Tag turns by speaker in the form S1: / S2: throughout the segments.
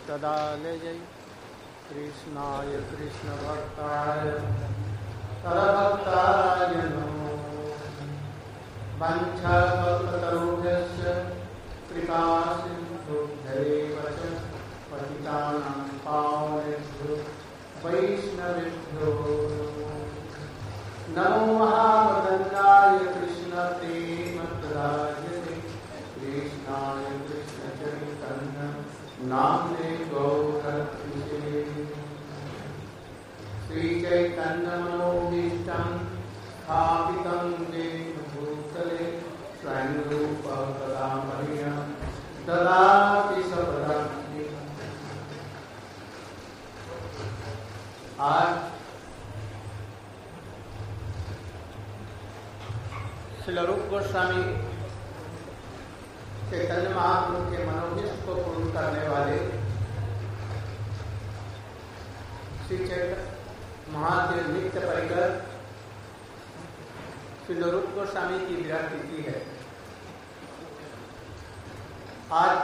S1: तदालय कृष्णाय कृष्ण भक्ताय परभक्ताय नमो वंशकल्पतरुभ्यश्च कृपा सिन्धुभ्यैव च पतितानां पावनेभ्यो वैष्णवेभ्यो नमो महावदन्ताय कृष्णते मद्राजते कृष्णाय कृष्णचैतन्य नाम्ने गौरक्षिते श्रीचैतन्यमनोभीष्टं स्थापितं येन भूतले स्वयं रूपः कदा मह्यं ददाति सपदान्ति। आज श्री रूप गोस्वामी चैतन्य महाप्रभु के मनोभीष्ट को पूर्ण करने वाले श्री चैतन्य महादेव नित्य परिकर श्री रूप गोस्वामी की विराट तिथि है। आज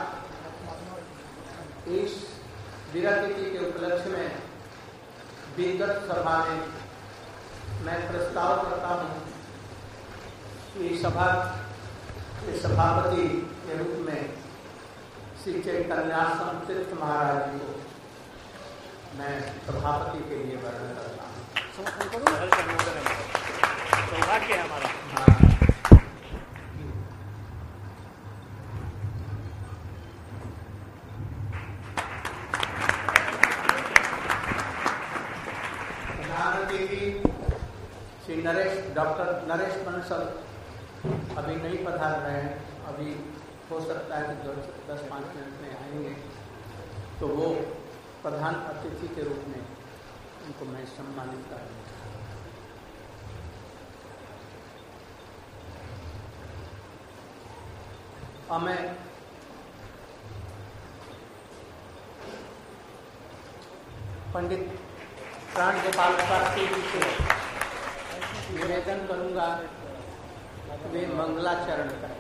S1: इस विराट तिथि के उपलक्ष्य में विगत सभा में मैं प्रस्ताव करता हूँ कि सभा के सभापति के रूप में श्री चैतन्याश्रम तीर्थ महाराज जी को मैं सभापति के लिए वर्णन करता हूँ। सौभाग्य है हमारा। प्रधानमंत्री श्री डॉक्टर नरेश बंसल अभी नहीं पधार रहे हैं। अभी हो सकता है कि 10-5 मिनट में आएंगे, तो वो प्रधान अतिथि के रूप में उनको मैं सम्मानित करूँगा। और मैं पंडित प्राण गोपाल शास्त्री जी से निवेदन करूँगा वे मंगलाचरण करें।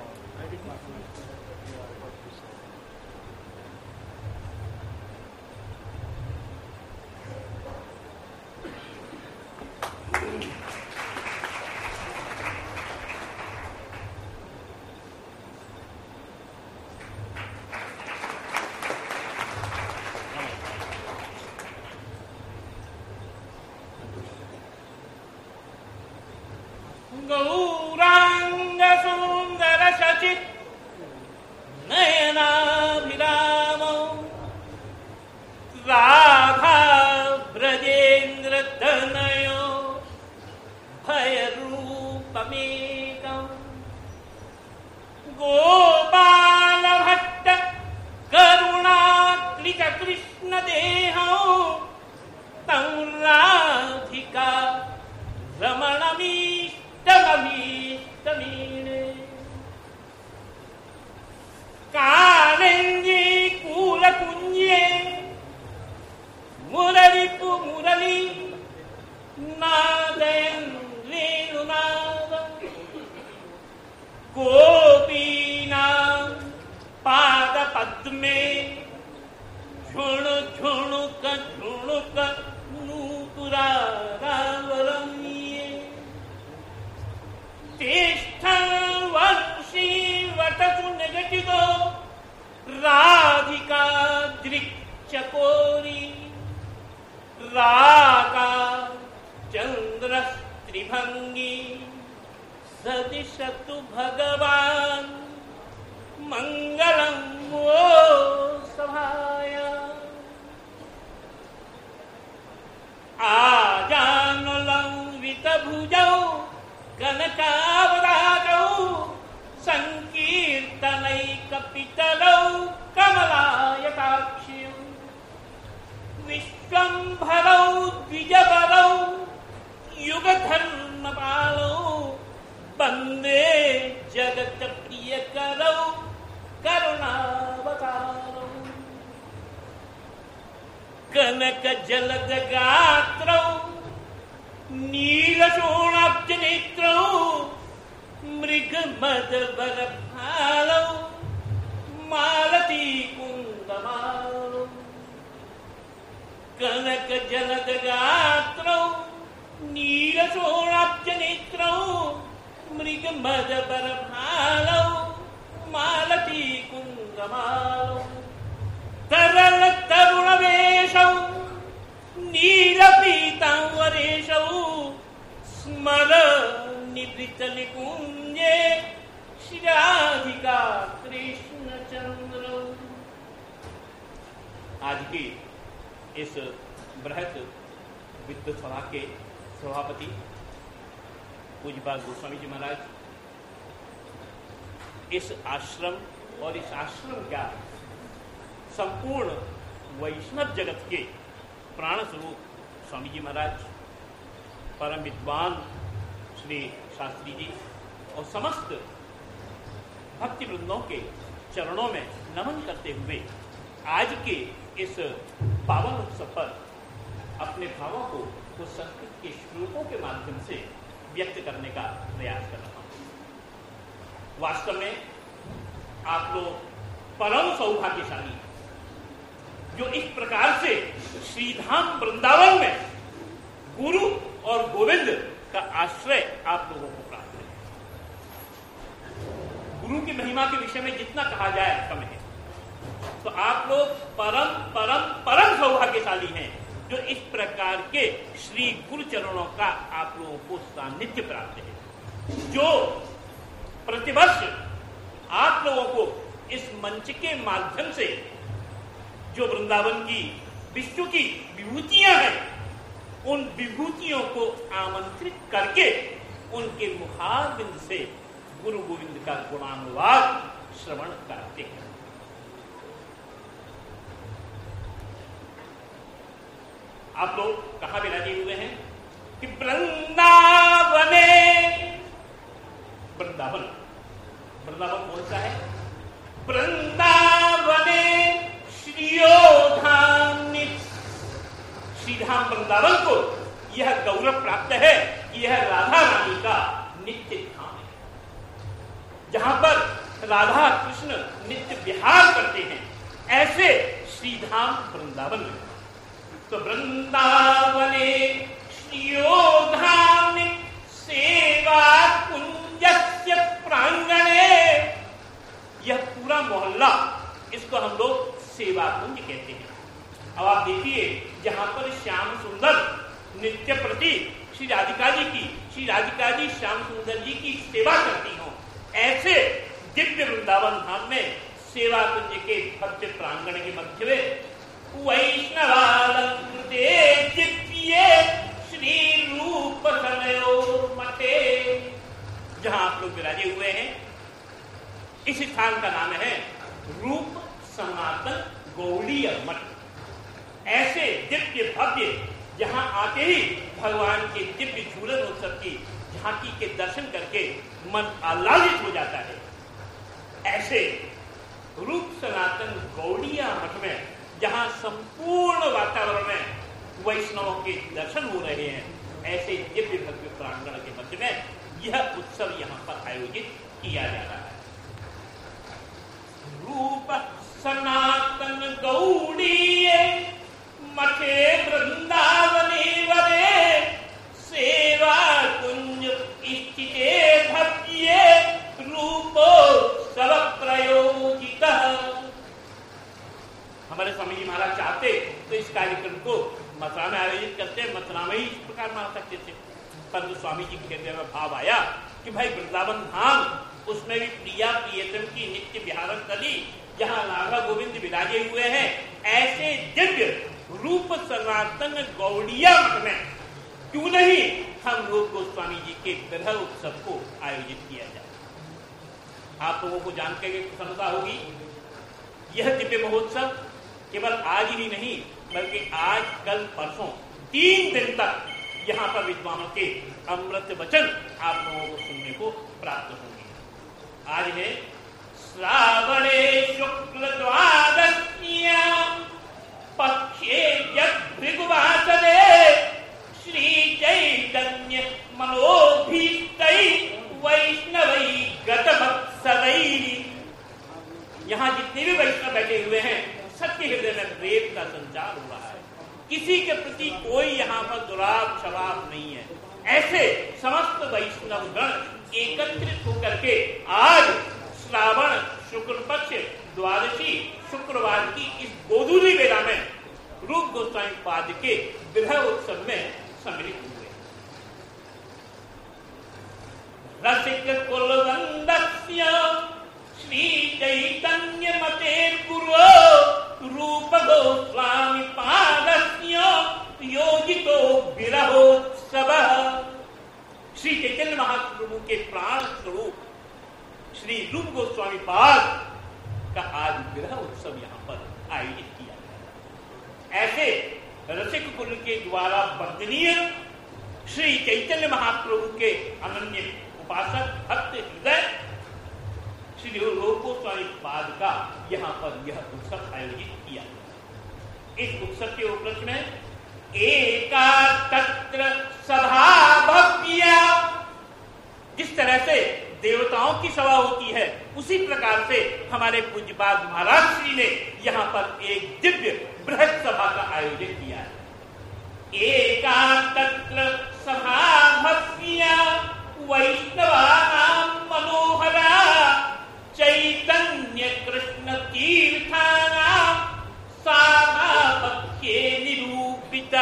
S2: गौरांग सुंदर सचित नयनाभिराम राधा ब्रजेन्द्र तनयो भय रूपमेकं गोपाल भट्ट करुणाकृत कृष्ण देहं तं राधिका रमणमी तमीने कानंदी कूल कुंजे मुरलिपु मुरली नादयन रेणुनाद गोपीना पाद पद्मे झुणु झुणुक झुणुक नूपुरावरण्ये तिष्ठन् वंशी वटसु निगटितो राधिका दृक्चकोरी रागा चन्द्रस्त्रिभङ्गी सदिशतु भगवान् मङ्गलं वो सभाया आजानुलंवितभुजौ कनकावदातौ संकीर्तनैकपितलौ कमलायताक्ष्यौ विश्वम्भरौ द्विजबलौ युगधर्मपालौ वन्दे जगत्प्रियकरौ करुणावतारौ कनकजलदगात्रौ नीलशोणाब्जनेत्रौ मृगमदबरफालौ मालती कुन्दमालौ जलद गात्रौ नीलशोणाब्ज नेत्रौ मृग मद बरभालौ मालती कुंदमालौ तरल तरुण वेशौ नील पीतांबरेशौ स्मर निभृत निकुंजे श्रीराधिका कृष्ण चंद्र। आज की इस बृहत विद्वत सभा के सभापति पूज्यपाद गोस्वामी जी महाराज, इस आश्रम और इस आश्रम का संपूर्ण वैष्णव जगत के प्राण स्वरूप स्वामी जी महाराज, परम विद्वान श्री शास्त्री जी और समस्त भक्ति वृंदों के चरणों में नमन करते हुए आज के इस पावन उत्सव पर अपने भावों को कुछ संस्कृत के श्लोकों के माध्यम से व्यक्त करने का प्रयास कर रहा हूं। वास्तव में आप लोग परम सौभाग्यशाली हैं जो इस प्रकार से श्रीधाम वृंदावन में गुरु और गोविंद का आश्रय आप लोगों को प्राप्त है। गुरु की महिमा के विषय में जितना कहा जाए कम है। तो आप लोग परम परम परम सौभाग्यशाली हैं जो इस प्रकार के श्री गुरु चरणों का आप लोगों को सानिध्य प्राप्त है, जो प्रतिवर्ष आप लोगों को इस मंच के माध्यम से जो वृंदावन की विश्व की विभूतियां हैं उन विभूतियों को आमंत्रित करके उनके मुखारबिंद से गुरु गोविंद का गुणानुवाद श्रवण कराते हैं। आप लोग कहां विराजे हुए हैं कि वृंदावने, वृंदावन, वृंदावन कौन सा है? वृंदावने श्रियोधाम, श्रीधाम वृंदावन को यह गौरव प्राप्त है कि यह राधा रानी का नित्य धाम है, जहां पर राधा कृष्ण नित्य विहार करते हैं। ऐसे श्रीधाम वृंदावन में तो वृंदावने श्रियोधाम सेवा कुंजस्य प्रांगणे, यह पूरा मोहल्ला, इसको हम लोग सेवा कुंज कहते हैं। अब आप देखिए जहां पर श्याम सुंदर नित्य प्रति श्री राधिका जी श्याम सुंदर जी की सेवा करती हो, ऐसे दिव्य वृंदावन धाम में सेवा कुंज के भव्य प्रांगण के मध्य में वैष्णवालंकृते दिव्ये श्री रूप तनयोर मठे, जहां आप लोग विराजे हुए हैं, इस स्थान का नाम है रूप सनातन गौड़ीय मठ। ऐसे दिव्य भव्य, जहां आते ही भगवान के दिव्य झूलन उत्सव की झांकी के दर्शन करके मन आह्लादित हो जाता है। ऐसे रूप सनातन गौड़ीय मठ में जहां संपूर्ण वातावरण में वैष्णवों के दर्शन हो रहे हैं, ऐसे दिव्य भव्य प्रांगण के मध्य में यह उत्सव यहां पर आयोजित किया जा रहा है। रूप सनातन गौड़ीय मठे वृंदावने वने सेवा कुंज स्थिते भव्ये रूपो सब प्रयोजित। हमारे स्वामी जी महाराज चाहते तो इस कार्यक्रम को मथुरा में आयोजित करते, मथुरा में ही इस प्रकार मान सकते थे, परंतु स्वामी जी के हृदय में भाव आया कि भाई वृंदावन धाम, उसमें भी प्रिया प्रियतम की नित्य विहार स्थली, जहां राधा गोविंद विराजे हुए हैं, ऐसे दिव्य रूप सनातन गौड़िया मठ में क्यों नहीं हम लोग गोस्वामी जी के विरह उत्सव को आयोजित किया जाए। आप लोगों को जानकर प्रसन्नता होगी, यह दिव्य महोत्सव केवल आज ही नहीं बल्कि आज कल परसों 3 दिन तक यहाँ पर विद्वानों के अमृत वचन आप लोगों को सुनने को प्राप्त होंगे। आज है श्रावणे शुक्ल द्वादश्यां पक्षे भृगुवासरे श्री चैतन्य मनोभीष्टै वैष्णवै गतवत्सलै। यहाँ जितने भी वैष्णव बैठे हुए हैं, सबके हृदय में प्रेम का संचार हो रहा है। किसी के प्रति कोई यहाँ पर दुराव स्वभाव नहीं है। ऐसे समस्त वैष्णव गण एकत्रित होकर के आज श्रावण शुक्ल पक्ष द्वादशी शुक्रवार की इस गोधूली बेला में रूप गोस्वामी पाद के विरह उत्सव में सम्मिलित हुए। रसिक कुलवंदस्य श्री चैतन्य मतेर गुरु रूप गोस्वामी पादस्य योजितो विरहोत्सव। श्री चैतन्य महाप्रभु के प्राण स्वरूप श्री रूप गोस्वामी पाद का आज विरह उत्सव यहाँ पर आयोजित किया गया। ऐसे रसिक कुल के द्वारा वंदनीय श्री चैतन्य महाप्रभु के अनन्य उपासक भक्त हृदय श्री रूप गोस्वामी पाद का यहाँ पर यह उत्सव आयोजित किया। इस उत्सव के उपलक्ष्य में एका तत्र सभा भव्या, जिस तरह से देवताओं की सभा होती है उसी प्रकार से हमारे पूज्यपाद महाराज श्री ने यहाँ पर एक दिव्य बृहद सभा का आयोजन किया है। एका तत्र सभा भव्या वैष्णवानां मनोहरा चैतन्य कृष्ण तीर्थानां साधापत्ये निरूपिता।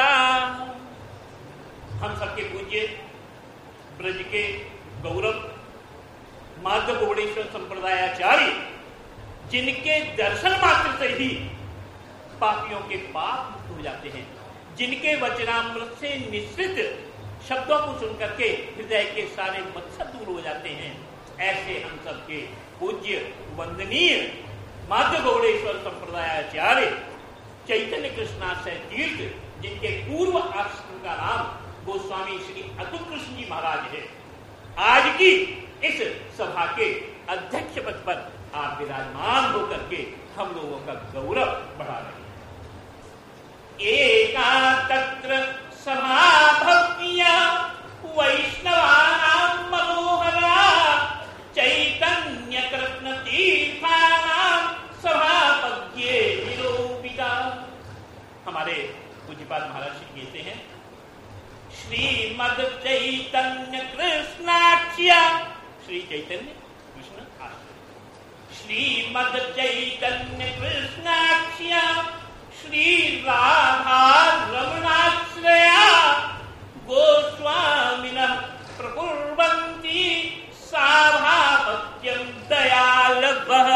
S2: हम सबके पूज्य ब्रज के गौरव माधव गौड़ेश्वर संप्रदायाचार्य, जिनके दर्शन मात्र से ही पापियों के पाप मुक्त हो जाते हैं, जिनके वचनामृत से निश्चित शब्दों को सुनकर के हृदय के सारे मत्सर दूर हो जाते हैं, ऐसे हम सबके पूज्य वंदनीय माधव गौड़ेश्वर संप्रदायाचार्य चैतन्य कृष्णाश्रय तीर्थ, जिनके पूर्व आश्रम का नाम गोस्वामी श्री अतुल कृष्ण जी महाराज है, आज की इस सभा के अध्यक्ष पद पर आप विराजमान होकर के हम लोगों का गौरव बढ़ा रहे हैं। एका तत्र सभा भव्या वैष्णवानां मनोहरा चैतन्य कृष्ण तीर्थानां सभापत्ये निरूपिता। हमारे पूज्यपाद महाराज श्री कहते हैं, श्रीमद चैतन्य कृष्णाख्या, श्री चैतन्य कृष्ण आश्रय, श्रीमद चैतन्य कृष्णाख्या श्री राधा रमणाश्रया गोस्वामिनः प्रकुर्वन्ति साभापत्यं दयालवः।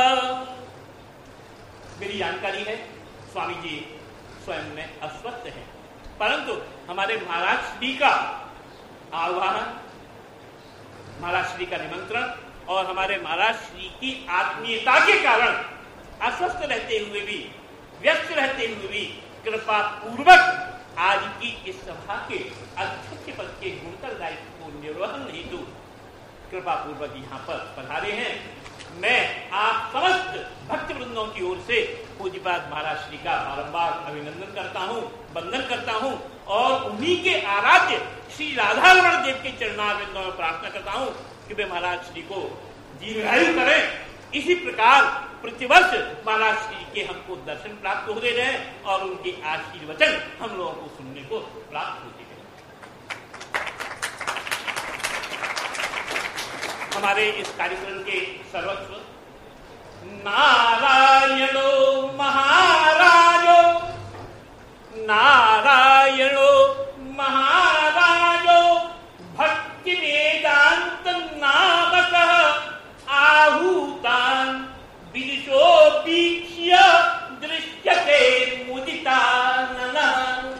S2: मेरी जानकारी है स्वामी जी स्वयं में अस्वस्थ है, परंतु हमारे महाराज श्री का आह्वान, महाराज श्री का निमंत्रण और हमारे महाराज श्री की आत्मीयता के कारण अस्वस्थ रहते हुए भी, व्यस्त रहते हुए भी कृपा पूर्वक आज की इस सभा के अध्यक्ष पद के गुणकर दायित्व को निर्वहन हेतु कृपा पूर्वक यहाँ पर पधारे हैं। मैं आप समस्त भक्त वृंदों की ओर से पूज्यपाद महाराज श्री का बारंबार अभिनंदन करता हूँ, वंदन करता हूँ और उन्हीं के आराध्य श्री राधा रमण देव के चरणारविंदों में प्रार्थना करता हूँ कि वे महाराज श्री को दीर्घायु करें। इसी प्रकार प्रतिवर्ष महाराज श्री के हमको दर्शन प्राप्त हो रहे हैं और उनके आशीर्वचन हम लोगों को सुनने को प्राप्त होते रहे। हमारे इस कार्यक्रम के सर्वस्व नारायणो महाराजो, नारायणो महाराजो भक्ति वेदांत नामकः आहूतान विदिशो वीक्ष्य दृश्यते मुदिताननः।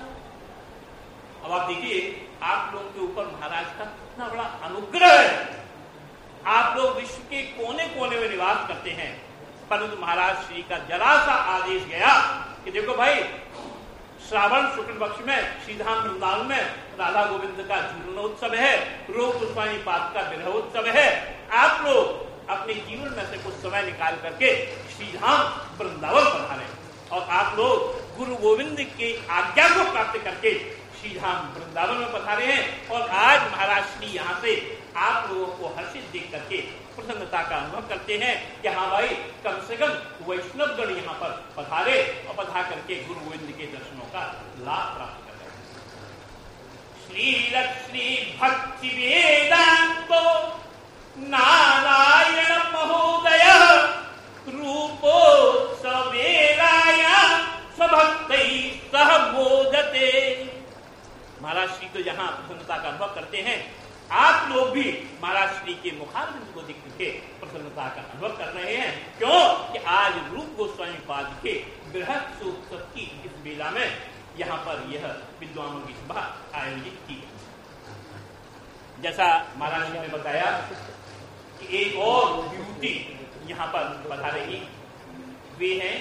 S2: अब आप देखिए, आप लोग के ऊपर महाराज का कितना बड़ा अनुग्रह है। आप लोग विश्व के कोने कोने में निवास करते हैं, परंतु महाराज श्री का जरा सा आदेश गया कि देखो भाई, श्रावण शुक्ल पक्ष में श्रीधाम वृंदावन में राधा गोविंद का झूलनोत्सव है, रूप गोस्वामी पाद का विरहोत्सव है। आप लोग अपने जीवन में से कुछ समय निकाल करके श्रीधाम वृंदावन पधारें और आप लोग गुरु गोविंद की आज्ञा को प्राप्त करके श्रीधाम वृंदावन में पधारे हैं। और आज महाराज श्री यहाँ से आप लोगों को हर्षित देख करके प्रसन्नता का अनुभव करते हैं कि हाँ भाई, कम से कम वैष्णव गण यहाँ पर पधारे और पधार करके गुरु गोविंद के दर्शनों का लाभ प्राप्त कर रहे हैं। श्री लक्ष्मी भक्ति वेदांतो नारायण महोदय रूपो सवेराया स्वभक्तै सह मोदते। महाराज श्री तो जहां प्रसन्नता का अनुभव करते हैं, आप लोग भी महाराज श्री के मुखारविंद को देख के प्रसन्नता का अनुभव कर रहे हैं। क्यों कि आज रूप गोस्वामी पाद के गृहस्थ उत्सव की इस बेला में यहाँ पर यह विद्वानों की सभा आयोजित की गई। जैसा महाराज श्री ने बताया कि एक और युवती यहाँ पर पधारेगी, वे हैं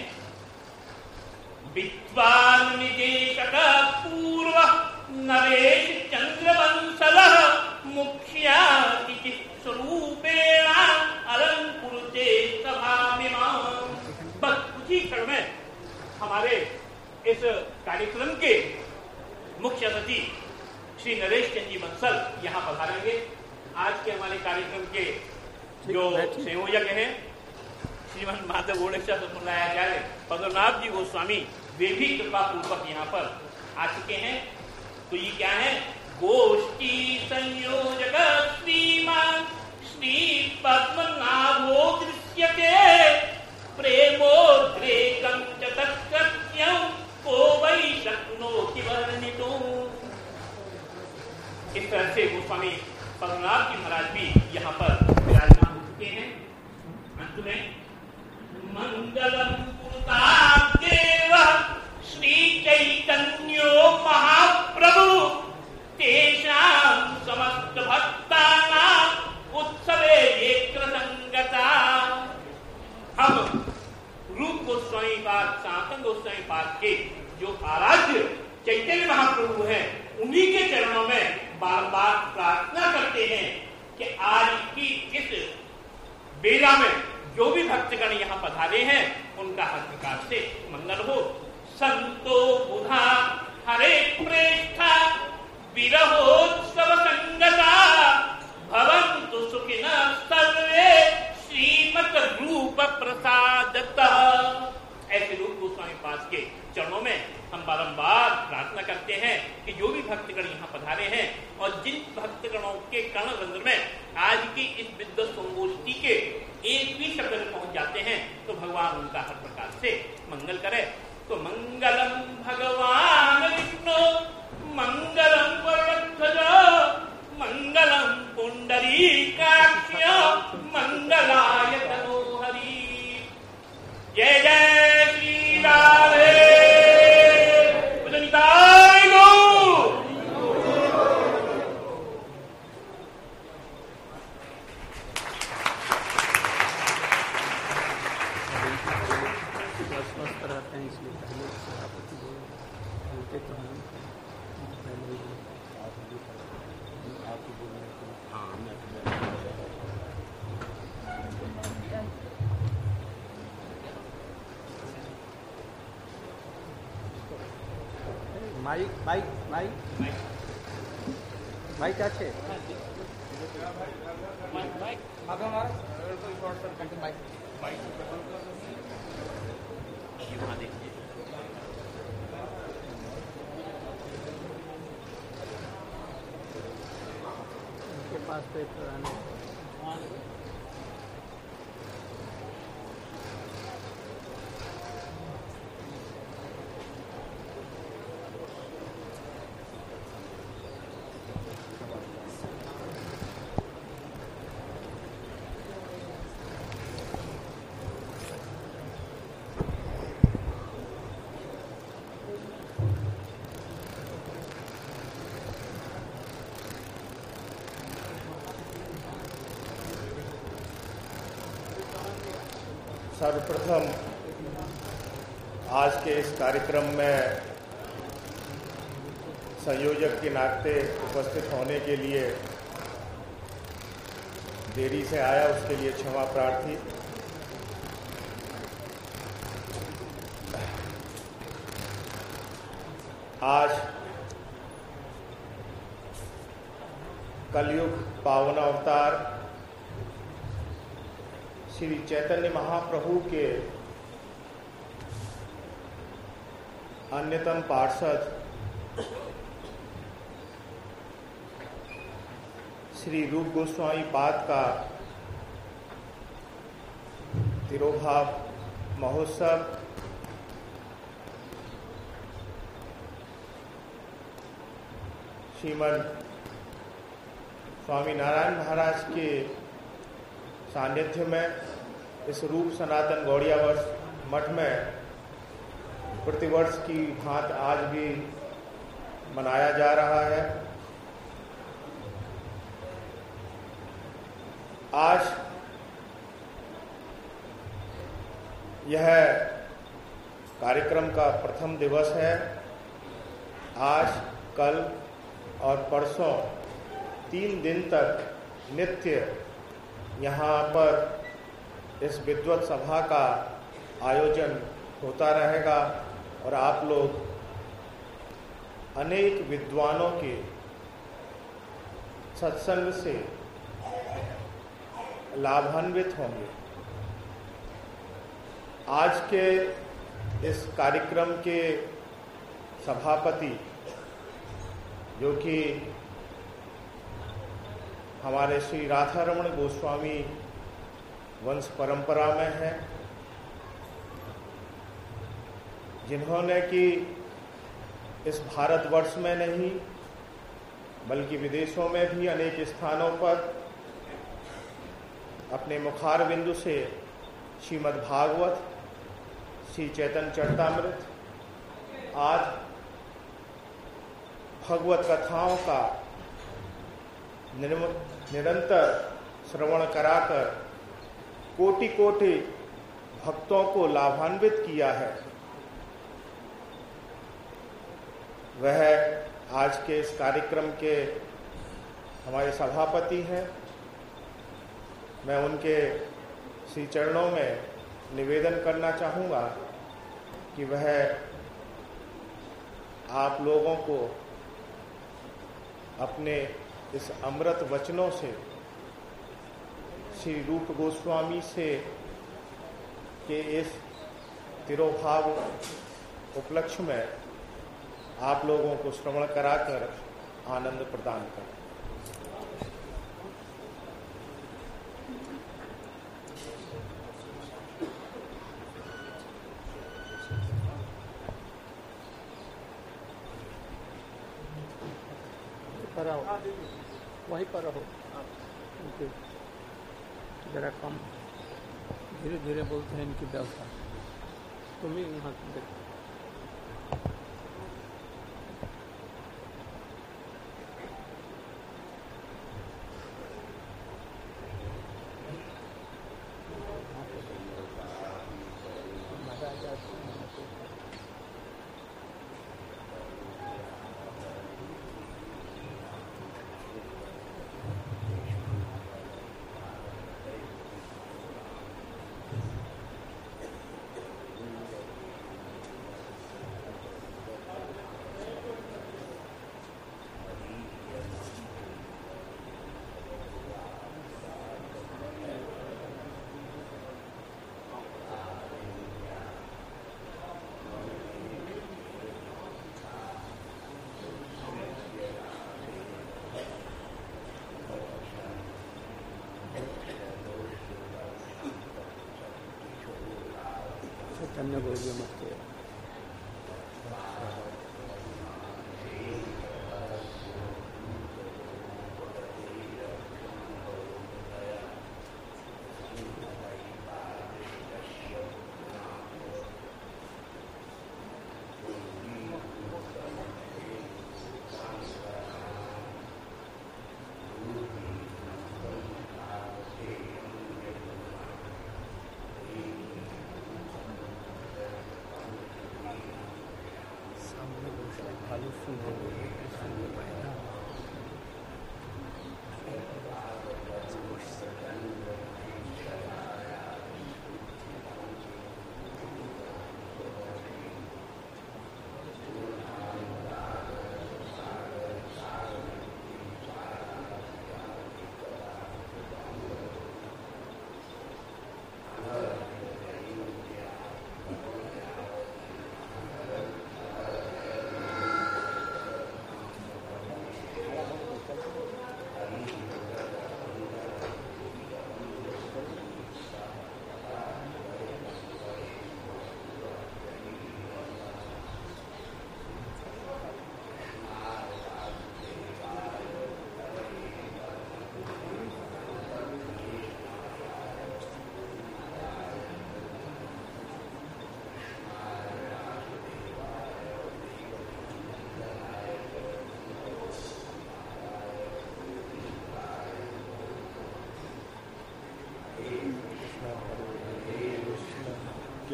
S2: विद्वान निदेशक पूर्व नरेश चंद्र बंसल मुखिया स्वरूपेण अलंकुरुते सभामिमां। बस उसी क्षण में हमारे इस कार्यक्रम के मुख्य अतिथि श्री नरेश चंद्र जी बंसल यहाँ पधारेंगे। आज के हमारे कार्यक्रम के जो संयोजक हैं श्रीमन माधव ओडेश्वर समुदायाचार्य पद्मनाभ जी गोस्वामी, वे भी कृपा पूर्वक यहाँ पर आ चुके हैं। तो ये क्या है? गोष्ठी संयोजक श्रीमान श्री पद्मनाभो दृश्यते प्रेमोद्रेकं च तत्कृत्यं को वै शक्नोति वर्णितुम्। इस तरह से गोस्वामी पद्मनाभ जी महाराज भी यहाँ पर विराजमान हो चुके हैं। अंत में मंगलम कुरुतां देव श्री चैतन्यो महाप्रभु तेषां समस्त भक्तानां उत्सवे येत्र संगता। हम रूप गोस्वामी पाद, सनातन गोस्वामी पाद के जो आराध्य चैतन्य महाप्रभु हैं, उन्हीं के चरणों में बार-बार प्रार्थना करते हैं कि आज की इस बेला में जो भी भक्तगण यहाँ पधारे हैं, उनका हर प्रकार से मंगल हो। संतो बुधा हरे प्रेष्ठा विरहोत्सव संगता भवन्तु सुखिनः सर्वे श्रीमत रूप प्रसादतः। ऐसे रूप गोस्वामी पाद के चरणों में हम बारंबार प्रार्थना करते हैं कि जो भी भक्तगण यहाँ पधारे हैं और जिन भक्तगणों के कर्ण रंध्र में आज की इस विद्वत संगोष्ठी के एक भी शब्द में पहुंच जाते हैं, तो भगवान उनका हर प्रकार से मंगल करे। तो मंगलम भगवान विष्णु मंगलम वरदध्वज मंगलम पुंडरीकाक्ष मंगलाय तनोहरि। जय जय श्री राधे निताय गौर।
S1: स्वस्थ रहते हैं, इसलिए पहले सभापति बोलते तो हम पहले आपको बोलने को। हाँ, माइक माइक माइक माइक আছে माइक आगे हमारा माइक माइक वहाँ देखिए। उनके पास पेपर आने
S3: सर्वप्रथम आज के इस कार्यक्रम में संयोजक के नाते उपस्थित होने के लिए देरी से आया, उसके लिए क्षमा प्रार्थी। आज कलयुग पावन अवतार श्री चैतन्य महाप्रभु के अन्यतम पार्षद श्री रूप गोस्वामी पाद का तिरोभाव महोत्सव श्रीमद स्वामी नारायण महाराज के सानिध्य में इस रूप सनातन गौड़िया वर्ष मठ में प्रतिवर्ष की भांति आज भी मनाया जा रहा है। आज यह कार्यक्रम का प्रथम दिवस है। आज, कल और परसों 3 दिन तक नित्य यहाँ पर इस विद्वत सभा का आयोजन होता रहेगा और आप लोग अनेक विद्वानों के सत्संग से लाभान्वित होंगे। आज के इस कार्यक्रम के सभापति जो कि हमारे श्री राधारमण गोस्वामी वंश परंपरा में है, जिन्होंने कि इस भारतवर्ष में नहीं बल्कि विदेशों में भी अनेक स्थानों पर अपने मुखार बिंदु से श्रीमद् भागवत, श्री चैतन्य चरितामृत आज भगवत कथाओं का निरंतर श्रवण कराकर कोटि कोटि भक्तों को लाभान्वित किया है। वह आज के इस कार्यक्रम के हमारे सभापति हैं। मैं उनके श्री चरणों में निवेदन करना चाहूँगा कि वह आप लोगों को अपने इस अमृत वचनों से श्री रूप गोस्वामी से के इस तिरोभाव उपलक्ष्य में आप लोगों को श्रवण कराकर आनंद प्रदान करें।
S1: वहीं पर रहो, जरा कम धीरे धीरे बोलते हैं इनकी व्यवस्था। तुम ही यहाँ देखो। चैतन्य गौड़िया मत के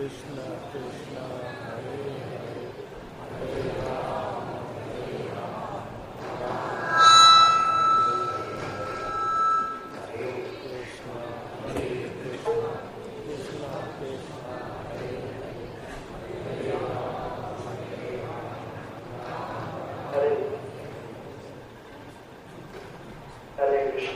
S3: कृष्ण कृष्ण हरे हरे हरे राम हरे कृष्ण हरे कृष्ण कृष्ण कृष्ण हरे हरे हरे राम
S4: हरे हरे कृष्ण।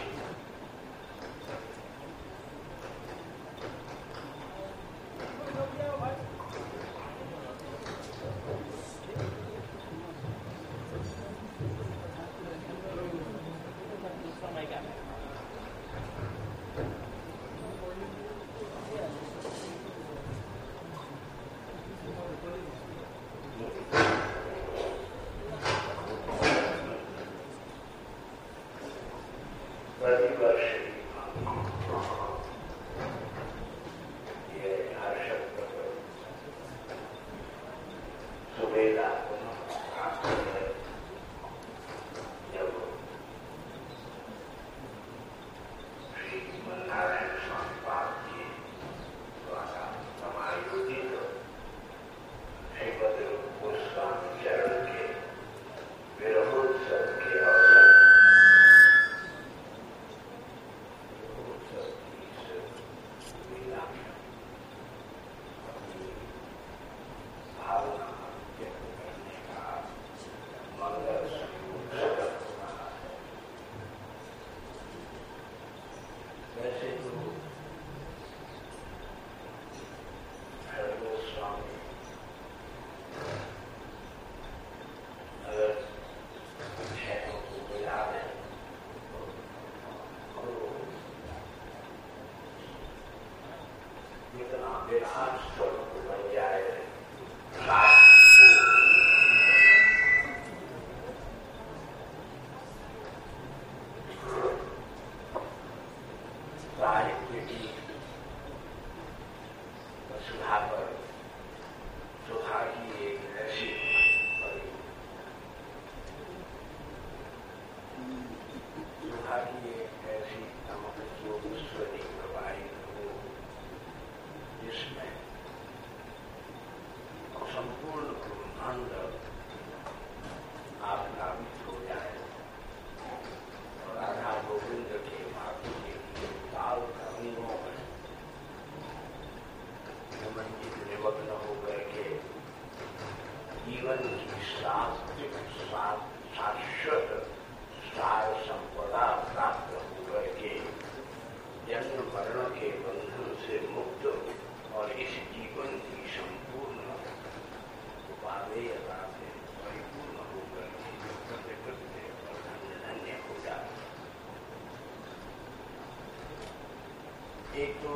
S4: एक तो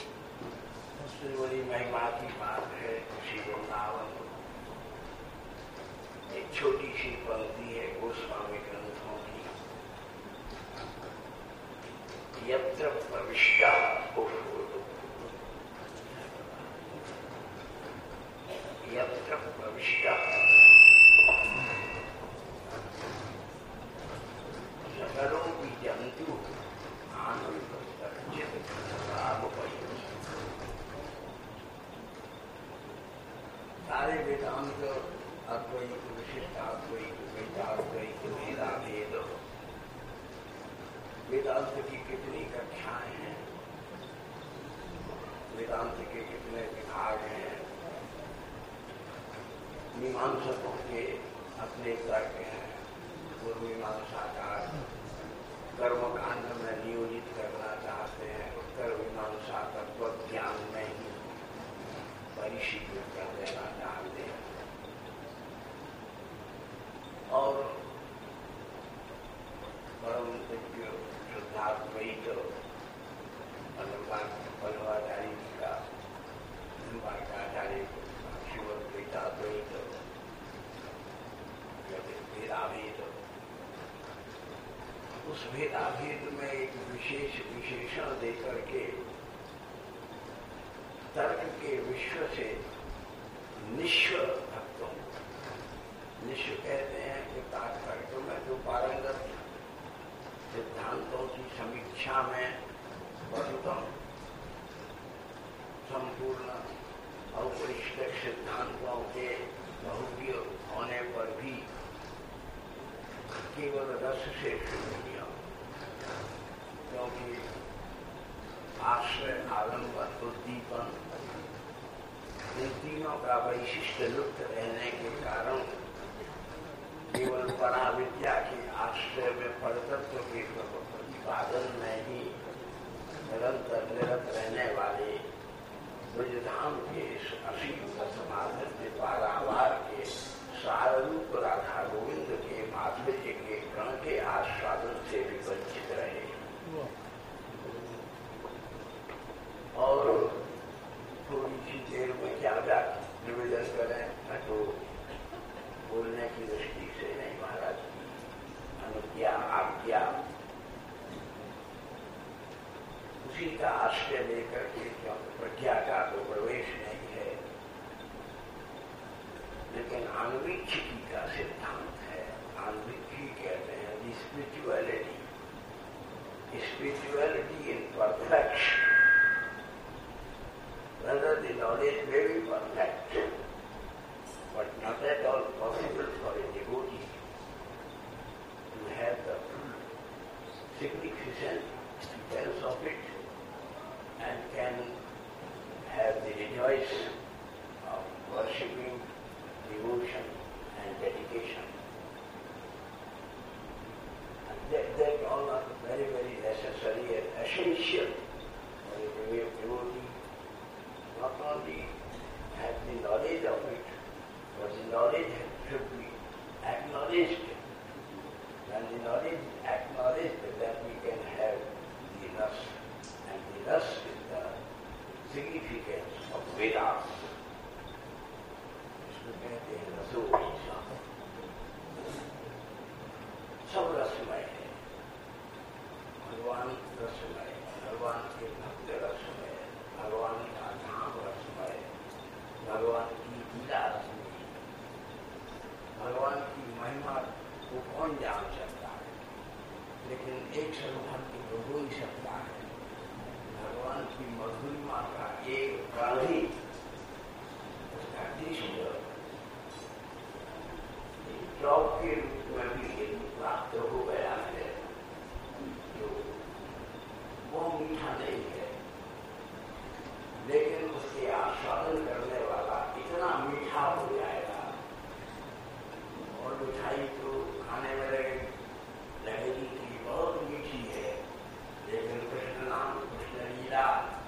S4: सबसे बड़ी महिमा की बात है श्री वृंदावन। एक छोटी सी पंक्ति है गोस्वामी ग्रंथों की, यत्र प्रविष्टा यत्र प्रविष्टा सकलों की जंतु आनंद सारे वेदांत अद्वैत विशिष्टाद्वैत द्वैताद्वैत भेदाभेद, वेदांत की कितनी कक्षाएं हैं, वेदांत के कितने विभाग हैं, मीमांसकों के अपने तर्क हैं। पूर्व मीमांसाकार कर्मकांड में नियोजित करना चाहते हैं, उत्तर मीमांसा तत्व ज्ञान में ही परिशीलित कर देना चाहते हैं। और परम दिव्य शुद्धाद्वैत बल्लभाचार्य जी का आचार्य शिवद्वैताद्वैत भेदाभेद, उस भेदाभेद में एक विशेष विशेषण देकर के तर्क के विश्व से निश्व भक्तों, निश्व कहते हैं कि तर्क में जो पारंगत सिद्धांतों की समीक्षा में बहुतम संपूर्ण औपनिषद सिद्धांतों के बहुज्ञ होने पर भी केवल रस से शुरू किया, क्योंकि आश्रय, आलंबन, उद्दीपन इन तीनों का वैशिष्ट लुप्त रहने के कारण केवल पराविद्या के आश्रय में परतत्व के प्रतिपादन में ही निरंतर निरत रहने वाले ब्रजधाम के असीम समाधि पारावार के सारूप राधा गोविंद के माधुर्य के कण के आस्वादन से भी वंचित रहे। और थोड़ी सी देर में क्या निवेदन करें, मैं तो बोलने की दृष्टि से नहीं, महाराज की अनुज्ञा आज्ञा उसी का आश्रय लेकर के, क्योंकि प्रज्ञा का तो प्रवेश नहीं है, लेकिन आन्वीक्षिकी का सिद्धांत है। आन्वीक्षी कहते हैं the spirituality, spirituality in perfection, whether the knowledge may be perfect, but not at all possible for a devotee to have the full significant sense of it and can have the rejoicing of worshipping, devotion and dedication. And that all are very, very necessary and essential for a devotee. Not only have the knowledge of it, but the knowledge should be acknowledged. When the knowledge is acknowledged, then we can have the rus, and the rus is the significance of Vedas. इसमें कहते हैं रसोईसा, सब रसमय है, भगवान रसमय, भगवान के भक्त रसमय, भगवान का धाम रसमय, भगवान की लीला रसमय, भगवान की महिमा को कौन जान सकता है, लेकिन एक सर्वभक्त को हो ही सकता है। भगवान की मधुरिमा का एक कण ही उसका दृश्य जॉब के रूप में भी यदि प्राप्त हो गया है, तो वो मीठा नहीं है, लेकिन उसके आस्वादन करने वाला इतना मीठा हो जाएगा। और मिठाई तो खाने में लगेगी कि बहुत मीठी है, लेकिन कृष्ण नाम, कृष्ण लीला,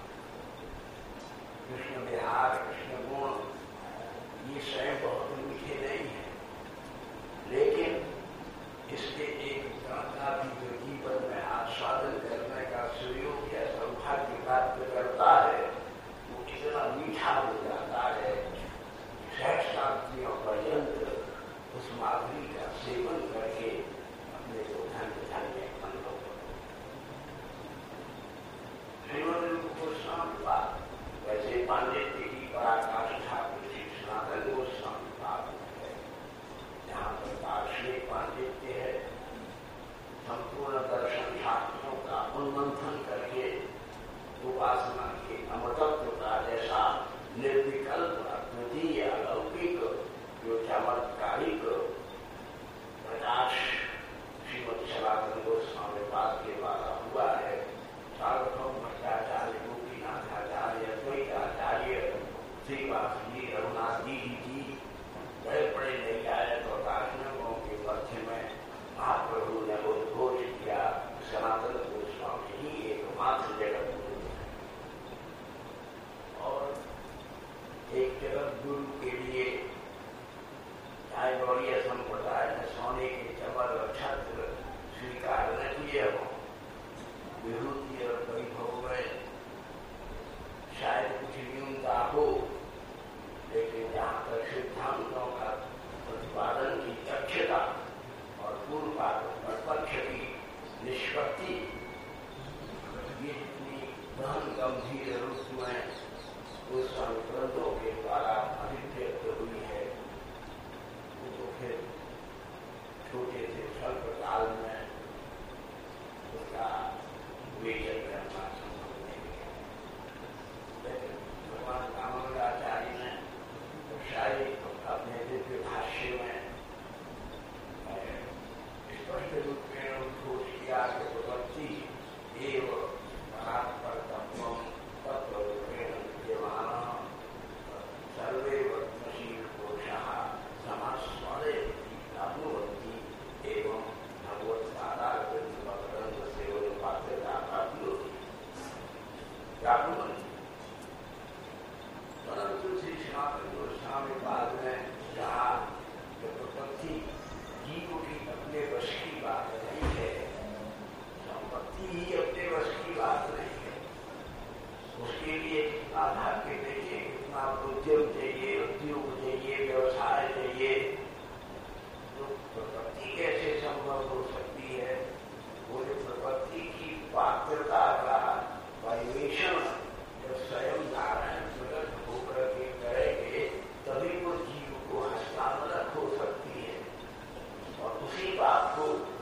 S4: कृष्ण विहार, कृष्ण गुण, ये स्वयं बहुत मीठे नहीं है, लेकिन इसके एक का भी जो जीवन में आस्वादन करने का सुयोग या सौभाग्य प्राप्त करता है, वो कितना मीठा हो जाता है। सहस्राब्दियों पर्यंत उस माधुरी का सेवन करके अपने को धन्य धन्य अनुभव करो। श्रीमद रूप गोस्वामी बात वैसे पांडित्य की पराकाष्ठा श्री सनातन गोस्वामी बात है, जहाँ पर दार्शनिक पांडित्य है, संपूर्ण दर्शन शास्त्रों का उन्मंथन करके उपासना के अमृतत्व का जैसा निर्विकल्प अद्वितीय अलौकिक जो चमत्कारिक प्रकाश श्रीमद सनातन गोस्वामी पाद के द्वारा हुआ है। सार्वभौम भट्टाचार्य, गोपीनाथाचार्य, द्वैताचार्य, श्रीवासजी, रघुनाथ जी बड़े बड़े नैयायिक और दार्शनिकों के मध्य में महाप्रभु ने उद्घोष किया, सनातन गोस्वामी ही एकमात्र जगत गुरु है।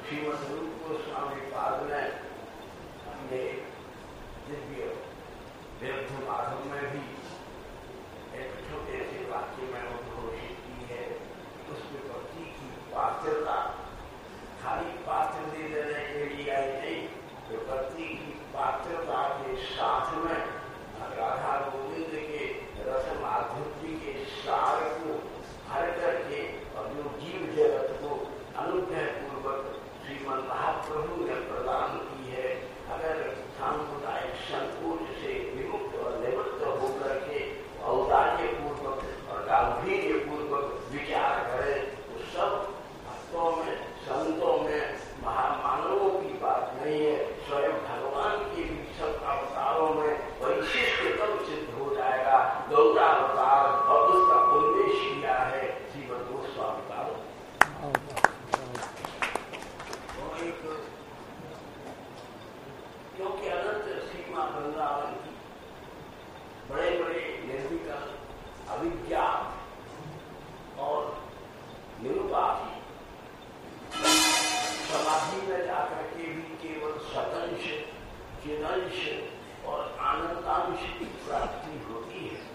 S4: श्रीमद रूप गोस्वामी पाद ने अपने दिव्य विरुद्ध माधव में भी एक छोटे से वाक्य में उद्घोषित की है। उसके पति की पात्रता खाली पात्र दे देने के लिए आई नहीं, तो पति की पात्रता के साथ में राधा गोविंद के रस माधुर्य के सार को हर करके और जो जीव जगत को अनुग्रह पूर्वक श्रीमद महाप्रभु ने प्रदान की है। अगर सांप्रदायिक संकोच से विमुक्त और निवृत्त होकर के औदार्य पूर्वक और गांधीर्य पूर्वक विचार करें तो सब भक्तों में, संतों में, महामानवों की बात नहीं है। स्वयं भगवान के भी सब अवतारों में वैशिष्ट्यतम सिद्ध हो जाएगा। गौरावतार और उसका उन्मेष किया है श्रीमद गोस्वामी पाद। क्योंकि अनंत सीमा वृंदावन की बड़े बड़े निर्विकल अविद्या और निरुपाधि समाधि में जाकर के भी केवल सतंश, चिदंश और आनंदांश की प्राप्ति होती है।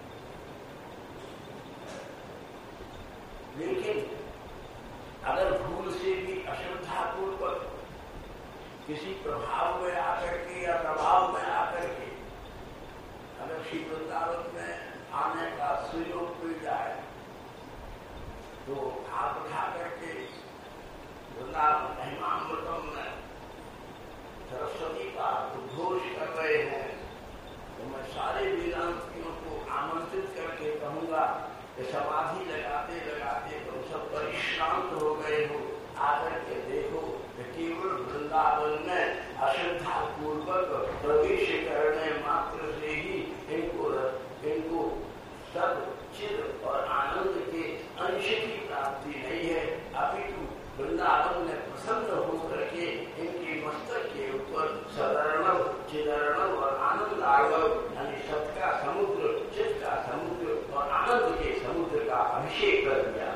S4: लेकिन अगर भूल से भी अश्रद्धापूर्वक किसी प्रभाव में आकर के या दबाव में आकर के अगर श्री वृंदावन में आने का सुयोग मिल जाए तो आप उठा करके वृंदावन महिमामृतम में सरस्वती का उद्घोष कर रहे हैं, तो मैं सारे वेदांतियों को आमंत्रित करके कहूंगा कि समाधि लगाते लगाते तुम सब परिश्रांत हो गए हो, आकर के देखो कि केवल वृंदावन में अश्रद्धा पूर्वक प्रवेश करने मात्र से ही इनको सब चिद और आनंद के अंश की प्राप्ति नहीं है, अपितु वृंदावन में प्रसन्न होकर के इनके मस्तक के ऊपर सदर्णव, चिदर्णव और आनंद आर्णव यानी सत का समुद्र, चित का समुद्र और आनंद के समुद्र का अभिषेक कर दिया।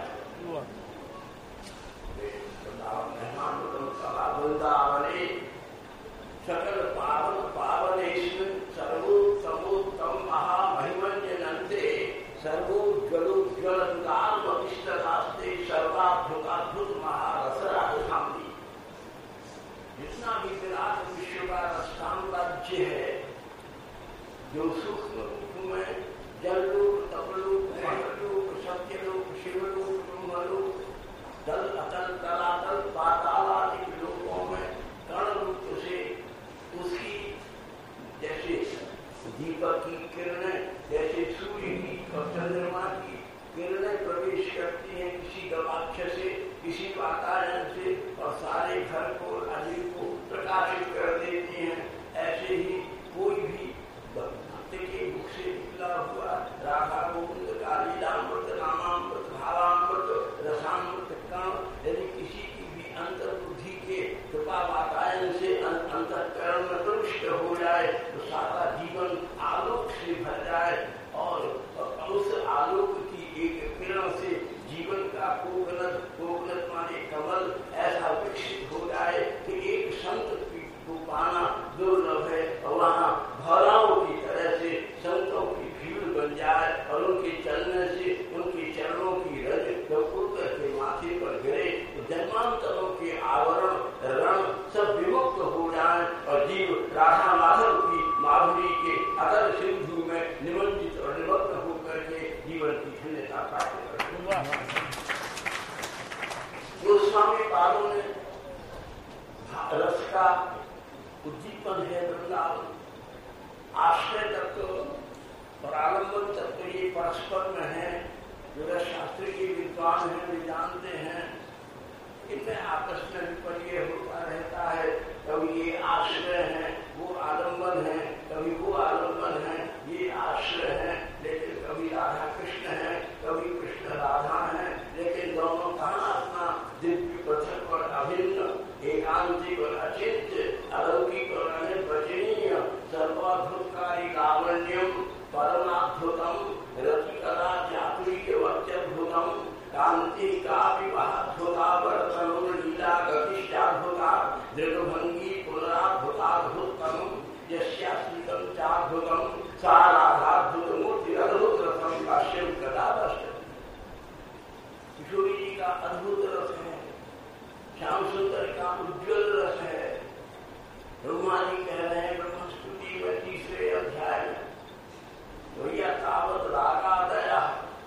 S4: वृंदावने सकल पावन पावनेश्वर सर्वोत्तमोत्तम महामहिमन्यनन्ते सर्वोज्ज्वलोज्ज्वलदास्ते सर्वाद्भुताद्भुत महारसराजधामी। जितना भी विराट विश्व का साम्राज्य है, जो सूक्ष्म रूप में जललोक, तपलोक, महलोक, सत्यलोक, शिवलोक, ब्रह्मलोक, दल अतल तलातल पाताल आदि लोकों में कण रूप से उसकी जैसे दीपक की किरणें, जैसे सूर्य की और चंद्रमा की किरणें प्रवेश करती हैं किसी गवाक्ष से, किसी वातावरण से और सारे घर को, अजीब को प्रकाशित कर देती हैं, ऐसे ही कोई भी भक्त के मुख से निकला हुआ राधा गोविंद का लीलामृत, नामामृत, भावामृत, रसामृत कण यदि किसी की भी अंतर्बुद्धि के कृपा वातायन से अंतःकरण में प्रविष्ट हो जाए तो सारा जीवन आलोक से भर जाए और उस आलोक की एक किरण से जीवन का कोकनत माने कमल ऐसा विकसित हो जाए कि एक संत को पाना दुर्लभ है और वहाँ भौराओं की तरह से संतों की भीड़ बन जाए और उनके चलने से उनके चरणों की रज जब उड़कर के माथे पर गिरे तो जन्मांतरों के आवरण रण सब विमुक्त हो जाए और जीव राधा माधव की माधुरी के अतल सिंधु में निमंजित और निमग्न होकर के जीवन की धन्यता प्राप्त कर। गोस्वामी पादों ने रस का उद्दीपन है वृंदावन, आश्रय तत्व और आलम्बन तत्व ये परस्पर में है। जो शास्त्र के विद्वान हैं वे जानते हैं इनमें आपस में विपर्य होता रहता है। कभी ये आश्रय है, वो आलम्बन है, कभी वो आलम्बन है, ये आश्रय है, लेकिन कभी राधा कृष्ण है, कभी कृष्ण राधा है, लेकिन दोनों कहाँ अपना दिव्य पृथक और अभिन्न, एकांतिक और अचिंत्य, अलौकिक और अनिर्वचनीय, सर्वाद्भुतकारी लावण्यम, परमाद्भुतम, रतिकला चातुर्य वत्यद्भुतम, कांति का विवाह लीला गतिष्ठा उज्ज्वल रस है। ब्रह्मा जी कह रहे हैं ब्रह्मस्तुति में 3रे अध्याय में, भैया तावत रागा दया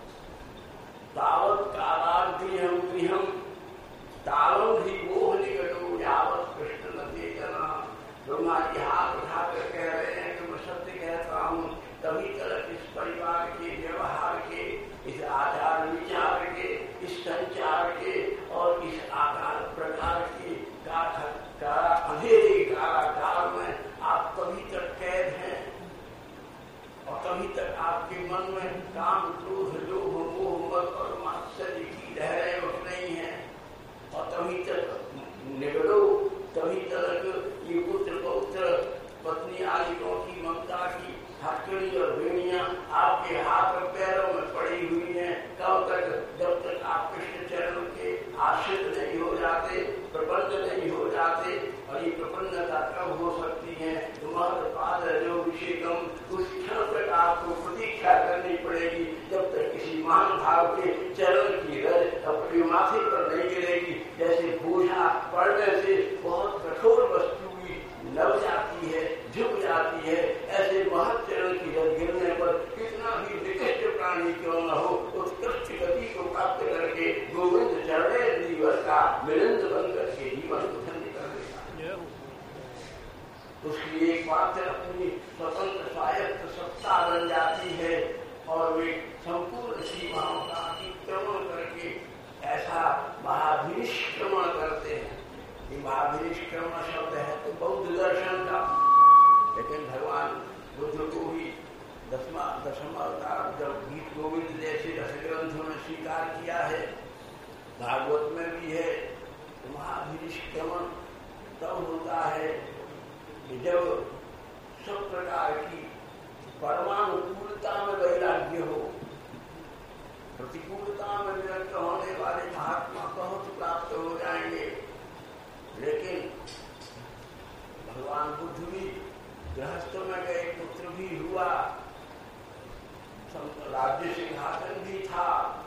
S4: तावत कालाग्निहम गृहम तावम ही मोह निकटो यावत कृष्ण नदी जना। ब्रह्मा जी हाथ उठाकर कह रहे हैं कि मैं सत्य कहता हूँ, तभी तक इस परिवार के व्यवहार के, इस आचार विचार के, इस संचार के और इस आकार प्रकार के अंधेरे कारागार में आप तभी तक कैद हैं और तभी तक आपके मन में काम क्रोध लोभ मोह मद और मात्सर्य की लहरें उठ नहीं है और तभी तक निगड़ो, तभी तक ये पुत्र पौत्र पत्नी आदिकों की ममता की हथकड़ी और बेड़ियां आपके हाथ और पैरों में पड़ी हुई हैं। कब तक? जब तक आप कृष्ण चरणों के आश्रित नहीं हो जाते, प्रपन्न नहीं हो जाते। और ये प्रपन्नता कब हो सकती है? तुम्हारे पाद जो विषेकम, उस क्षण तक आपको प्रतीक्षा करनी पड़ेगी जब तक किसी महान भाव के चरण की रज अपने माथे पर नहीं गिरेगी। जैसे बोझा पड़ने से बहुत कठोर वस्तु लग जाती है, झुक जाती है, ऐसे महत् चरण की रज गिरने पर कितना भी निकृष्ट प्राणी क्यों न हो, उत्कृष्ट गति को प्राप्त करके गोविंद चरणे जीवन का मिलिंद बन करके जीवन को धन्य कर देगा। उसकी एक मात्र अपनी स्वतंत्र स्वायत्त सत्ता बन जाती है और वे संपूर्ण सीमाओं का अतिक्रमण करके ऐसा महाभिनिष्क्रमण करते हैं। महाभिनिष्क्रमण शब्द है तो बौद्ध दर्शन का, लेकिन भगवान बुद्ध को भी दसम अवतार जब गीत गोविंद जैसे रस ग्रंथों में स्वीकार किया है, भागवत में भी है, तो महाभिनिष्क्रमण तब होता है कि जब सब प्रकार की परमानुकूलता में वैराग्य हो। प्रतिकूलता में विरक्त होने वाले महात्मा बहुत प्राप्त हो जाएंगे, लेकिन भगवान बुद्ध भी गृहस्थ में गए, पुत्र भी हुआ, राज्य सिंहासन भी था,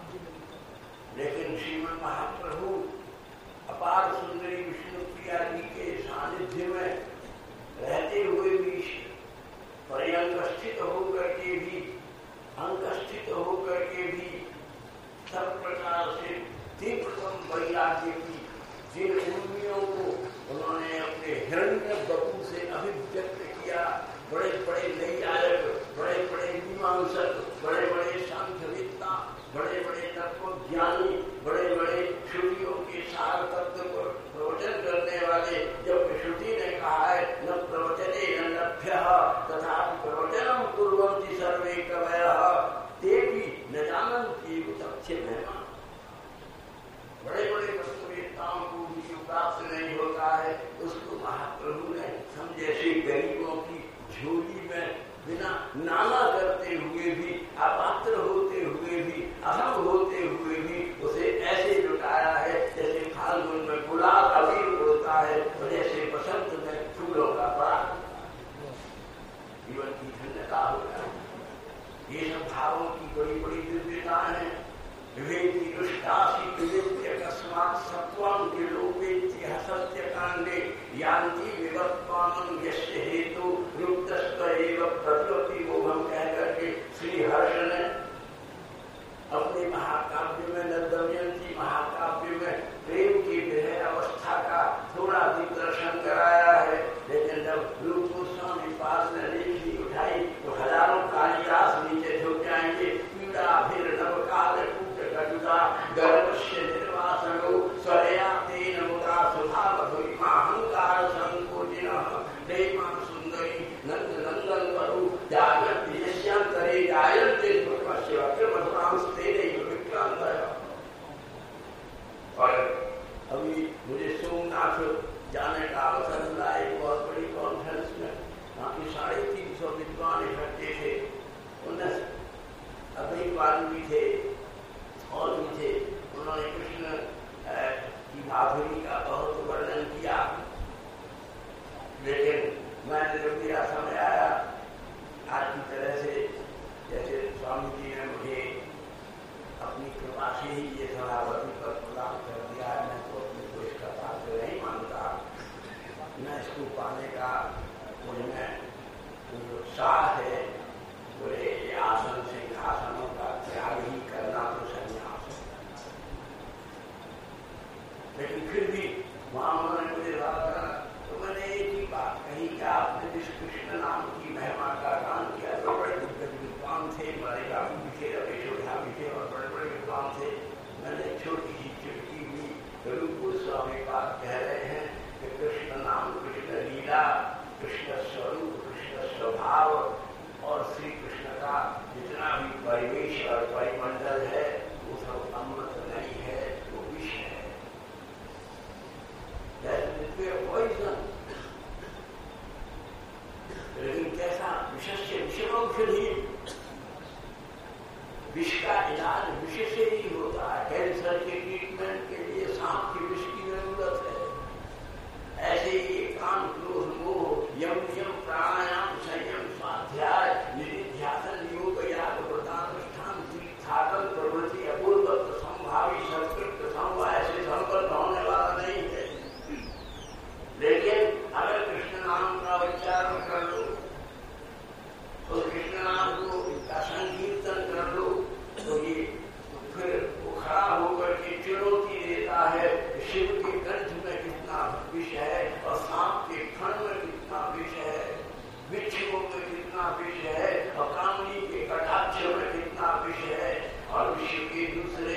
S4: लेकिन श्रीमन महाप्रभु अपार सुंदरी विष्णु प्रिया जी के सानिध्य में रहते हुए भी, पर्यंक स्थित होकर के भी, अंक स्थित होकर के भी सब प्रकार से तीव्रतम वैराग्य की जिन उर्मियों को उन्होंने अपने हिरण्य बपू से अभिव्यक्त किया, बड़े बड़े नैयायक, बड़े बड़े मीमांसक, बड़े बड़े सांख्यवेत्ता, बड़े बड़े तत्वज्ञानी, बड़े बड़े श्रुतियों के सार तत्व को प्रवचन करने वाले, जब श्रुति ने कहा है न प्रवचने न लभ्यः तथा प्रवचनम कुर्वन्ति सर्वे कवयः ते भी न जानन्ति तथ्य महिमा। बड़े बड़े तत्ववेत्ताओं को भी जो प्राप्त नहीं होता है, उसको महाप्रभु ने समझे से गरीबों की झोली में बिना नाना करते हुए भी, अपात्र होते हुए भी, अहम होते हुए भी उसे ऐसे लुटाया है जैसे फाल्गुन में गुलाब अबीर उड़ता है और जैसे बसंत में फूलों का पराग। जीवन की धन्यता हो जाए। ये सब भावों की बड़ी बड़ी दिव्यता है। विवेकी दुष्टासी विवेक्य अकस्मात् सत्वं त्रिलोकेति हसत्य कांडे यान्ति विवत्वामं यस्य हेतु युक्तस्व एव प्रतिवति मोहम कह करके श्री हर्ष ने अपने महाकाव्य में, दमयंती महाकाव्य में प्रेम की विरह अवस्था का थोड़ा दिग्दर्शन कराया है। लेकिन जब रूप गोस्वामी पाद ने लेखी उठाई तो हजारों कालिदास नीचे झुक जाएंगे। पीड़ा फिर नवकाल गर्भस्य निर्वासनो स्वया तेन मुदा सुधा मधुरी महांकार संकोचिनः प्रेमा सुंदरी नंद नंदन वरु जागृत यस्यांतरे गायन्ते पूर्वस्य वक्रमधुरांस्तेने विक्रांतः। और अभी मुझे सोमनाथ जाने का अवसर मिला एक बहुत बड़ी कॉन्फ्रेंस में। वहाँ की 350 विद्वान इकट्ठे थे, उनमें अद्वैतवादी भी थे और भी थे। उन्होंने कृष्ण की माधुरी का बहुत वर्णन किया, लेकिन मैंने जब मेरा समय आया आज की तरह से, जैसे स्वामी जी ने मुझे अपनी कृपा से ही ये सभापति पद प्रदान कर दिया, मैं तो अपने को इसका पात्र नहीं मानता। वस्तु पाने का उनमें जो उत्साह है वो ये आसन सिंहासनों का त्याग ही करना तो संन्यास है। लेकिन फिर भी वहां उन्होंने मुझे कहा तो मैंने एक ही बात कही कि आपने जिस कृष्ण नाम की महिमा का गान किया तो बड़े दिग्गज विद्वान थे, बड़े विषय अभिशोधा विषय और बड़े बड़े विद्वान थे। मैंने छोटी सी चुटकी भी रूप गोस्वामी बात कह रहे हैं कि कृष्ण नाम, कृष्ण लीला, कृष्ण स्वरूप, कृष्ण स्वभाव और श्री कृष्ण का जितना भी परिवेश और परिमंडल है वो सब अमृत नहीं है, वो विष है। लेकिन कैसा विषय विषमौषधि, विष का इलाज विष से ही होता है। कैंसर के ट्रीटमेंट के लिए सांप की विष की जरूरत है। ऐसे ही काम, क्रोध, मोह, यम नियम, प्राणायाम, संयम, स्वाध्याय, निधिध्यासन, योग, याग, व्रतानुष्ठान, तीर्थाटन प्रवृत्ति, अपूर्वक संभावी, संस्कृत समवाय से संपन्न होने वाला नहीं है। लेकिन अगर कृष्ण नाम का उच्चारण कर लो, तो कृष्ण नाम को का संकीर्तन कर लो, तो ये फिर वो खड़ा होकर के चुनौती देता है शिव के कंठ में कितना विष है और सांप के फण में कितना विष है, बिच्छुओं में कितना विष है और कामनी के कटाक्ष में कितना विष है। और विश्व के दूसरे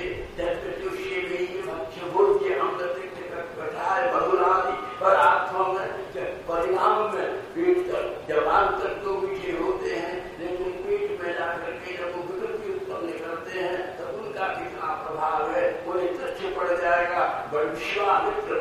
S4: भोज्य अमृत कटाए बहुरादि पदार्थों में परिणाम में पेट तक जबान तक तो मीठे होते हैं, लेकिन पेट में जाकर के जब वो विकृति उत्पन्न करते हैं तो उनका कितना प्रभाव है वो तथ्य पड़ जाएगा। विश्वामित्र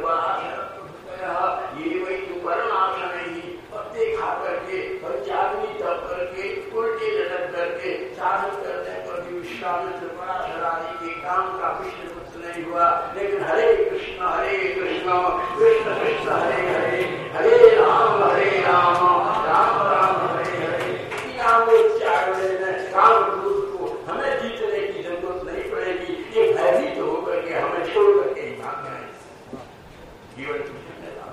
S4: ये वही तो वर्णासन ही पत्ते खा करके पंचाग्नि तप करके उल्टे लटक करके साधन करने पर भी विश्वामित्र पराशर आदि के काम का विष्णु पुत्र नहीं हुआ। लेकिन हरे कृष्ण कृष्ण कृष्ण हरे हरे, हरे राम राम राम हरे हरे। काम क्रोध को हमें जीतने की जरूरत नहीं पड़ेगी। ये भयभीत होकर के हमें छोड़ करके ही भाग जाए जीवन की जिम्मेदार।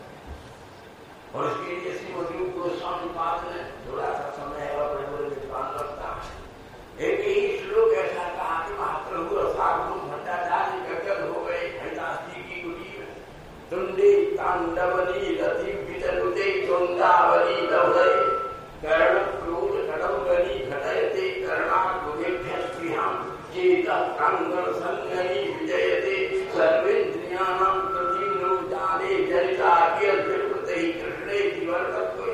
S4: और उसके लिए श्रीमती गोस्वामी पाद ने थोड़ा सा समय और बड़े बड़े विद्वान लगता है। एक ही श्लोक ऐसा कहा कि महाप्रभु साधु भट्टाचार्य गदगद हो गए हरिदास जी की कुटी में। तुंडे तांडवली रति वितनुते तुंडावली लवदय कर्ण क्रोध कटंगनी घटयते कर्णागुभ्यस्पृहां चेतः कांगण संगनी विजयते सर्वेन्द्रियाणां प्रतिनो जाने जनिताके अद्भुते कृष्णे जीवनत्वे।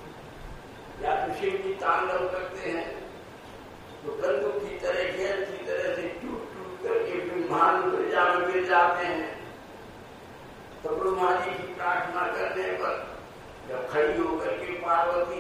S4: या शिव जी तांडव करते हैं तो कंदुक की तरह खेल की तरह से टूट टूट करके ब्रह्मांड गिरजा में गिर जाते हैं। तो ब्रह्मा जी की प्रार्थना करने पर जब खड़ी होकर के पार्वती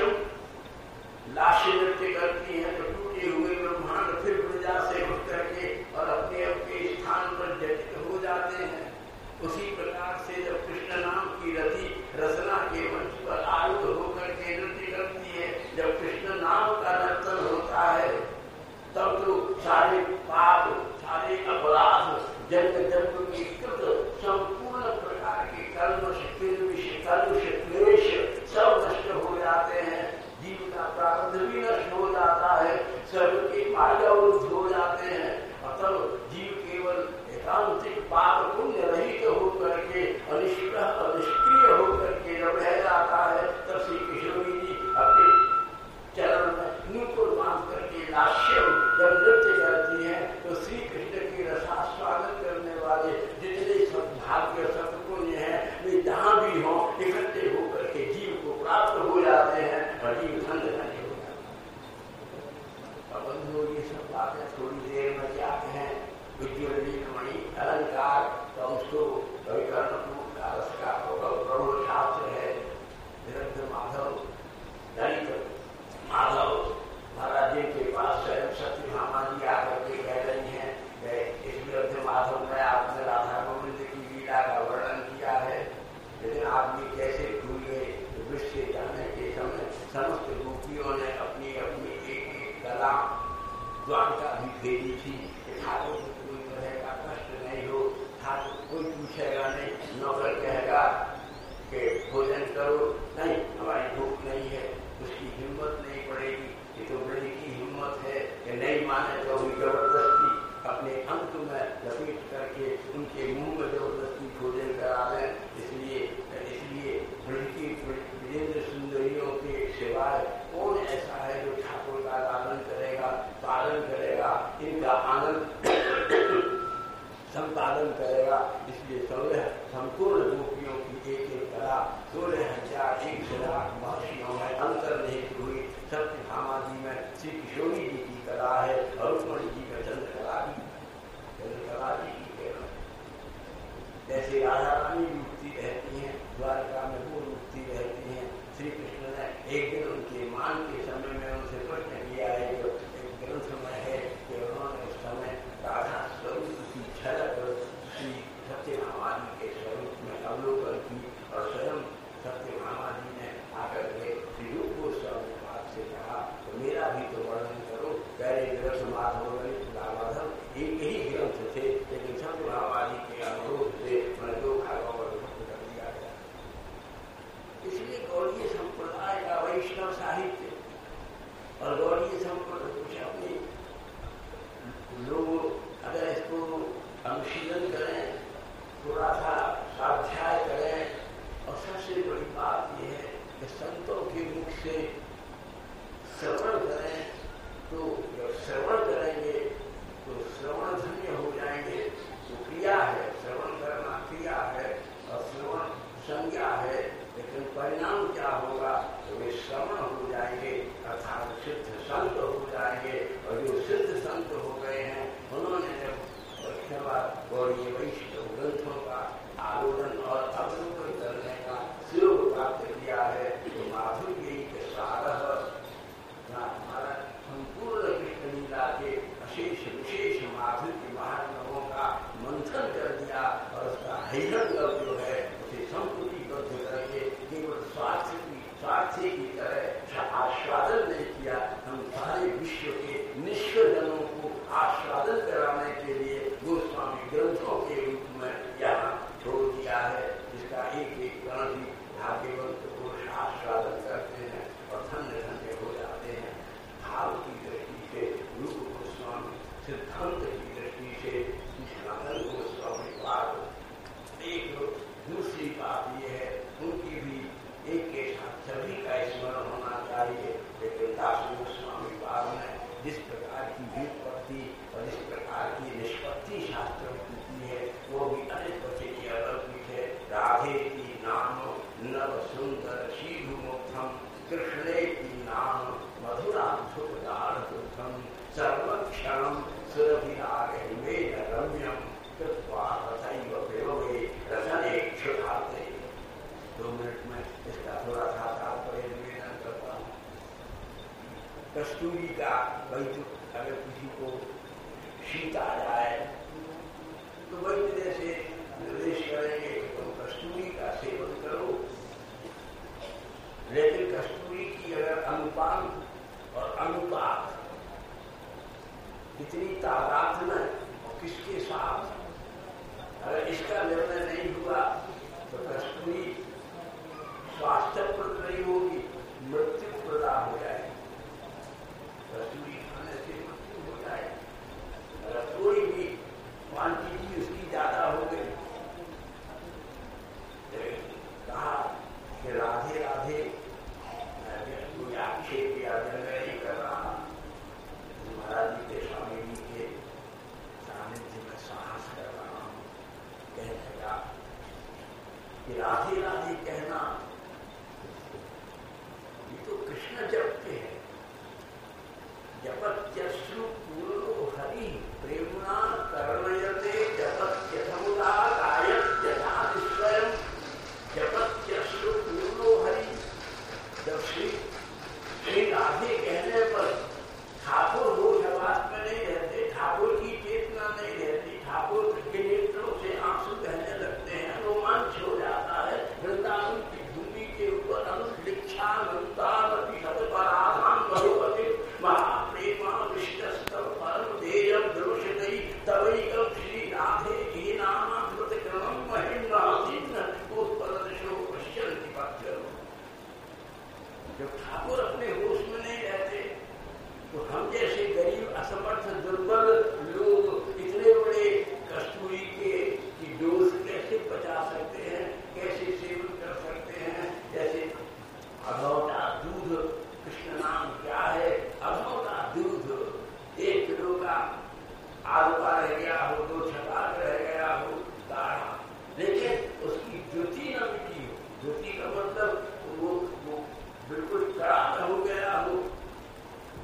S4: लाश्य नृत्य करती है तो टूटे हुए ब्रह्मांड फिर गिरजा से उठ करके और अपने अपने स्थान पर जटित हो जाते हैं। उसी प्रकार से जब कृष्ण नाम की रति रचना के मंच पर आरूढ़ होकर के नृत्य करती है, जब कृष्ण नाम का नर्तन होता है तब तो सारे पाप, सारे अपराध, जन्म जन्म की कृत संपूर्ण प्रकार के कलुष क्लेश सब नष्ट हो जाते हैं। जीव का प्रारब्ध भी नष्ट हो जाता है, सर्व के मार्ग अवरुद्ध हो जाते हैं। और तब जीव केवल एकांतिक पाप पुण्य रहित होकर के निष्क्रिय होकर के जब रह जाता है तब श्री किशोरी जी अपने चरण में नूपुर बांध करके लाश्य जब नृत्य करती है तो श्री कृष्ण की रसास्वागत करने वाले जितने सद्भाग्य सत्पुण्य हैं वे जहाँ भी हों इकट्ठे होकर के जीव को प्राप्त हो जाते हैं और जीव धन्य नहीं हो जाता। अब बंधुओं ये सब बातें थोड़ी देर में क्या कहें, विद्युल्लीनमणि अलंकार तो उसको कविकर्ण का रस का प्रौढ़ शास्त्र है। निरंतर माधव ललित माधव महाराज जी के पास स्वयं सत्यभामा जी आकर के कह रही हैं इस विरुद्ध माधव में आपने राधा गोविंद की लीला का वर्णन किया है, लेकिन आप ये कैसे भूल गए। वृक्ष से जाने के समय समस्त गोपियों ने अपनी अपनी एक एक कला द्वारका भी भेजी थी कि ठाकुर को कोई तरह का कष्ट नहीं हो, ठाकुर कोई पूछेगा नहीं, नौकर कहेगा कि भोजन मुंह में जबरदस्ती भोजन करा दें। इसलिए ब्रजेंद्र सुंदरियों के सिवाय कौन ऐसा है जो ठाकुर का पालन करेगा, इनका आनंद संपादन करेगा। इसलिए 16 संपूर्ण गोपियों की एक कला 16,001 महर्षियों में अंतर्निहित हुई। सत्यभामा जी में श्री किशोरी जी की कला है और रुक्मणी जी में चंद्रकला जी की केवल। जैसे राधा रानी रुकती रहती हैं, द्वारका में वो रुकती रहती हैं। श्री कृष्ण ने एक दिन उनके मान के समय में उनसे प्रश्न किया है, जो एक ग्रंथ में है कि उन्होंने उस समय राधा स्वरूप की झलक श्री सत्यभामा जी के स्वरूप में अवलोकन की और स्वयं सत्यभामा जी ने आकर के श्री रूप गोस्वामी पाद से कहा, तो मेरा भी तो वर्णन करो। पहले ग्रंथ माधव एक ही ग्रंथ थे, लेकिन सत्यभामा जी के अनुरोध से उन्हें 2 भागों में विभक्त कर दिया गया। इसलिए गौड़ीय संप्रदाय का वैष्णव साहित्य और गौड़ीय संप्रदाय कुछ अपने लोग अगर इसको अनुशीलन करें, थोड़ा सा स्वाध्याय करें, और सबसे बड़ी बात यह है कि संतों के मुख से श्रवण करें, तो जब श्रवण करेंगे तो श्रवण धन्य हो जाएंगे। तो क्रिया है, श्रवण करना क्रिया है और श्रवण संज्ञा है, लेकिन परिणाम क्या होगा? तो वे श्रवण हो जाएंगे अर्थात सिद्ध संत हो जाएंगे। और जो सिद्ध संत हो गए हैं उन्होंने जब गौड़ीय वैष्णव ग्रंथों का आलोचन और अवलोकन करने का सुयोग प्राप्त किया है, तो माधुर्य के सारह हमारा संपूर्ण कृष्ण लीला के अशेष विशेष माधुर्य महात्माओं का मंथन कर दिया और उसका हिरण जो है उसे संपूर्णबद्ध करके केवल स्वार्थी की तरह आस्वादन नहीं किया। हम सारे विश्व के निष्ठ जनों को आस्वादन कराने के लिए गोस्वामी ग्रंथों के रूप में यहाँ छोड़ दिया है, जिसका एक एक कण भी भाग्यवंत पुरुष आस्वादन करते हैं और धन्य धन्य हो जाते हैं। भाव की दृष्टि से रूप गोस्वामी, सिद्धांत की दृष्टि से सनातन गोस्वामी पाद। एक दूसरी बात यह है, उनकी भी एक के साथ सभी का स्मरण होना चाहिए। लेकिन दास गोस्वामी पाद ने जिस प्रकार की व्युत्पत्ति और जिस प्रकार की निष्पत्ति शास्त्र की है, वो भी अनेक बच्चे की अलौकिक है। राधे की नाम नव सुंदर शीघ्र मुग्धम, कृष्णे की नाम मधुरा सुखदार्थम, सर्वक्षणम सुरभिराग हिमेन रम्यम, कृत्वा तथैव विभवे रसने क्षुधाते। 2 मिनट में इसका थोड़ा सा तात्पर्य निवेदन करता हूँ। कस्तूरी का वैद्य अगर किसी को शीत आ जाए तो वैद्य से निर्देश करेंगे कि तुम कस्तूरी का सेवन करो, लेकिन कस्तूरी की अगर अनुपान और अनुपात कितनी तादाद में और किसके साथ, अगर इसका निर्णय नहीं हुआ तो कस्तूरी स्वास्थ्यप्रद नहीं होगी, मृत्यु प्रदा हो जाएगी। कस्तूरी खाने से मृत्यु हो जाएगी। अगर थोड़ी भी क्वांटिटी उसकी ज्यादा हो गई, कहा कि राधे राधे, कोई आक्षेप या निर्णय नहीं कर रहा। महाराज जी के स्वामी जी के सानिध्य में साहस कर रहा हूँ, कहने का कि राधे राधे कहना ये तो कृष्ण जपते हैं। जपत्यश्रु पूर्णो हरि प्रेमणा कर्णयते, जपत्यथमुदा गायत्यथा स्वयं, जपत्यश्रु पूर्णो हरि। जब श्री राधे कहने पर ठाकुर होशवास में नहीं रहते, ठाकुर की चेतना नहीं रहती, ठाकुर के नेत्रों से आंसू बहने लगते हैं, रोमांच हो जाता है। वृंदावन की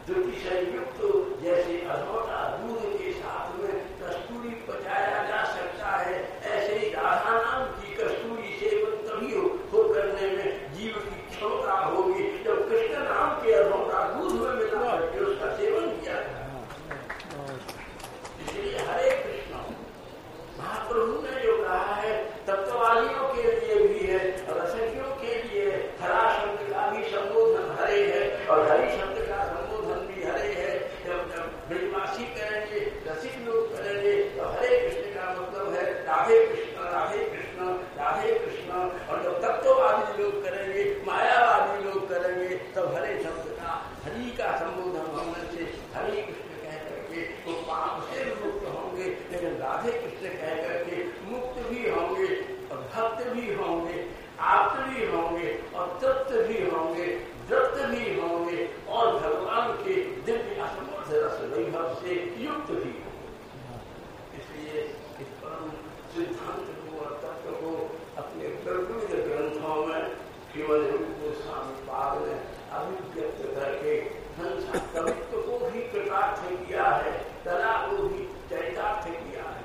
S4: द्युति संयुक्त जैसे अधोटा दूध के साथ में कस्तूरी पचाया जा सकता है, ऐसे ही राधा नाम की कस्तूरी सेवन तभी हो करने में जीव की क्षमता होगी जब कृष्ण नाम के अधोटा दूध में मिला करके उसका सेवन किया जाए। इसलिए हरे कृष्ण महाप्रभु ने जो कहा है तत्ववादियों के लिए भी है, रसिकों के लिए हरा शब्द का भी संबोधन हरे है और हरि शब्द का संबोधन भी हरे है। जब ब्रजवासी करेंगे, रसिक लोग करेंगे तो हरे कृष्ण का मतलब है राधे कृष्ण राधे कृष्ण राधे कृष्ण, और जब तत्ववादी लोग करेंगे, मायावादी लोग करेंगे तब हरे शब्द का हरि का संबोधन होने से हरि कृष्ण कह करके वो पाप से मुक्त होंगे, लेकिन राधे कृष्ण कह करके मुक्त भी होंगे और भक्त भी होंगे, आप्त भी होंगे और तृप्त भी होंगे, तृप्त भी होंगे और भगवान के दिव्य असमर्थ रस वैभव से युक्त भी होंगे। इसलिए इस परम सिद्धांत को और तत्व को अपने प्रबुद्ध ग्रंथों में श्रीमद रूप गोस्वामी पाद ने अभिव्यक्त करके संसार कवित्व को भी कृतार्थ किया है, कला को भी चरितार्थ किया है।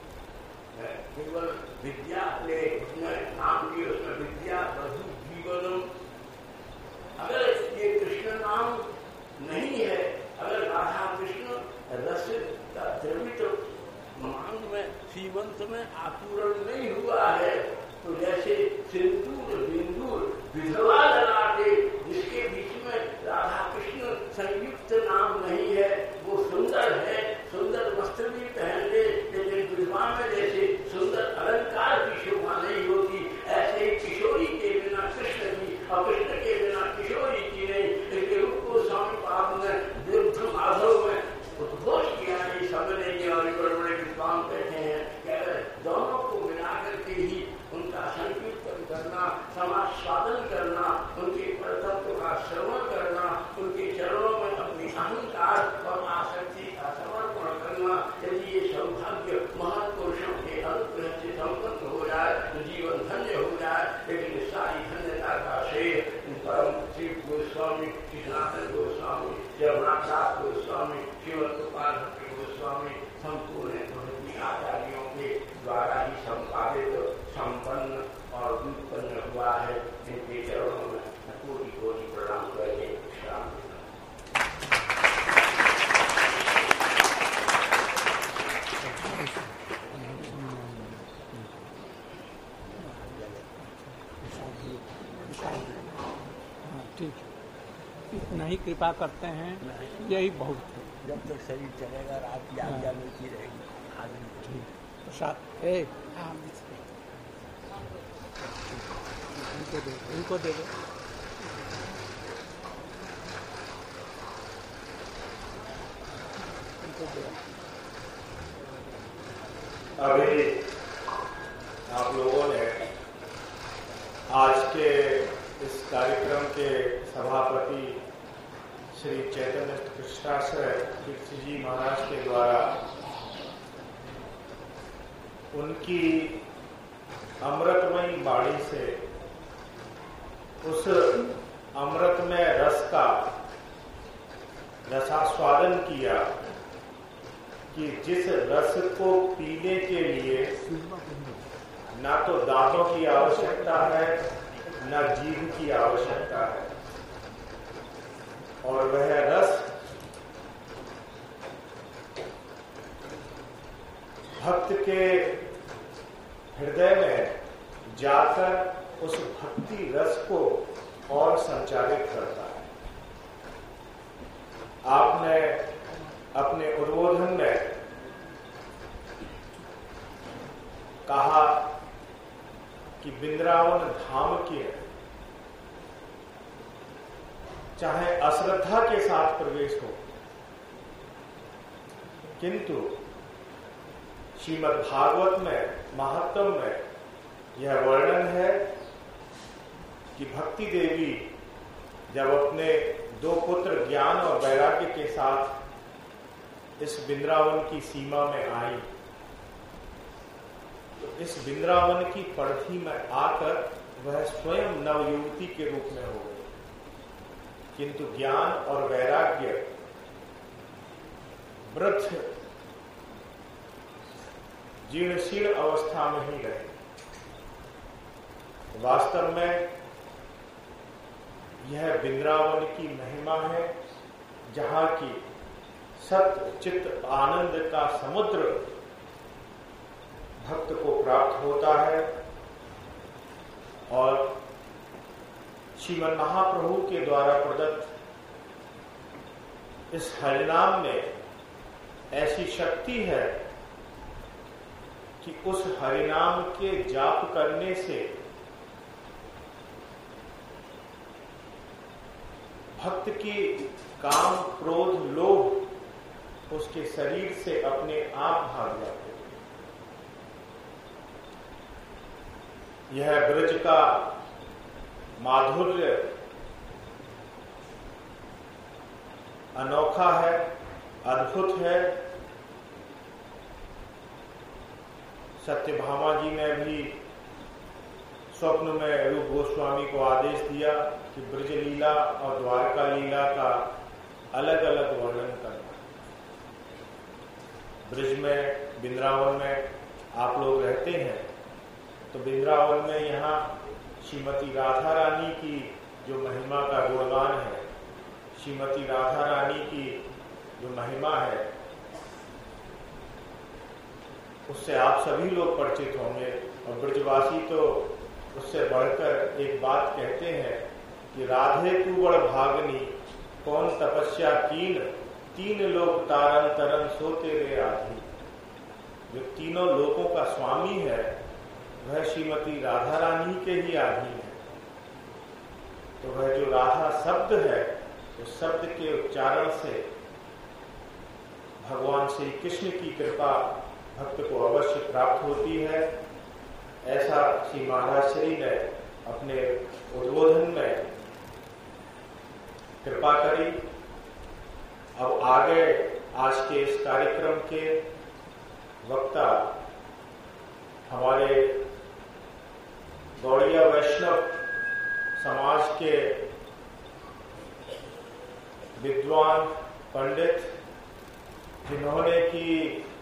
S4: केवल विद्या ने उसमें नाम की, उसमें विद्या बधु जीवनम। अगर ये कृष्ण नाम नहीं है, अगर राधा कृष्ण रस का द्रवित मांग में सीमंत में आपूरण नहीं हुआ है तो जैसे सिंदूर बिंदूर विधवा ललाटे जिसके बीच में राधा कृष्ण संयुक्त नाम नहीं है वो सुंदर है, सुंदर वस्त्र भी पहन ले, लेकिन विधवा में जैसे सुंदर अलंकार की शोभा नहीं होती, ऐसे ही किशोरी के बिना कृष्ण की और कृष्ण के बिना किशोरी की नहीं। इसके रूप को स्वामी पाद ने दीर्घ माधव में उद्घोष किया है, समझने के और बड़े बड़े विद्वान बैठे हैं कि दोनों को मिला करके ही उनका संकीर्तन करना, समास्वादन करना, उनके परतत्व का श्रवण करना, उनके चरणों में अपनी अहंकार और आसक्ति का समर्पण करना, यदि ये सौभाग्य महापुरुषों के अनुग्रह से संपन्न हो जाए तो जीवन धन्य हो जाए। लेकिन इस सारी धन्यता का श्रेय परम श्री गोस्वामी, श्री सनातन गोस्वामी, जगन्नाथ गोस्वामी, श्रीमद गोपाल गोस्वामी संपूर्ण आचार्यों के द्वारा ही संपादित, संपन्न और उत्पन्न हुआ है। इनके चरणों में कोटि कोटि प्रणाम करके विश्राम
S1: ठीक, इतना ही कृपा करते हैं, यही बहुत है।
S4: जब तक शरीर चलेगा रात की आज्ञा मिलती रहेगी। आदमी
S1: प्रसाद इनको दे दो।
S3: अभी आप लोगों ने आज के इस कार्यक्रम के सभापति श्री चैतन्य कृष्णाश्रय कीर्ति जी महाराज के द्वारा उनकी अमृतमयी वाणी से उस अमृतमय रस का रसास्वादन किया कि जिस रस को पीने के लिए ना तो दांतों की आवश्यकता है ना जीभ की आवश्यकता है, और वह रस भक्त के हृदय में जाकर उस भक्ति रस को और संचालित करता है। आपने अपने उद्बोधन में कहा कि वृंदावन धाम के चाहे अश्रद्धा के साथ प्रवेश हो, किंतु श्रीमद् भागवत में महात्म में यह वर्णन है कि भक्ति देवी जब अपने दो पुत्र ज्ञान और वैराग्य के साथ इस वृंदावन की सीमा में आई तो इस वृंदावन की परिधि में आकर वह स्वयं नवयुवती के रूप में हो गई, किंतु ज्ञान और वैराग्य व्रत जीर्ण शीर्ण अवस्था में ही रहे। वास्तव में यह वृंदावन की महिमा है, जहां की सत्य चित्त आनंद का समुद्र भक्त को प्राप्त होता है। और श्रीमन महाप्रभु के द्वारा प्रदत्त इस हरिनाम में ऐसी शक्ति है कि उस हरिनाम के जाप करने से भक्त की काम क्रोध लोभ उसके शरीर से अपने आप भाग जाते हैं। यह ब्रज का माधुर्य अनोखा है, अद्भुत है। सत्यभामा जी ने भी स्वप्न में रूप गोस्वामी को आदेश दिया कि ब्रज लीला और द्वारका लीला का अलग अलग वर्णन करना। ब्रज में, वृंदावन में आप लोग रहते हैं तो वृंदावन में यहाँ श्रीमती राधा रानी की जो महिमा का गुणगान है, श्रीमती राधा रानी की जो महिमा है, उससे आप सभी लोग परिचित होंगे। और ब्रजवासी तो उससे बढ़कर एक बात कहते हैं कि राधे तू बड़ भागनी, कौन तपस्या कीन, तीन लोक तारन तरन सो तेरे आधी। जो तीनों लोकों का स्वामी है वह श्रीमती राधा रानी के ही आधी है। तो वह जो राधा शब्द है, उस शब्द के उच्चारण से भगवान श्री कृष्ण की कृपा भक्त को अवश्य प्राप्त होती है। ऐसा श्री महाराज श्री ने अपने उद्बोधन में कृपा करी। अब आगे आज के इस कार्यक्रम के वक्ता हमारे गौड़िया वैष्णव समाज के विद्वान पंडित, जिन्होंने की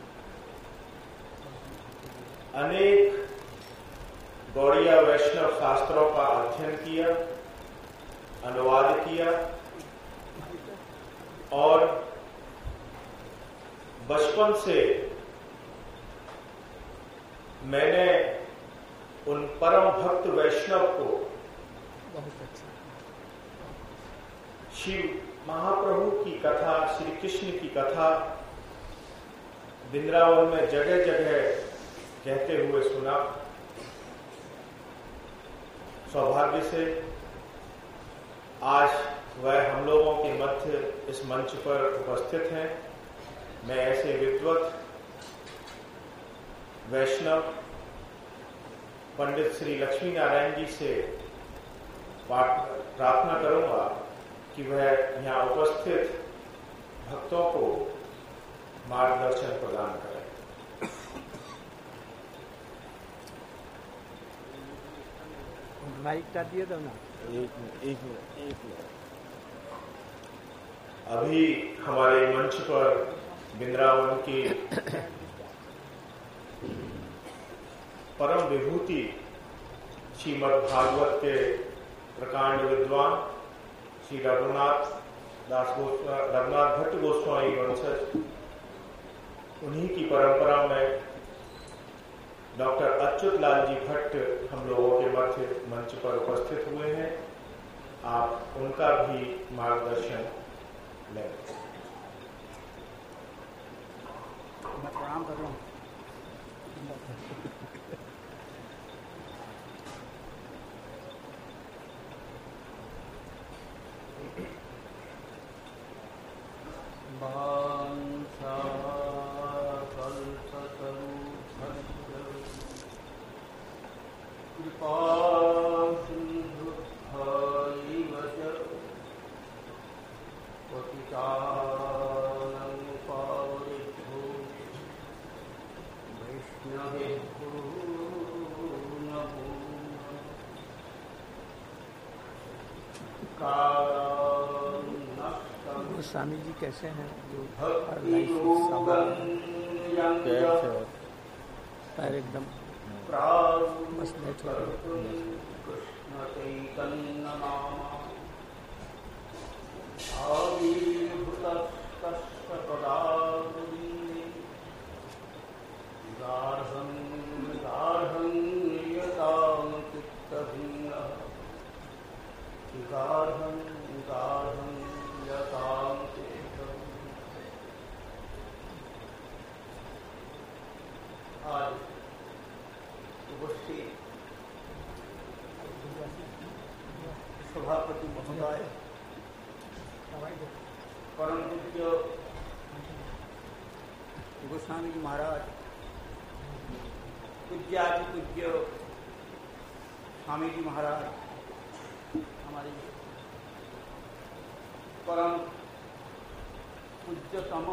S3: अनेक गौड़िया वैष्णव शास्त्रों का अध्ययन किया, अनुवाद किया और बचपन से मैंने उन परम भक्त वैष्णव को शिव महाप्रभु की कथा, श्री कृष्ण की कथा वृंदावन में जगह जगह कहते हुए सुना। सौभाग्य से आज वह हम लोगों के मध्य इस मंच पर उपस्थित हैं। मैं ऐसे विद्वत वैष्णव पंडित श्री लक्ष्मी नारायण जी से प्रार्थना करूंगा कि वह यहाँ उपस्थित भक्तों को मार्गदर्शन प्रदान करें।
S1: माइक का दिए दो ना।
S3: एक मिनट। अभी हमारे मंच पर वृंदावन की परम विभूति श्रीमद् भागवत के प्रकांड विद्वान श्री रघुनाथ भट्ट गोस्वामी वंशज, उन्हीं की परंपरा में डॉक्टर अच्युत लाल जी भट्ट हम लोगों के मध्य मंच पर उपस्थित हुए हैं। आप उनका भी मार्गदर्शन लें।
S1: मैं प्रणाम कर रहा हूँ। स्वामी जी कैसे हैं जो पैर एकदम बस बैठे
S4: आज उपस्थित सभापति महोदय, परम पूज्य गोस्वामी जी महाराज, पूज्याति पूज्य स्वामी जी महाराज, हमारे परम पूज्यतम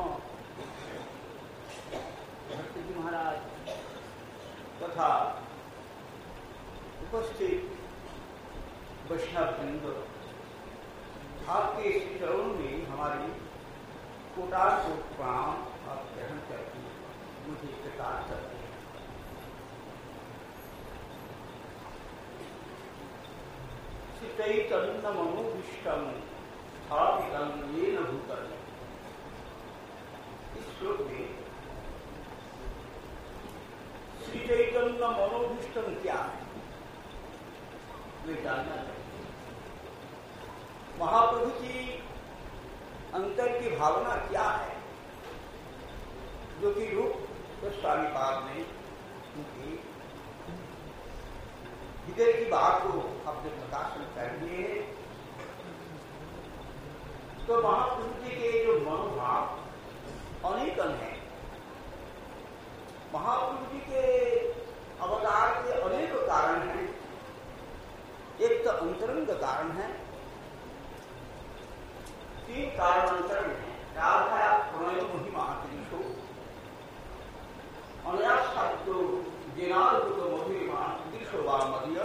S4: भक्ति जी महाराज तथा उपस्थित वैष्णववृंद, आपके इस चरणों में हमारी कोटार को प्रणाम आप ग्रहण करके मुझे स्वीकार करते हैं। चैतन्य मनोभीष्टम स्थापितं येन भूतले। इस श्लोक में श्री चैतन्य मनोभीष्टम क्या है वे जानना चाहिए। महाप्रभु की अंतर की भावना क्या है, जो कि रूप गोस्वामी पाद ने उनकी हृदय की बात को अपने प्रकाशन कर दिए हैं। तो महाप्रभु जी के जो मनोभाव अनेकन है, महाप्रभु जी के अवतार के अनेक कारण हैं। एक तो अंतरंग कारण है, तीन कारण अंतरंग है। राधा प्रणय महिमा त्रिशो अनयाशब्दो जिनार्दुत महिमा त्रिशो वा मदीय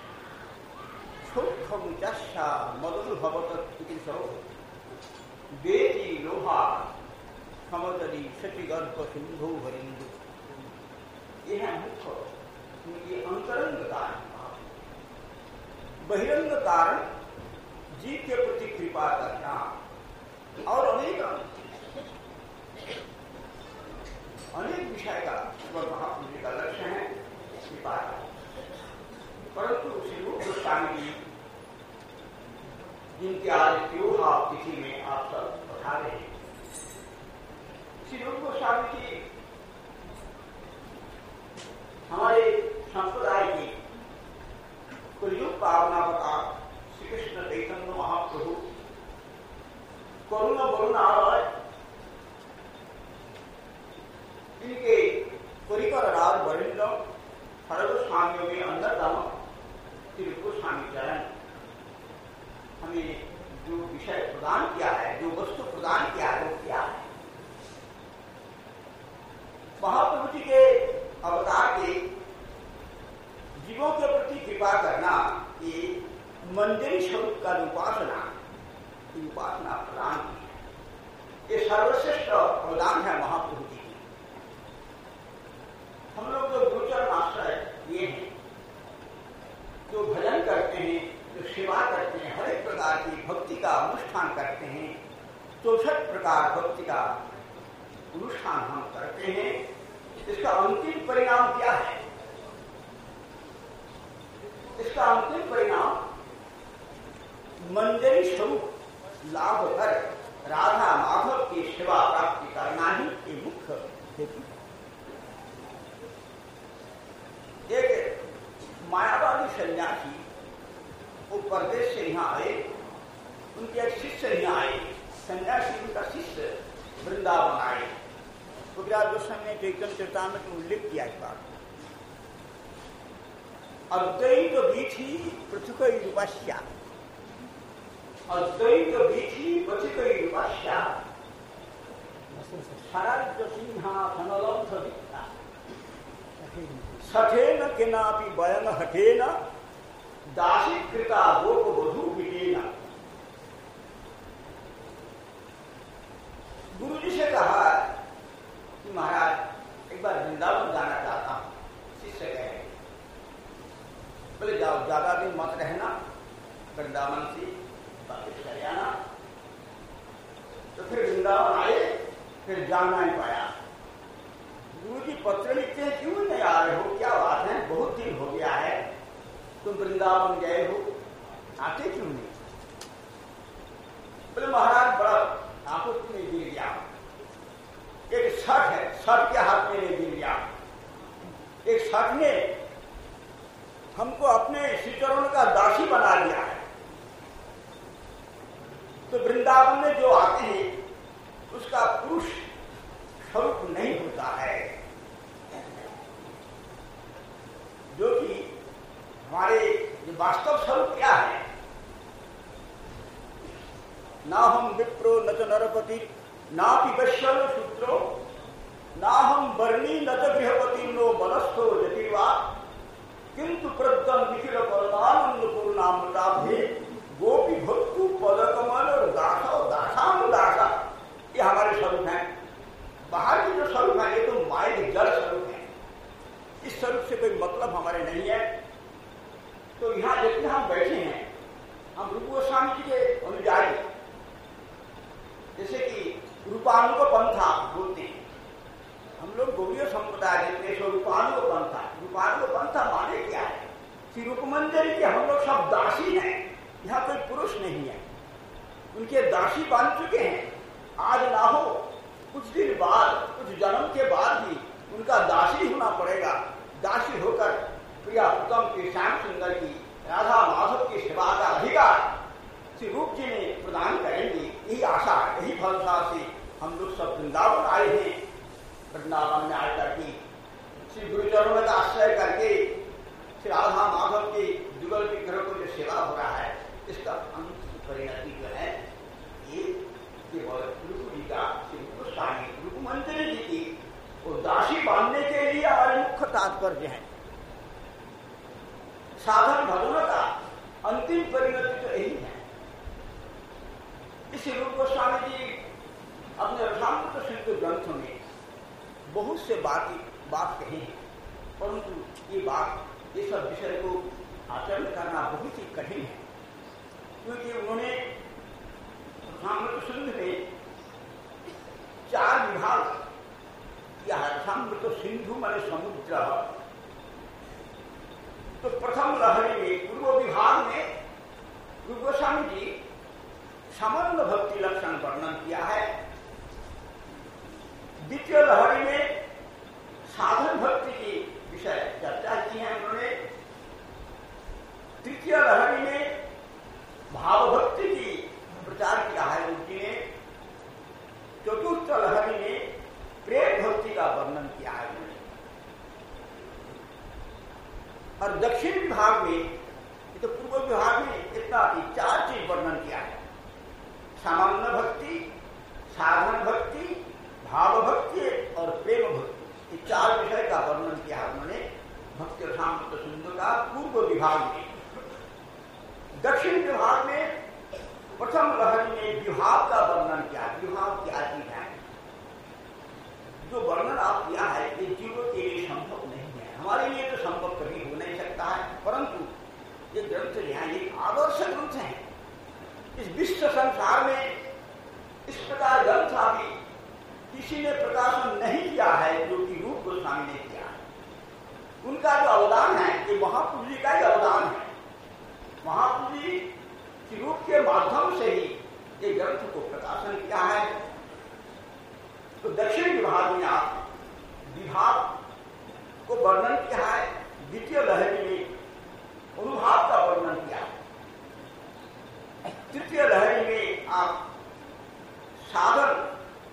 S4: क्षोभम चक्षा मदनुभवत त्रिशो वेदी लोहा समदरी शचिगर्भ सिंधु हरिंदु। यह है मुख्य ये अंतरंग कारण। बहिरंग कारण जीव के प्रति कृपा करना और अनेक विषय का महापुरुष का लक्ष्य है कृपा। परंतु श्री रूप गोस्वामी जी जिनके आज त्योहार तिथि में आप सब पधारे हैं, श्री रूप गोस्वामी जी हमारे संप्रदाय की कलयुग पावनावतार श्री कृष्ण चैतन्य महाप्रभु करुण वरुणालय इनके परिकर राज वरिष्ठ सर्वस्वामियों में अंदरतम श्री गोस्वामी चरण हमें जो विषय प्रदान किया है, जो वस्तु प्रदान किया है, वो क्या है। महाप्रभु जी के अवतार के जीवों के प्रति कृपा करना, ये मंदिर स्वरूप का उपासना प्रदान की है। ये सर्वश्रेष्ठ प्रदान है महाप्रभु जी की। हम लोग जो गुरुचरण आश्रय ये हैं, जो भजन करते हैं, जो सेवा करते हैं, हर एक प्रकार की भक्ति का अनुष्ठान करते हैं, 64 प्रकार भक्ति का अनुष्ठान हम करते हैं। इसका अंतिम परिणाम क्या है? इसका अंतिम परिणाम मंजरी स्वरूप लाभ कर राधा माधव की सेवा प्राप्ति करना ही एक मुख्य हेतु है। एक मायावादी सन्यासी वो परदेश से यहाँ आए, उनके एक शिष्य यहाँ आए, सन्यासी उनका शिष्य वृंदावन आए। कबीरदास गोस्वामी ने चैतन्य चरितामृत में उल्लेख किया इस बात। अद्वैत वीथि पृथुकैरुपस्या, अद्वैत वीथि पथिकैरुपस्या शरद सिंहासनलब्ध विद्या सठेन केनापि वयन हठेन दासीकृता गोपवधू विटेन।
S5: गुरु जी से कहा कि महाराज एक बार वृंदावन जाना चाहता हूं। शिष्य कहे बोले जाओ, ज्यादा दिन मत रहना, वृंदावन से वापिस चले आना। तो फिर वृंदावन आए, फिर जाना नहीं पाया। गुरु जी पत्र लिखते हैं, क्यों नहीं आ रहे हो, क्या बात है, बहुत दिन हो गया है, तुम वृंदावन गए हो, आते क्यों नहीं? बोले महाराज बड़ा आपत्ति में गिर गया, एक शठ है, शठ के हाथ में गिर गया। एक शठ ने हमको अपने श्री चरण का दासी बना दिया है। तो वृंदावन में जो आते हैं उसका पुरुष स्वरूप नहीं होता है, जो कि हमारे वास्तव स्वरूप क्या है। ना हम विप्रो न च नरपति ना पिबश्य शूद्रो ना हम वर्णी न च गृहपति नो मनस्थो जतिर्वा किंतु प्रद्यम निखिल परमानंद पूर्णामृताभे गोपी भक्तु पदकमल और दासा। ये हमारे स्वरूप है। बाहर की जो स्वरूप है ये तो माइक जड़ स्वरूप है, इस स्वरूप से कोई मतलब हमारे नहीं है। तो यहाँ जितने हम बैठे हैं, हम रूप गोस्वामी जी के अनुयायी, जैसे कि रूपानुग पंथा बोलते हैं हम लोग, गौड़ीय संप्रदाय जितने सो रूपानुग पंथा। रूपानुग पंथा माने क्या है? श्री रूपमंजरी के हम लोग सब दासी हैं, यहाँ कोई पुरुष नहीं है, उनके दासी बन चुके हैं। आज ना हो, कुछ दिन बाद, कुछ जन्म के बाद भी उनका दासी होना पड़ेगा। दासी होकर प्रिया उत्तम की, श्याम सुंदर की, राधा माधव की सेवा का अधिकार श्री रूप जी ने प्रदान करेंगे, यही आशा, यही भरोसा से हम लोग सब वृंदावन आए हैं। वृंदावन में आकर के श्री गुरुचरणों का आश्रय करके श्री राधा माधव के जुगल विग्रह को जो सेवा हो रहा है, इसका अंत परिणति जो है ये केवल गुरु जी का, श्री गोस्वामी रूपमंजरी जी की वो दासी बांधने के लिए हमारे मुख्य तात्पर्य है। साधन भजन का अंतिम परिणति तो यही है। इस रूप गोस्वामी जी अपने रसामृत सिंधु ग्रंथ में बहुत से बात कही है, परंतु ये सब विषय को आचरण करना बहुत ही कठिन है, क्योंकि उन्होंने रसामृत सिंधु में 4 विभाग किया है। रसामृत सिंधु माने समुद्र। तो प्रथम लहरी में, पूर्व विभाग में रूप गोस्वामी जी सामान्य भक्ति लक्षण वर्णन किया है। द्वितीय लहरी में साधन भक्ति की विषय चर्चा की है उन्होंने। तृतीय लहरी में भाव भक्ति की प्रचार किया है उनकी ने। चतुर्थ लहरी में प्रेम भक्ति का वर्णन किया है उन्होंने। और दक्षिण विभाग में, तो पूर्व विभाग में इतना 4 चीज वर्णन किया है। सामान्य भक्ति, साधन भक्ति, भाव भक्ति और प्रेम भक्ति, ये 4 विषय का वर्णन किया है उन्होंने भक्ति रसामृत सिंधु का पूर्व विभाग में। दक्षिण विभाग में प्रथम लहरी में विभाव का वर्णन किया। विभाव क्या चीज है? जो वर्णन आप किया है ये जीवों के लिए संभव नहीं है, हमारे लिए तो संभव कभी हो नहीं सकता है, परंतु ये ग्रंथ यहाँ एक आदर्श ग्रंथ है। इस विश्व संसार में इस प्रकार ग्रंथ अभी किसी ने प्रकाशन नहीं किया है जो कि रूप गोस्वामी ने किया है। उनका जो अवदान है ये महापुरुष जी का ही अवदान है। महापुरुष जी रूप के माध्यम से ही ये ग्रंथ को प्रकाशन किया है। तो दक्षिण विभाग में आप विभाग को वर्णन किया है, द्वितीय लहरी में अनुभाव का वर्णन किया है, तृतीय लहरी में आप साधन,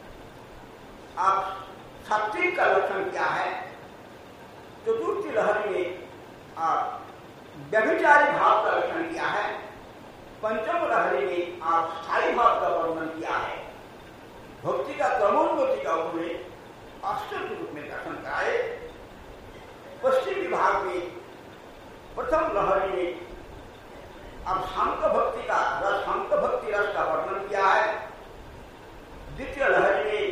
S5: आप सात्विक का लक्षण क्या है, चतुर्थी लहरी में आप व्यभिचारी भाव का लक्षण किया है, पंचम लहरी में आप स्थायी भाव का वर्णन किया है। भक्ति का क्रमोन्नति का उन्होंने आश्चर्य रूप में दर्शन कराए। पश्चिम विभाग में प्रथम लहरी में अब शांत भक्ति का रस, शांत भक्ति रस का वर्णन किया है। द्वितीय लहरी में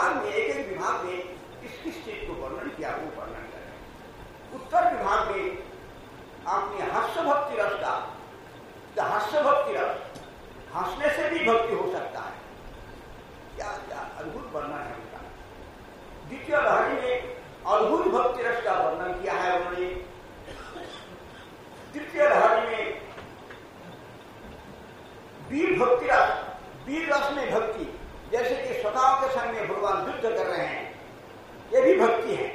S5: विभाग में, एक एक विभाग में किस किस चीज को वर्णन किया वो वर्णन करें। उत्तर विभाग में आपने हास्य भक्ति रस का, हास्य भक्ति रस, हंसने से भी भक्ति हो सकता है, क्या क्या अद्भुत वर्णन है उनका। द्वितीय लहरी में अद्भुत भक्ति रस का वर्णन किया है उन्होंने। तृतीय लहरी में वीर भक्ति रस, वीर रस में भक्ति, जैसे कि श्रोताओं के संग में भगवान युद्ध कर रहे हैं, ये भी भक्ति है।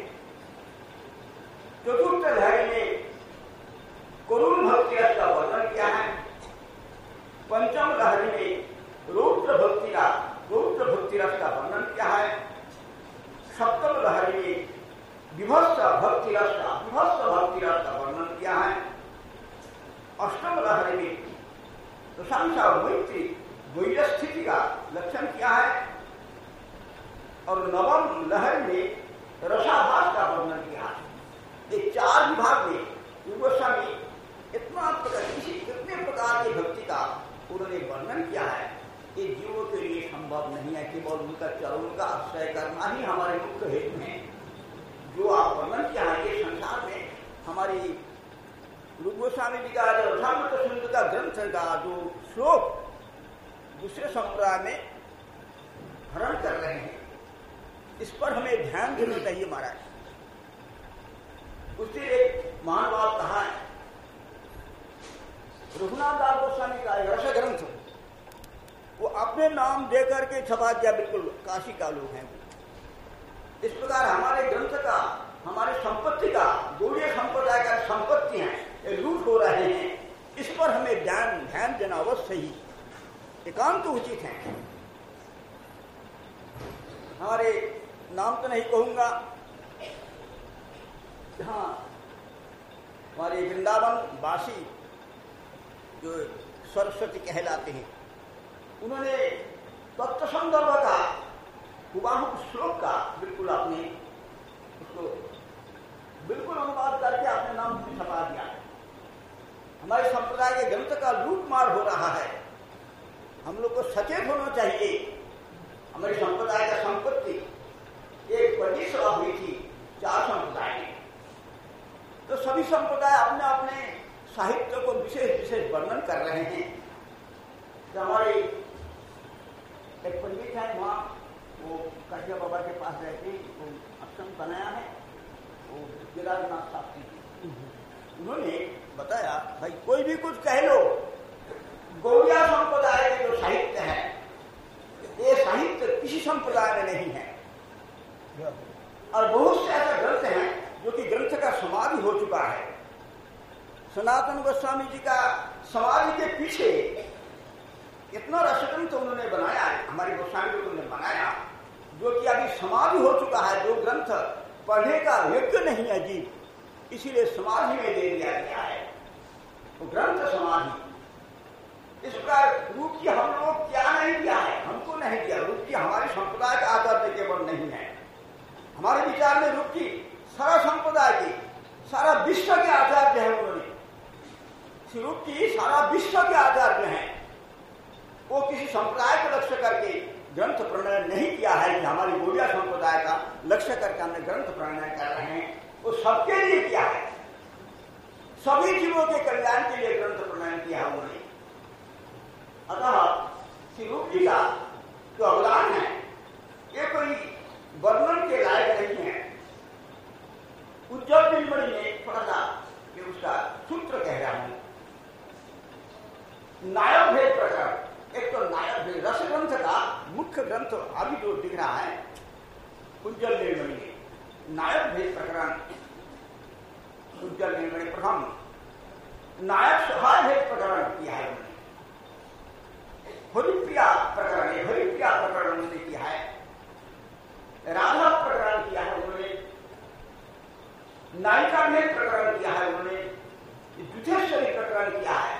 S5: चतुर्थ लहरी में करुण भक्ति रस का वर्णन किया है। पंचम लहरी में रौद्र भक्ति रस का वर्णन किया है। सप्तम लहरी में विभत्स भक्ति रस का वर्णन किया है। अष्टम लहरी में प्रशंसा मैत्री द्वैत स्थिति का लक्षण किया है। और नवम लहर में रसाभास का वर्णन किया है। ये चार विभाग में गोस्वामी इतना कितने प्रकार की भक्ति का उन्होंने वर्णन किया है, ये जीवों के लिए संभव नहीं है। केवल उनका चरणों का आश्रय करना ही हमारे मुख्य हेतु है। जो आप वर्णन किया है, ये संसार में हमारी रूप गोस्वामी जी का जो रसामृत सिंधु का ग्रंथ का जो श्लोक दूसरे संप्रदाय में हरण कर रहे हैं, इस पर हमें ध्यान देना चाहिए महाराज। उससे एक महान बात कहा है, रघुनाथ दास गोस्वामी का रस ग्रंथ वो अपने नाम देकर के छपा दिया, बिल्कुल काशी का लोग हैं। इस प्रकार हमारे ग्रंथ का, हमारे संपत्ति का, गौड़ीय संप्रदाय का संपत्ति है, ये लूट हो रहे हैं। इस पर हमें ध्यान देना अवश्य ही एकांत उचित है। हमारे नाम तो नहीं कहूंगा, हाँ हमारे वृंदावन वासी जो सरस्वती कहलाते हैं, उन्होंने तत्व संदर्भ का हुबाहु श्लोक का बिल्कुल आपने उसको बिल्कुल अनुवाद करके अपने नाम से छपा दिया। हमारे संप्रदाय के ग्रंथ का लूटमार हो रहा है, हम लोग को सचेत होना चाहिए। हमारी संप्रदाय का संपत्ति एक बड़ी सभा हुई थी 4 संप्रदाय में, तो सभी संप्रदाय अपने अपने साहित्य को विशेष वर्णन कर रहे हैं। तो हमारे एक पंडित है वहाँ, वो काटिया बाबा के पास रहते हैं, वो आश्रम बनाया है, वो गिराजनाथ साहब जी, उन्होंने बताया भाई कोई भी कुछ कह लो, गौड़िया संप्रदाय के जो साहित्य है, ये साहित्य किसी संप्रदाय में नहीं है। और बहुत से ऐसे ग्रंथ हैं जो कि ग्रंथ का समाधि हो चुका है। सनातन गोस्वामी जी का समाधि के पीछे इतना रसग्रंथ उन्होंने बनाया है, हमारे गोस्वामी जी ने बनाया, जो कि अभी समाधि हो चुका है, जो ग्रंथ पढ़ने का योग्य नहीं है जी, इसीलिए समाधि में दे दिया गया है। तो ग्रंथ समाधि इस प्रकार रूप की हम लोग क्या नहीं दिया है, हमको नहीं दिया। रूप की हमारे संप्रदाय का आचार्य केवल नहीं है, हमारे विचार में रूप की सारा संप्रदाय की, सारा विश्व के आचार्य है। उन्होंने रूप की सारा विश्व के आचार्य हैं, वो किसी संप्रदाय को लक्ष्य करके ग्रंथ प्रणयन नहीं किया है कि हमारी गौड़िया संप्रदाय का लक्ष्य करके हमने ग्रंथ प्रणयन कर रहे हैं। वो सबके लिए किया है, सभी जीवों के कल्याण के लिए ग्रंथ प्रणयन किया है उन्होंने। अतः श्री रूप जी का जो अवदान है ये कोई वर्णन के लायक नहीं है। उज्जवल बिलमणि में थोड़ा सा ये उसका सूत्र कह रहा हूं। नायक भेद प्रकरण, एक तो नायक भेद रस ग्रंथ का मुख्य ग्रंथ अभी जो दिख रहा है उज्जवल बिलमणि में, नायक भेद प्रकरण उज्जवल बिलमणि प्रथम, नायक स्वभाव भेद प्रकरण किया है उन्होंने। हरिप्रिया प्रकरण, हरिप्रिया प्रकरण उन्होंने किया है। राधा प्रकरण किया है उन्होंने, नायिका भेद प्रकरण किया है उन्होंने, द्वितीयश्वरी प्रकरण किया है।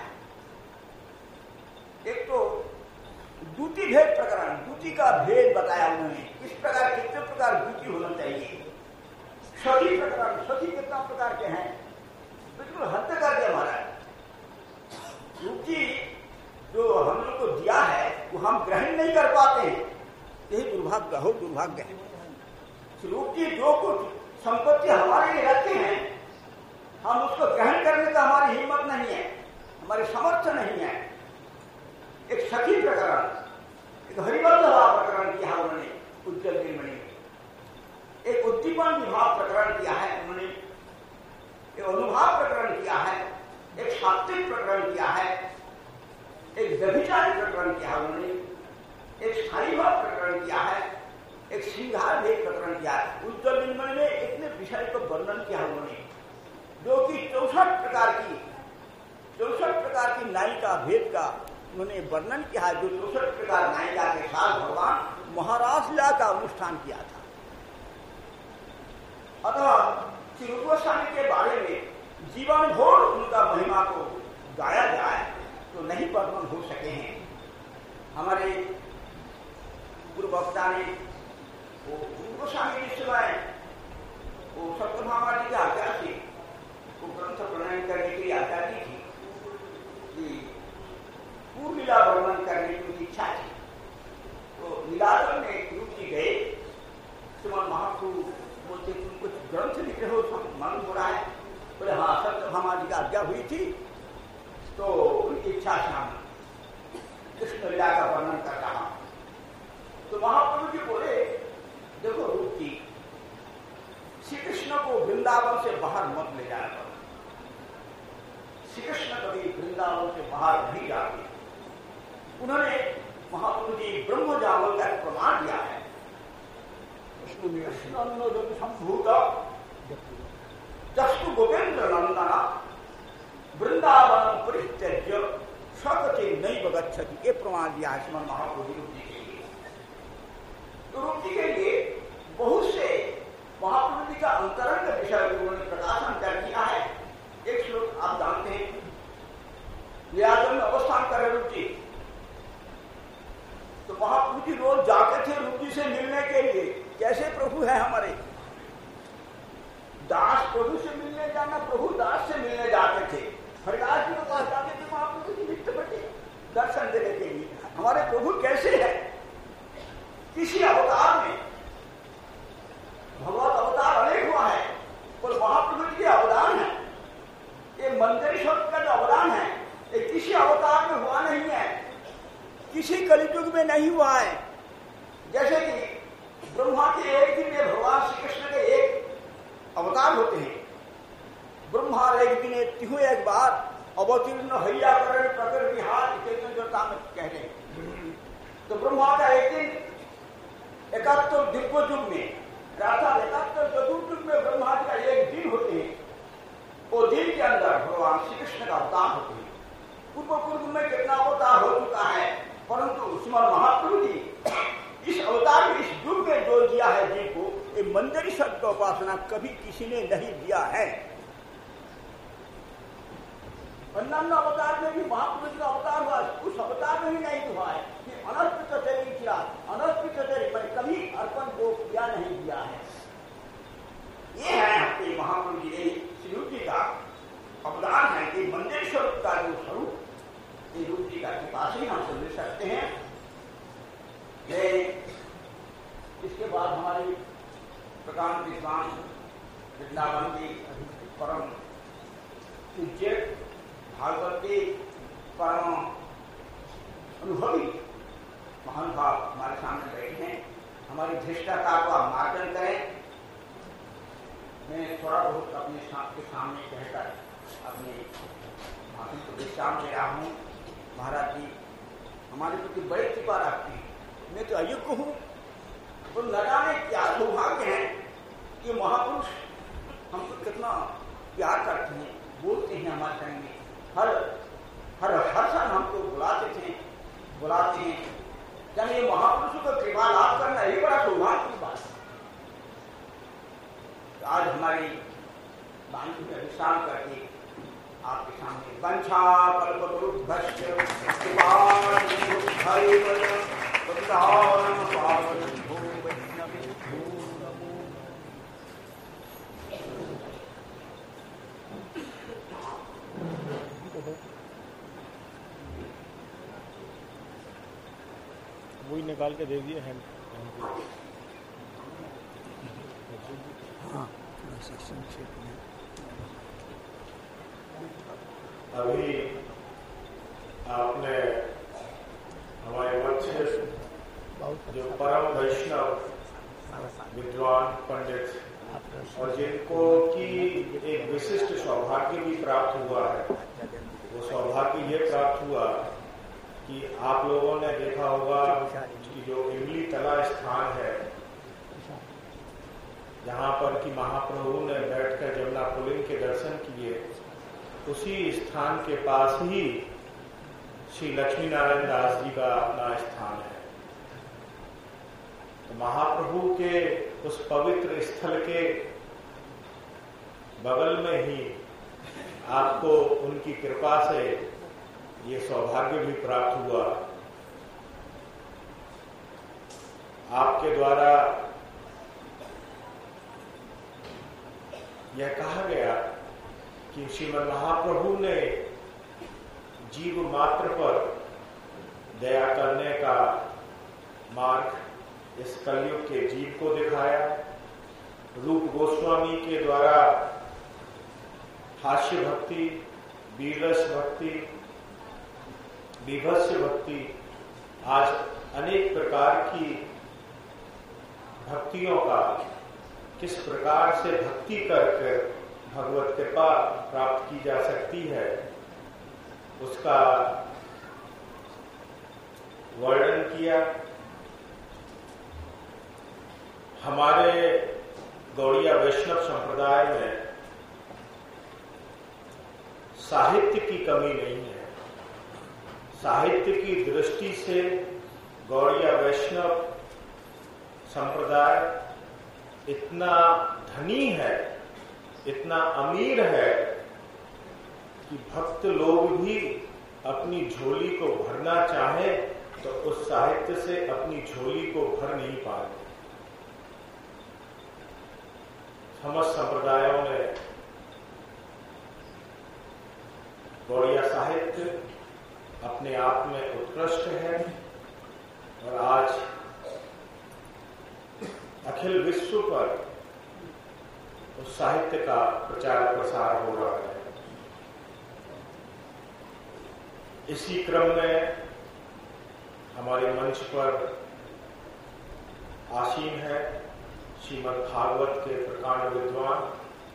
S5: एक तो द्युति भेद प्रकरण, द्युति का भेद बताया उन्होंने, इस प्रकार कितने प्रकार द्युति होना चाहिए। सती प्रकरण, सती कितना प्रकार के हैं, बिल्कुल हद कर दिया महाराज। द्युति जो हम लोग को दिया है वो हम ग्रहण नहीं कर पाते हैं, यही दुर्भाग्य हो, दुर्भाग्य है। स्वरूप की जो कुछ संपत्ति हमारे लिए रखते हैं, हम उसको ग्रहण करने का हमारी हिम्मत नहीं है, हमारे सामर्थ्य नहीं है। एक सखी प्रकरण, एक हरिवल्लभा प्रकरण किया उन्होंने उज्जवल नीलमणि में, एक उद्दीपन विभाग प्रकरण किया है उन्होंने, एक अनुभाव प्रकरण किया है, एक सात्विक प्रकरण किया है, एक व्यभिचारी प्रकरण किया है उन्होंने, एक स्थायीभाव प्रकरण किया है, एक श्रृंगार भेद प्रकरण किया है। उज्जवल नीलमणि में इतने विषय को वर्णन किया उन्होंने, जो कि 64 प्रकार की नायिका भेद का उन्होंने वर्णन किया है। जो 64 प्रकार नायिका के साथ भगवान महाराज लीला का अनुष्ठान किया था। अतः श्री रूप गोस्वामी के बारे में जीवन भर उनका महिमा को गाया जाए तो नहीं वर्णन हो सके हैं। हमारे पूर्व वक्ता ने वो रूप गोस्वामी जिस समय वो सत्यभामा जी की आज्ञा से वो ग्रंथ प्रणयन करने की आज्ञा दी थी कि पूर्व लीला वर्णन करने की उनकी इच्छा थी। तो लीलाधर में रूप जी गए, श्रीमान महाप्रभु बोलते तुम कुछ ग्रंथ लिख रहे हो, मालूम हो रहा है? बोले हाँ, सत्यभामा जी की आज्ञा हुई थी तो उनकी इच्छा से हम कृष्ण लीला का वर्णन कर रहा। तो महाप्रभु जी बोले देखो रूप जी, श्री कृष्ण को वृंदावन से बाहर मत ले जाया करो। श्री कृष्ण कभी वृंदावन से बाहर नहीं जाते। उन्होंने महाप्रभु जी ब्रह्म जागरण का प्रमाण दिया है। संभूत जस्तु गोविंद्र नंदना वृंदावन परित्यज्य स्वगति नैव गच्छति, ये प्रमाण दिया है श्रीमन महाप्रभु रूप जी के लिए। तो रूप जी के लिए बहुत से महाप्रभु जी का अंतरंग विषय उन्होंने प्रकाशन कर दिया है। एक श्लोक आप जानते हैं, लीलाधर में अवस्थान कर रहे रूप जी, तो महाप्रभु जी रोज जाते थे रूप जी से मिलने के लिए। कैसे प्रभु है हमारे, दास प्रभु से मिलने जाना, प्रभु दास से मिलने जाते थे। हरिदास जी के पास जाते थे महाप्रभु जी नित्य बटे दर्शन देने के लिए। हमारे प्रभु कैसे है, किसी अवतार में, भगवत अवतार अनेक हुआ है और महाप्रभु जी के अवदान है, ये मंदिरेश्वर का जो अवदान है ये किसी अवतार में हुआ नहीं है, किसी कलियुग में नहीं हुआ है। जैसे कि ब्रह्मा के एक दिन में भगवान श्री कृष्ण के एक अवतार होते हैं। ब्रह्मा एक दिन तिहु एक बार अवतीर्ण हैया करण प्रकृति हाथ चैतन्यता में कहते हैं। तो ब्रह्मा का एक दिन 71 दिव्य युग में, अर्थात 71 चतुर्युग में ब्रह्मा जी का एक दिन होते हैं। वो दिन के अंदर भगवान श्री कृष्ण का अवतार होते हैं। पूर्व में कितना अवतार हो चुका है, परंतु श्रीमन महाप्रभु जी इस अवतार में, इस युग में जो दिया है जी को, ये मंदिरेश्वर की उपासना कभी किसी ने नहीं दिया है। अन्य अवतार में भी महापुरुष का अवतार हुआ, उस अवतार में भी नहीं हुआ है कि अनर्पित तेरी किया, अनर्पित तेरी मैंने कभी अर्पण को किया नहीं दिया है। ये है आपके महापुरुष जी श्री रूप जी का अवदान है कि मंदिरेश्वर का जो स्वरूप ये रूप जी का कृपा से हम समझ सकते हैं। इसके बाद हमारी प्रकांड विद्वान वृंदावन की परम पूज्य भागवत के परम अनुभवी महान भाव हमारे सामने बैठे हैं। हमारी धृष्टता को आप मार्जन करें। मैं थोड़ा बहुत अपने के सामने कहकर अपने भाषण को विश्राम दे रहा हूँ। महाराज जी हमारे प्रति बड़ी कृपा रखते हैं। मैं तो अयोग्य हूँ, तो न जाने क्या सौभाग्य है कि महापुरुष हमको कितना प्यार करते हैं, बोलते हैं हमारे संग में, हर साल हमको बुलाते हैं। जब ये महापुरुषों को कृपा लाभ करना ये बड़ा सौभाग्य की बात है। तो आज हमारी वाणी में विश्राम करके आपके सामने वंशा कल्पतरुभ्यश्च
S3: वही निकाल के दे दिए हैंड। अभी आपने हमारे मध्य जो परम वैष्णव विद्वान पंडित और जिनको की एक विशिष्ट सौभाग्य भी प्राप्त हुआ है, वो सौभाग्य ये प्राप्त हुआ कि आप लोगों ने देखा होगा कि जो इमली तला स्थान है, जहाँ पर कि महाप्रभु ने बैठकर जमुना पुलिन के दर्शन किए, उसी स्थान के पास ही श्री लक्ष्मी नारायण दास जी का अपना स्थान है। तो महाप्रभु के उस पवित्र स्थल के बगल में ही आपको उनकी कृपा से ये सौभाग्य भी प्राप्त हुआ। आपके द्वारा यह कहा गया कि श्रीमद् महाप्रभु ने जीव मात्र पर दया करने का मार्ग इस कलयुग के जीव को दिखाया। रूप गोस्वामी के द्वारा हास्य भक्ति, बीरस भक्ति, बीभत्स भक्ति, आज अनेक प्रकार की भक्तियों का किस प्रकार से भक्ति करके भगवत कृपा प्राप्त की जा सकती है, उसका वर्णन किया। हमारे गौड़िया वैष्णव संप्रदाय में साहित्य की कमी नहीं है। साहित्य की दृष्टि से गौड़िया वैष्णव संप्रदाय इतना धनी है, इतना अमीर है कि भक्त लोग भी अपनी झोली को भरना चाहे तो उस साहित्य से अपनी झोली को भर नहीं पाते। समस्त संप्रदायों में गौड़िया साहित्य अपने आप में उत्कृष्ट है और आज अखिल विश्व पर उस साहित्य का प्रचार प्रसार हो रहा है। इसी क्रम में हमारे मंच पर आसीन है श्रीमद् भागवत के प्रकांड विद्वान,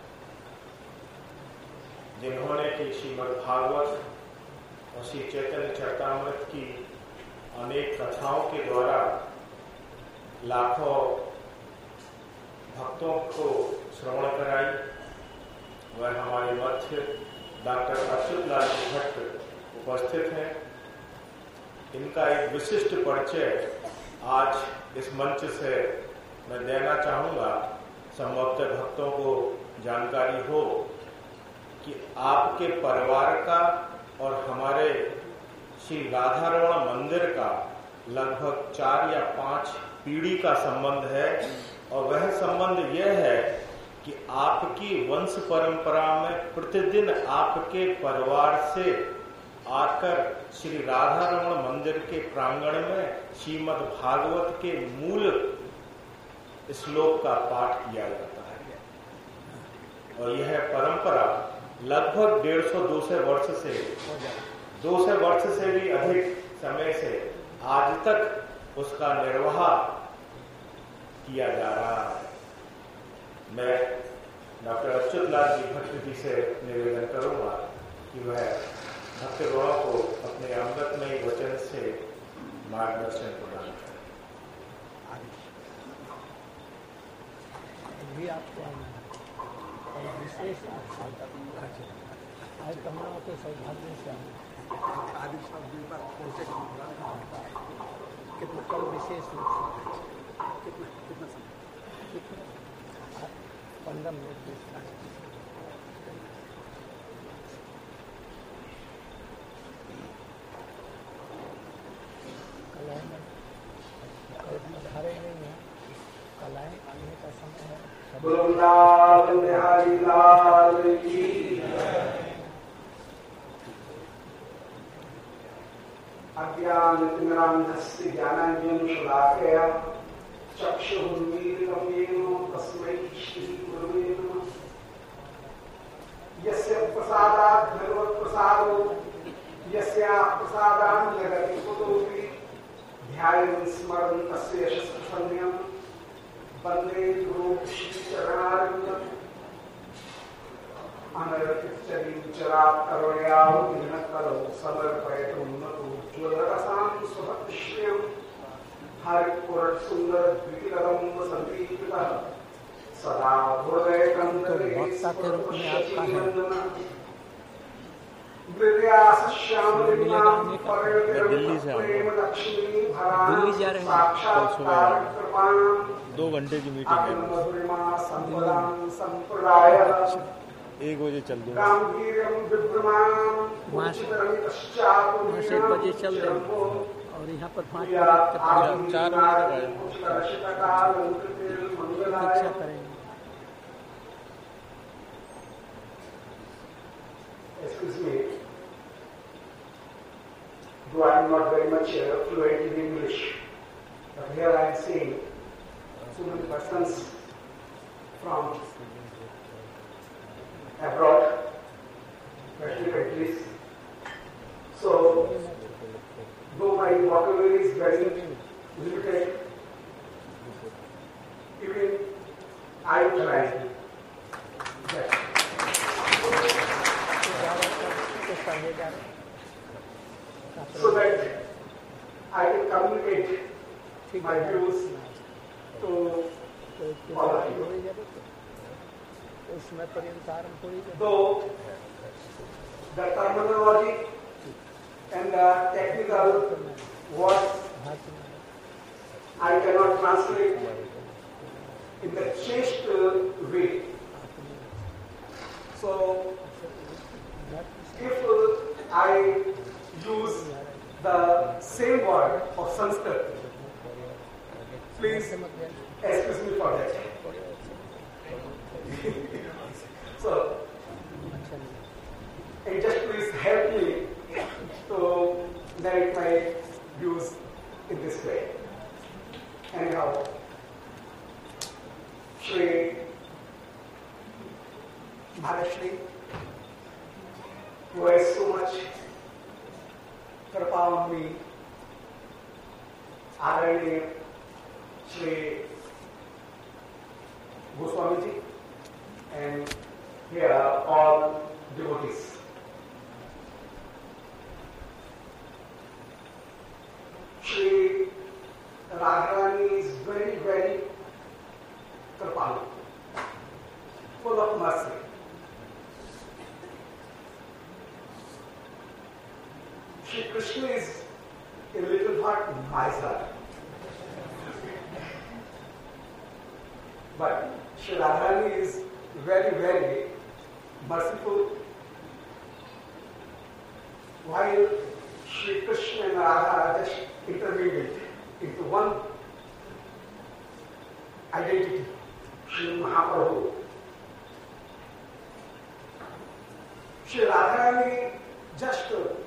S3: जिन्होंने कि श्रीमद् भागवत और श्री चैतन्य चरितामृत की अनेक कथाओं के द्वारा लाखों भक्तों को श्रवण कराई। वह हमारे मध्य डॉक्टर अच्युत लाल भट्ट उपस्थित हैं। इनका एक विशिष्ट परिचय आज इस मंच से मैं देना चाहूँगा, संभवतः भक्तों को जानकारी हो कि आपके परिवार का और हमारे श्री राधारमण मंदिर का लगभग 4 या 5 पीढ़ी का संबंध है। और वह संबंध यह है कि आपकी वंश परंपरा में प्रतिदिन आपके परिवार से आकर श्री राधारमण मंदिर के प्रांगण में श्रीमद् भागवत के मूल श्लोक का पाठ किया जाता है। और यह परंपरा लगभग 150-200 वर्ष से भी अधिक समय से आज तक उसका निर्वाह किया जा रहा है। मैं डॉक्टर अच्युत लाल जी भट्ट जी से निवेदन करूंगा कि वह भक्तगणों को अपने अमृतमय वचन से मार्गदर्शन प्रदान करें।
S1: भी आपको विशेष आज तमाम के सौभाग्य से आदि शब्द पर कितना कल विशेष रूप से कितना समय 15 मिनट कलाएं धारे नहीं है, कलाएं आने का समय है।
S6: वृंदावन बिहारी लाल की अज्ञानतिमिरान्धस्य ज्ञानाञ्जनशलाकया चक्षुरुन्मीलितं येन तस्मै श्रीगुरवे नमः। प्रसादात् भगवत् प्रसादो यस्या प्रसादान् जगति कुतोऽपि ध्यायन् स्मरन् तस्य यशस्संज्ञम् वन्दे गुरुं श्रीचरणारविन्दम् अनरतिश्चरीचरात् करुणयावतीर्ण करो समर्पयतु उन्नतो ज्वलरसां स्वभक्तिश्रियम् हरिपुरसुन्दरद्वितिकरं वसन्तीकृतः सदा हृदयकन्दरे स्फुरत्पश्यतीनन्दनः
S1: दिल्ली से
S6: साक्षात्कार
S3: 2 घंटे की मीटिंग है, 1 बजे चल दूंगा।
S1: वहाँ से 1 बजे चल देंगे और यहाँ पर 5 बजे
S3: 4 बजे
S1: प्रतीक्षा करेंगे।
S6: Excuse me, though I am not very much fluent in English, but here I am seeing so many persons from abroad, Western countries. So, though my vocabulary is very limited, even I try that. So that I can communicate my views to all of you. Though the terminology and the technical words I cannot translate in the chaste way. So if I use the same word of Sanskrit, please excuse me for that. So, and just please help me to narrate my views in this way. Anyhow, Shri Bharashri, who has so much कृपा on me, Adरणीय Shri Goswami ji, and here are all devotees. Shri Radharani is very, very kripalu, full of mercy. Shri Krishna is a little bit miser, but Shri Radharani is very, very merciful. While Shri Krishna and Radha are just intermingled into one identity, Shri Mahaprabhu, Shri Radharani just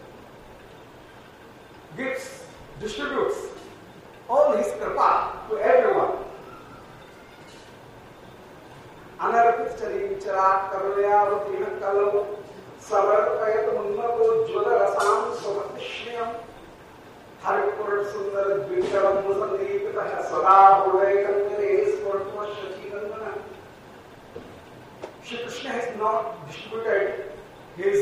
S6: distributes all his kripa to everyone. Anarpicharincharat karunayavatiha kalau samarpayat munnato jvalarasam svabhaktishriyam haripurad sundar dvikaram musandipitah sada hudayakandare spurtvashachikandana. Shri Krishna has not distributed his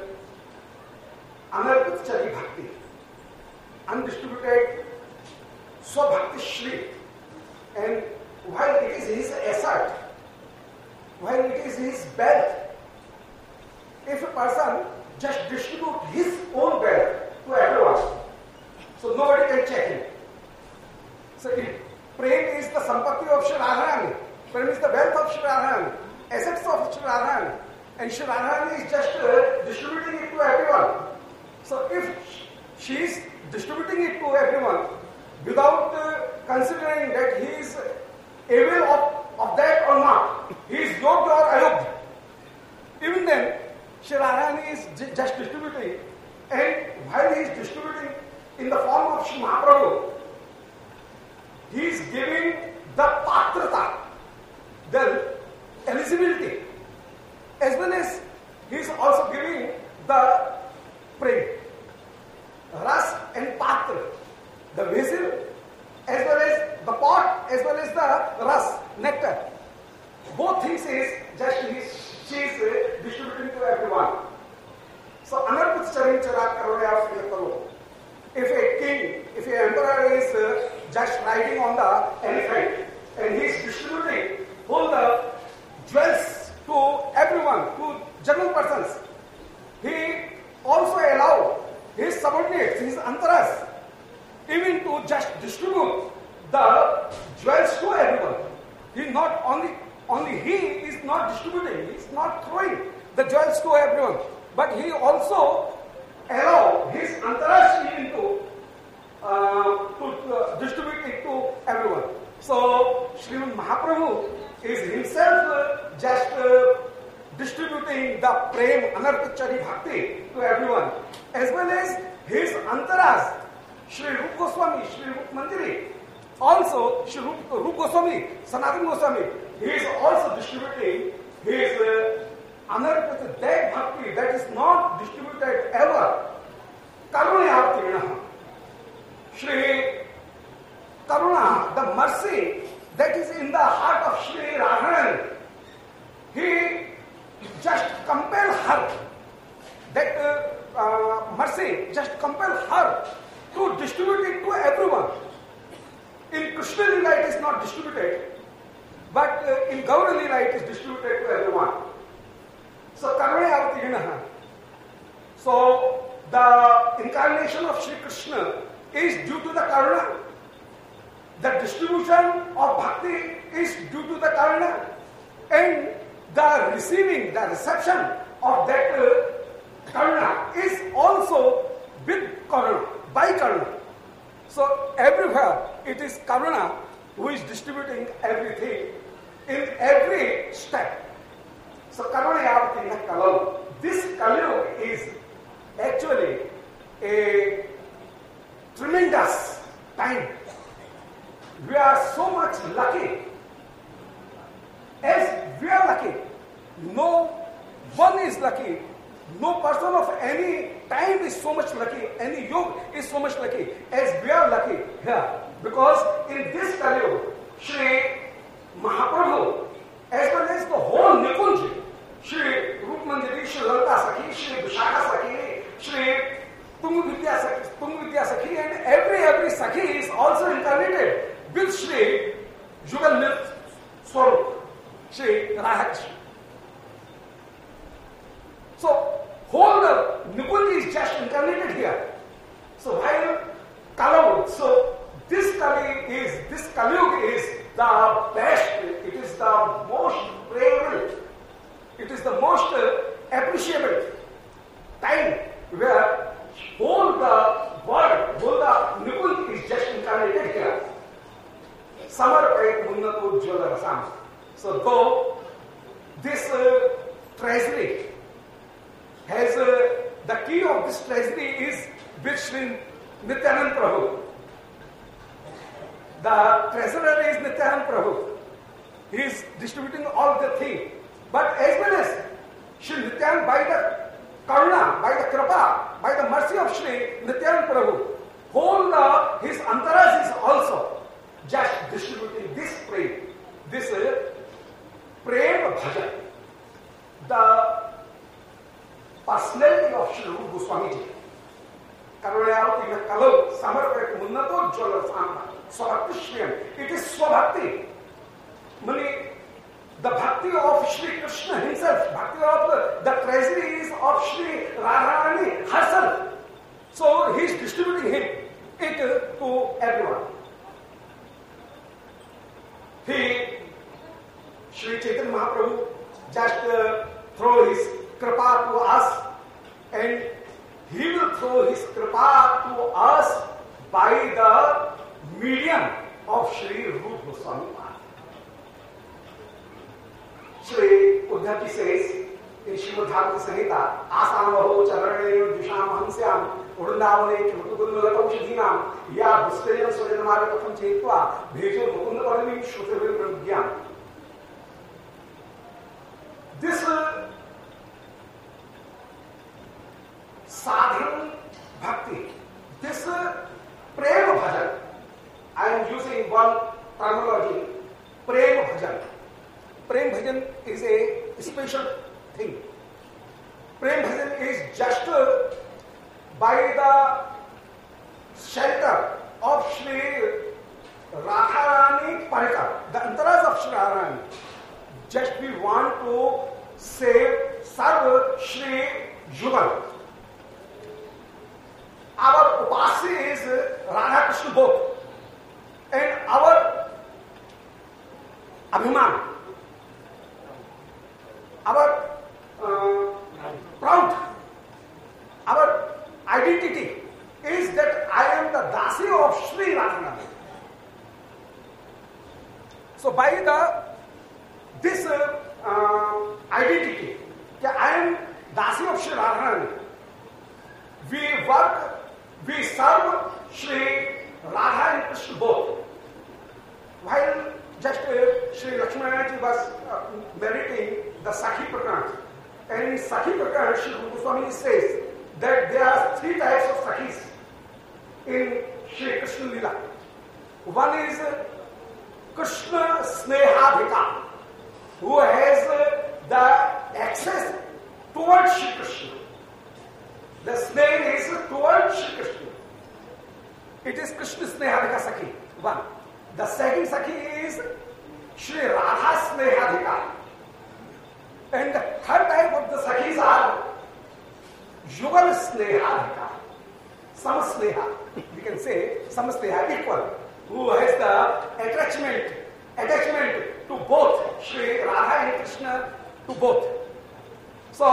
S6: anarpichari bhakti, undistributed Swabhakti Shri, and while it is his asset, while it is his wealth, if a person just distributes his own wealth to everyone, so nobody can check him. So Prem is the sampatti of Shri Radharani, Prem is the wealth of Shri Radharani, assets of Shri Radharani, and Shri Radharani is just distributing it to everyone. So if she is distributing it to everyone without considering that he is able of that or not, he is yogya or ayogya, even then Shri Radharani is just distributing, and while he is distributing in the form of Shri Mahaprabhu, he is giving the patrata, the eligibility, as well as he is also giving the prem. Ras and patra, the vessel, as well as the pot, as well as the ras, nectar. Both things is just she is distributing to everyone. So, anarput charin charat karoya. If a king, if an emperor is just riding on the elephant and he is distributing all the jewels to everyone, to general persons, he also allowed his subordinates, his antaras, even to just distribute the jewels to everyone. He not only he is not distributing, he is not throwing the jewels to everyone, but he also allow his antaras even to distribute it to everyone. So Srimad Mahaprabhu is himself just distributing the prem anarpachari bhakti to everyone, as well as his antaras, Shri Rup Goswami, Shri Rup Manjari, also Shri Rup Goswami, Sanatana Goswami, he is also distributing his anarpachari, that bhakti that is not distributed ever. Karunayartirinaha. Shri Karuna, the mercy that is in the heart of Shri Radharan, he just compel her, that mercy just compel her to distribute it to everyone. In Krishna Lila it is not distributed, but in Gaura Lila it is distributed to everyone. So Karunayartirinaha. So the incarnation of Shri Krishna is due to the Karuna. The distribution of bhakti is due to the Karuna. And the receiving, the reception of that Karuna is also with Karuna, by Karuna. So everywhere it is Karuna who is distributing everything in every step. So Karuna Yavatina Kalau. This Kalu is actually a tremendous time. We are so much lucky. As we are lucky, no one is lucky. No person of any time is so much lucky. Any yoga is so much lucky as we are lucky here. Because in this Kaliyuga, Shri Mahaprabhu, as well as the whole Nikunj, Shri Rup Manjari, Shri Lalita Sakhi, Shri Vishakha Sakhi, Shri Tung Vidya Sakhi, and every Sakhi is also incarnated with Shri Jugal Nit Swarup, Shri Rahaj. So, whole Nikunj is just incarnated here. So, while Kalau, so this Kaliyuga is the best, it is the most prayable, it is the most appreciable time where whole the world, whole the Nikunj is just incarnated here. Samarpayat Munnato Jyola Rasam. So, though this treasury has the key of this treasury is with Shri Nityanand Prabhu. The treasurer is Nityanand Prabhu. He is distributing all the things. But as well as Shri Nityanand, by the Karuna, by the Kripa, by the mercy of Shri Nityanand Prabhu, whole his antaras is also just distributing this prem. This prem bhajan. The personality of Shri Rupa Goswami Ji. Karunayavati Kalau Samarpayat Munnato Jyola Rasam. Swabhakti Shriyam. It is Swabhakti. Meaning the bhakti of Shri Krishna himself, bhakti of the treasury is of Shri Radharani herself. So he is distributing it to everyone. Shri Chaitanya Mahaprabhu just throw his kripa to us, and he will throw his kripa to us by the medium of Shri Rupa Goswami Maharaj. Shri Uddhavji says in Srimad Bhagavata Samhita, Asamaho Charane Disham Hamsyam Urundavane Chumutugundalataushadhinam Ya Bhuskayam Swajanamara Katham Chetva Bhejo Mukunda Paramim Shrutavil Brahmyam. This sadhan bhakti. This prema bhajan, I am using one terminology, prema bhajan. Prem bhajan is a special thing. Prem bhajan is just by the shelter of Shri Radharani Parikar, the antaras of Shri Radharani. Just we want to say Sarv Shri Yugal. Our upasya is Radha Krishna both. And our abhiman, our proud, our identity is that I am the Dasi of Shri Radharani. So by this identity, that I am Dasi of Shri Radharani, we work, we serve Shri Radha and Krishna both. While just Shri Lakshmananaji was narrating the Sakhi Prakana, and in Sakhi Prakana, Shri Goswami says that there are three types of Sakhis in Shri Krishna Lila. One is Krishna Snehadhika, who has the access towards Shri Krishna. The sneh is towards Shri Krishna. It is Krishna Snehadhika Sakhi, one. The second Sakhi is Shri Radha Snehadhika. And the third type of the Sakhis are Yugal Snehadhika. Samasneha, we can say Samasneha, equal, who has the attachment to both Shri Radha and Krishna, to both. So,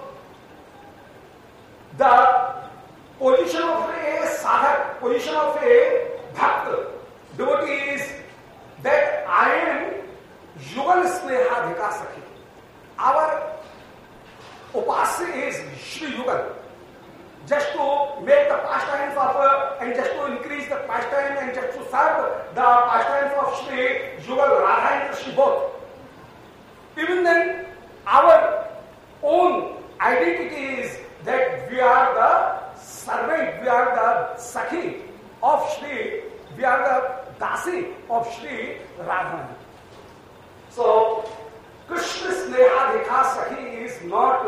S6: the position of a sadhak, position of a bhakt, devotee is that I am Yugal Snehadhika Sakhi. Our upasya is Shri Yugal. Just to make the pastimes of, and just to increase the pastime and just to serve the pastimes of Shri Yugal, Radha and Krishna both. Even then, our own identity is that we are the servant, we are the Sakhi of Shri, we are the Dasi of Shri Radha. So, Krishna Snehadhika Sakhi is not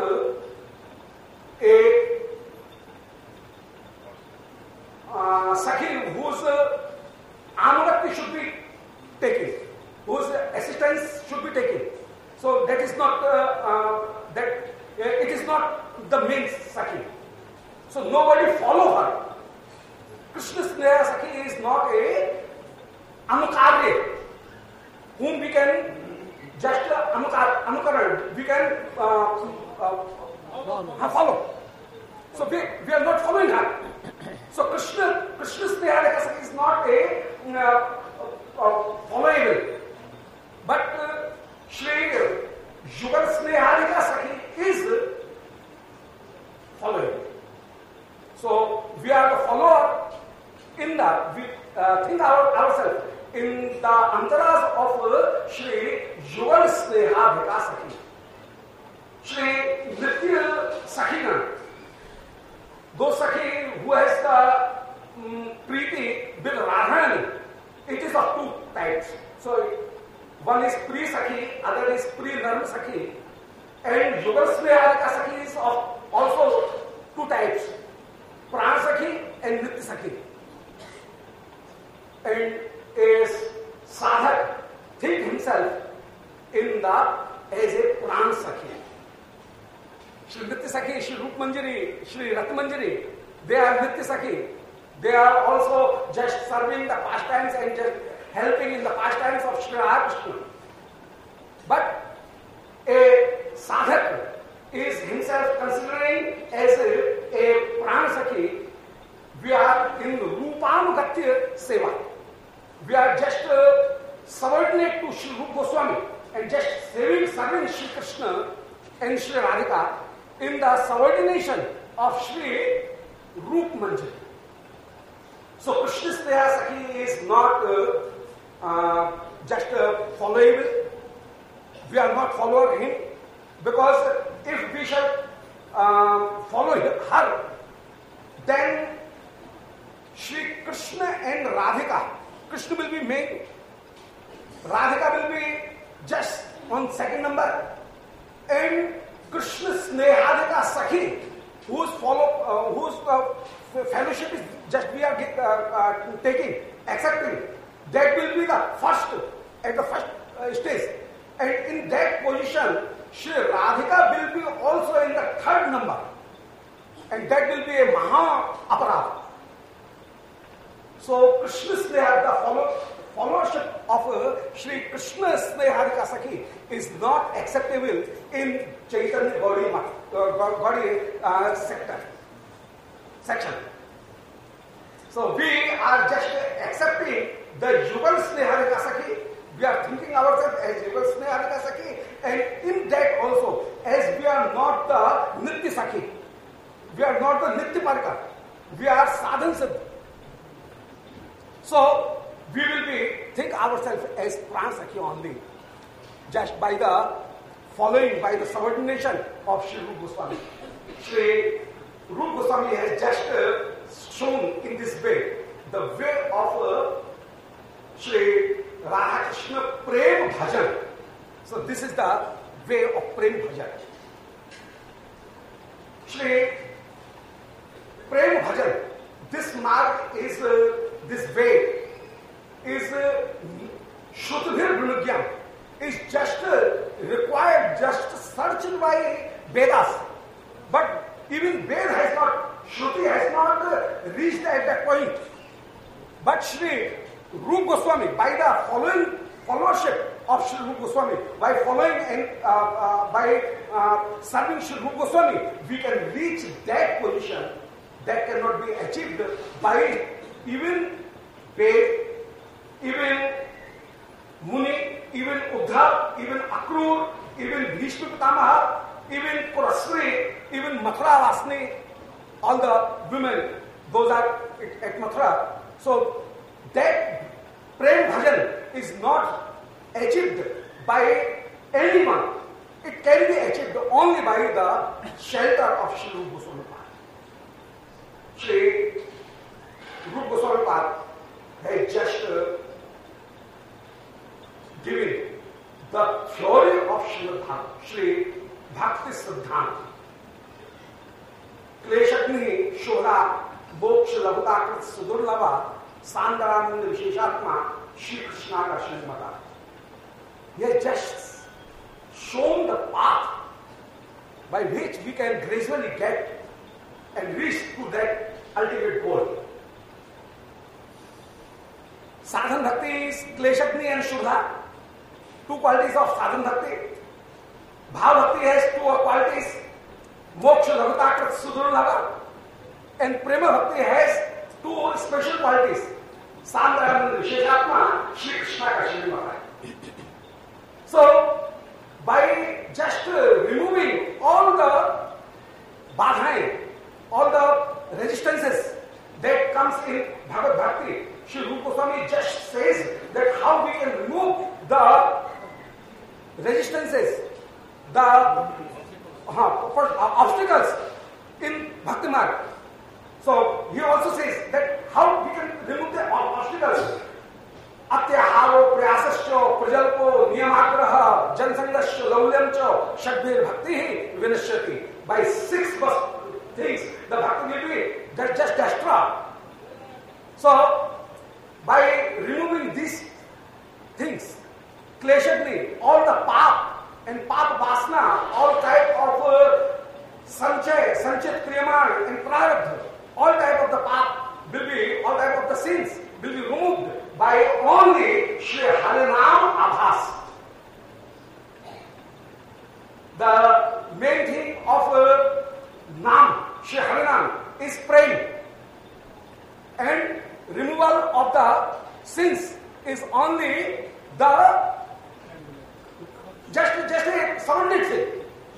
S6: a Sakhi whose anurati should be taken, whose assistance should be taken. So that is not it is not the main Sakhi. So nobody follow her. Krishna Sneha Sakhi is not a anukarya whom we can just anukaran, we can follow. So we are not following her. So Krishna Sneha Sakhi is not a followable. But Shri Yugal Sneha Sakhi is followable. So we are the follower in the, we think ourselves in the antaras of Shri Yugal Sneha Sakhi. Shri Nitya Sakhina, those Sakhi who has the Preeti with Radharani, it is of two types. So one is Pri Sakhi, other is Pri Narm Sakhi. And Yugal Sneha Sakhi is of also two types, Pran Sakhi and Nitya Sakhi. And a sadhak think himself in the as a Pran Sakhi. Shri Nitya Sakhi, Shri Rup Manjari, Shri Rat Manjari, they are Nitya Sakhi. They are also just serving the pastimes and just helping in the pastimes of Shri Krishna. But a sadhak is himself considering as a Pran Sakhi. We are in Rupanugatya Seva. We are just subordinate to Shri Rupa Goswami and just serving Shri Krishna and Shri Radhika in the subordination of Shri Rup Manjari. So Krishna Sneha Sakhi is not just followable. We are not following him, because if we shall follow her, will be main, Radhika will be just on second number, and Krishna Snehadika Sakhi, whose fellowship is just we are taking, accepting, that will be the first, at the first stage. And in that position, Shri Radhika will be also in the third number. And that will be a Maha Aparadha. So Krishna Sneha, the followership of Shri Krishna Snehadika Sakhi is not acceptable in Chaitanya Gaudiya section. So we are just accepting the Yugal Snehadika Sakhi. We are thinking ourselves as Yugal Snehadika Sakhi, and in that also, as we are not the Nitya Sakhi, we are not the Nitya Parika, we are Sadhan Siddha. So we will think ourselves as Pran Sakhi only, just by the following, by the subordination of Shri Rupa Goswami. Shri Rupa Goswami has just shown in this way the way of Shri Radha Krishna Prem Bhajan. So this is the way of Prem Bhajan. Shri Prem Bhajan, this mark is, this way is Shrutadhir Gunagyam, is just required, just searched by Vedas. But even Veda has not, Shruti has not reached at that point. But Shri Rupa Goswami, by the followership of Shri Rupa Goswami, by following and by serving Shri Rupa Goswami, we can reach that position that cannot be achieved by even Ved, even Muni, even Uddhav, even Akrur, even Bhishma Pitamaha, even Kurasri, even Mathura Vasni, all the women, those are at Mathura. So that Prem Bhajan is not achieved by anyone. It can be achieved only by the shelter of Shri Rupa Goswami Pad. Shri Rupa Goswami Pad has just given the theory of Shri Bhakti Siddhanta. Kleshagni Shoda Moksha Lavudakrit Sudurlava Sandarananda Visheshatma Shri Krishna ka Srimata. He has just shown the path by which we can gradually get and reach to that ultimate goal. Sadhan Bhakti is Kleshagni and Shudha, two qualities of Sadhan Bhakti. Bhav Bhakti has two qualities, Moksha Lavudakrit Sudurlava, and Prema Bhakti has two special qualities, Sandarananda Visheshatma Shri Krishna ka Srimata. So, by just removing all the badhain, all the resistances that comes in Bhagavad Bhakti, Shri Rupa Goswami just says that how we can remove the resistances, the obstacles in Bhakti Marg. So he also says that how we can remove the obstacles. Atyaharo prayasasya prajalpo niyamagraha jansangasya laulyamcha shadbir bhakti vinashyati. By 6 things the bhakti will be just destroyed. So by removing these things, kleshagni, all the pap and pap vasna, all type of sanchit kriyaman and prarabdha, all type of the pap will be, all type of the sins will be removed by only Shri Harinam Abhas. The main thing of Nam, Shri Harinam, is praying. And removal of the sins is only the just a subordinate thing.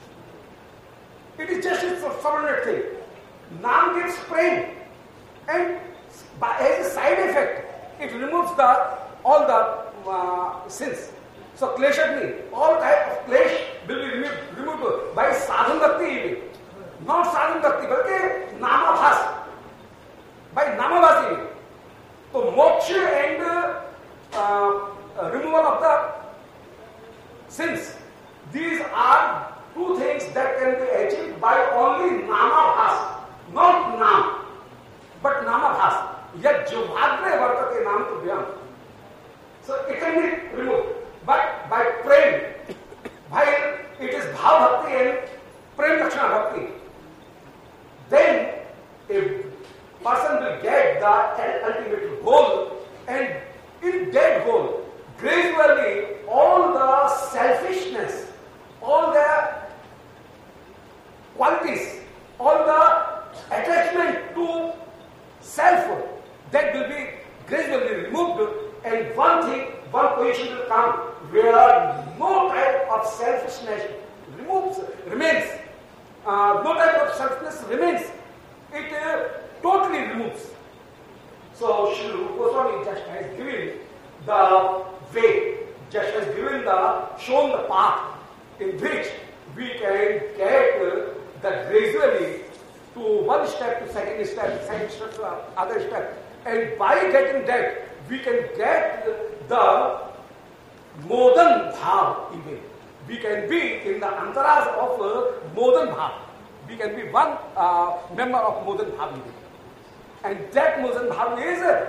S6: It is just a subordinate thing. Nam gives praying, and as a side effect, it removes all the sins. So kleshagni, all type of klesh will be removed by sadhan bhakti even. Not sadhan bhakti, but namabhas. By namabhas even. So moksha and a person will get the ultimate goal, and in that goal, gradually all the selfishness, all the qualities, all the attachment to self, that will be gradually removed, and one position will come where no type of selfishness remains. No type of selfishness remains. It totally removes. So Sri Rupa Goswami just has given the way, just has shown the path in which we can get the gradually to one step to second step to other step. And by getting that, we can get the Modan Bhav even. We can be in the antaras of Modan Bhav. We can be one member of Modan Bhav even. And that Modan Bhav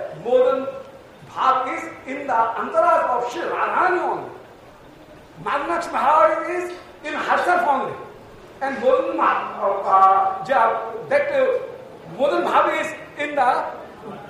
S6: is in the antaras of Shri Radharani only. Magnaksh Bhav is in herself only. And Modan Bhav is in the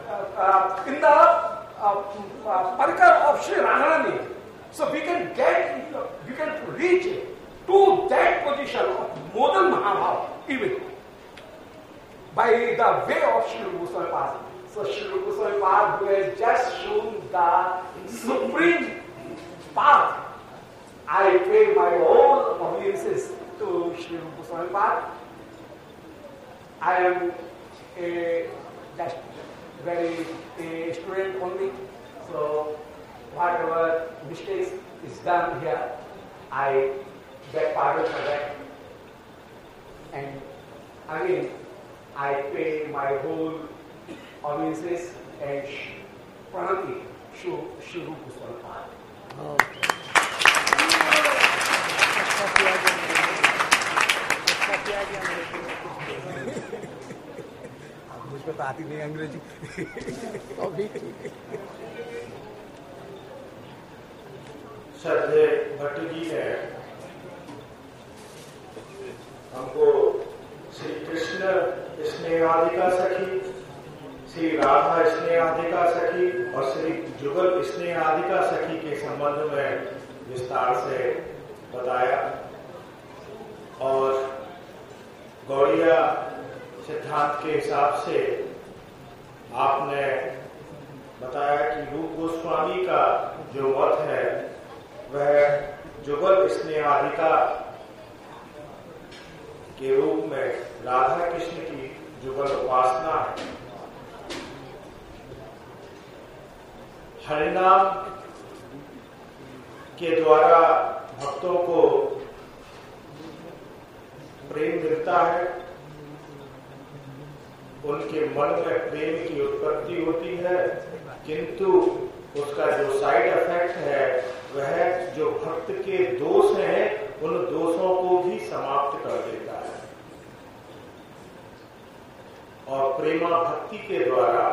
S6: parikar of Shri Radharani. So we can reach to that position of Modan Bhav even by the way of Sri Rupa Goswami Pad. So Sri Rupa Goswami Pad, who has just shown the supreme path, I pay my all obeisances to Sri Rupa Goswami Pad. I am just a student only, so whatever mistakes is done here, I beg pardon for that. And again, I pay my whole obeisances and pranati to Sri Rupa Goswami Pad. मुझको तो आती नहीं अंग्रेजी अभी
S3: श्रद्धेय भट्ट जी ने हमको श्री कृष्ण स्नेहाधिका सखी, श्री राधा स्नेहाधिका सखी और श्री जुगल स्नेहाधिका सखी के संबंध में विस्तार से बताया और गौड़िया सिद्धांत के हिसाब से आपने बताया कि रूप गोस्वामी का जो मत है वह जुगल स्नेहाधिका के रूप में राधा कृष्ण की जुगल उपासना है। हरिनाम के द्वारा भक्तों को प्रेम मिलता है, उनके मन में प्रेम की उत्पत्ति होती है, किंतु उसका जो साइड इफेक्ट है वह जो भक्त के दोष हैं उन दोषों को भी समाप्त कर देता है और प्रेमा भक्ति के द्वारा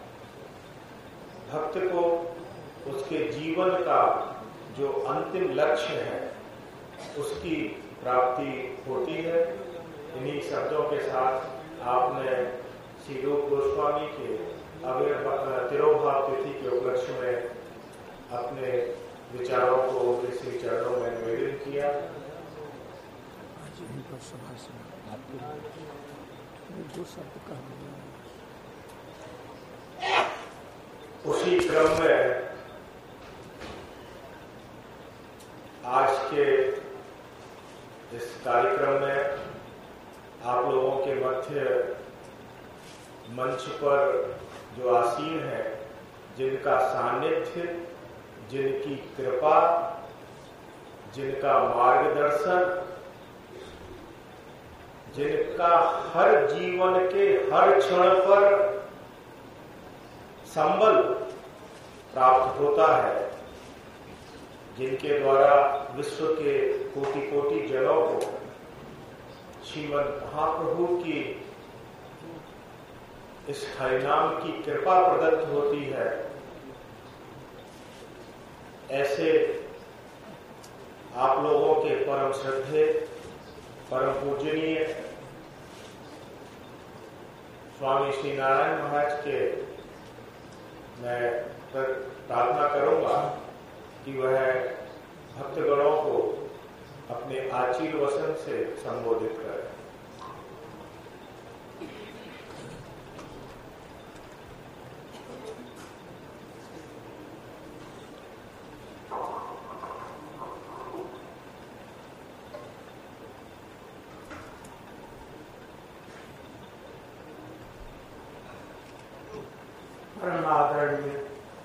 S3: भक्त को उसके जीवन का जो अंतिम लक्ष्य है उसकी प्राप्ति होती है। इन्हीं शब्दों के साथ आपने श्री रूप गोस्वामी के तिरोभाव तिथि के उपलक्ष्य में अपने विचारों को श्री चरणों में निवेदन किया। उसी क्रम में आज के इस कार्यक्रम में आप लोगों के मध्य मंच पर जो आसीन है, जिनका सानिध्य, जिनकी कृपा, जिनका मार्गदर्शन, जिनका हर जीवन के हर क्षण पर संबल प्राप्त होता है, जिनके द्वारा विश्व के कोटि कोटि जनों को श्रीमद् महाप्रभु की इस हरिनाम की कृपा प्रदत्त होती है, ऐसे आप लोगों के परम श्रद्धेय, परम पूजनीय स्वामी श्री नारायण महाराज के मैं प्रार्थना करूंगा कि वह भक्तगणों को अपने आचीर वचन से संबोधित करें।
S1: परम आदरणीय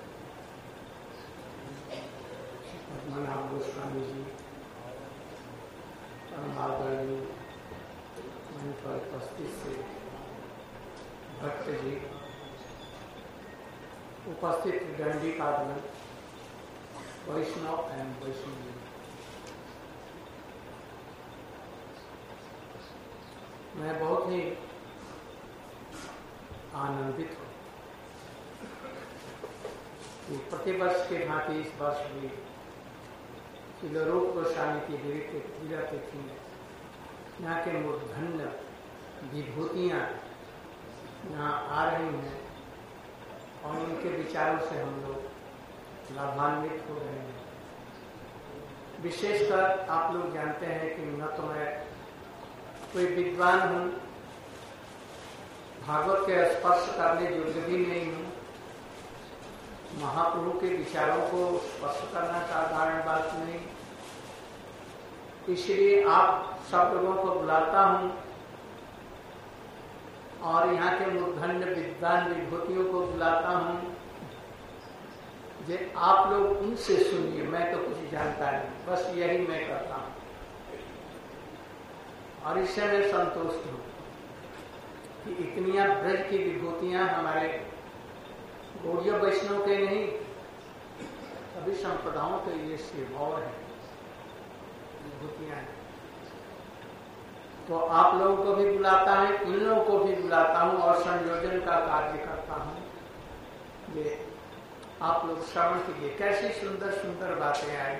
S1: पद्मनाभ गोस्वामी जी, परम आदरणीय मंच पर उपस्थित से भक्त जी, उपस्थित दंडी पादन वैष्णव एवं वैष्णवी, मैं बहुत ही आनंदित हूँ कि प्रतिवर्ष के भांति इस वर्ष भी श्री रूप गोस्वामी की विरतिथि में यहाँ के मूर्धन्य विभूतियाँ यहाँ आ रही हैं और उनके विचारों से हम लोग लाभान्वित हो रहे हैं। विशेषकर आप लोग जानते हैं कि न तो मैं कोई विद्वान हूँ, भागवत के स्पर्श करने योग्य भी नहीं हूँ, महाप्रभु के विचारों को स्पर्श करना साधारण बात नहीं, इसलिए आप सब लोगों को बुलाता हूं और यहाँ के मूर्धन्य विद्वान विभूतियों को बुलाता हूं जे आप लोग उनसे सुनिए। मैं तो कुछ जानता नहीं, बस यही मैं करता हूं और इससे मैं संतुष्ट हूं कि इतनियां ब्रज की विभूतियां हमारे गौड़ीय वैष्णव के नहीं, सभी संप्रदायों के ये सेवाओं है, विभूतियां हैं। तो आप लोगों को भी बुलाता है, इन लोगों को भी बुलाता हूं और संयोजन का कार्य करता हूं। ये आप लोग श्रवण कीजिए, कैसी सुंदर सुंदर बातें आई।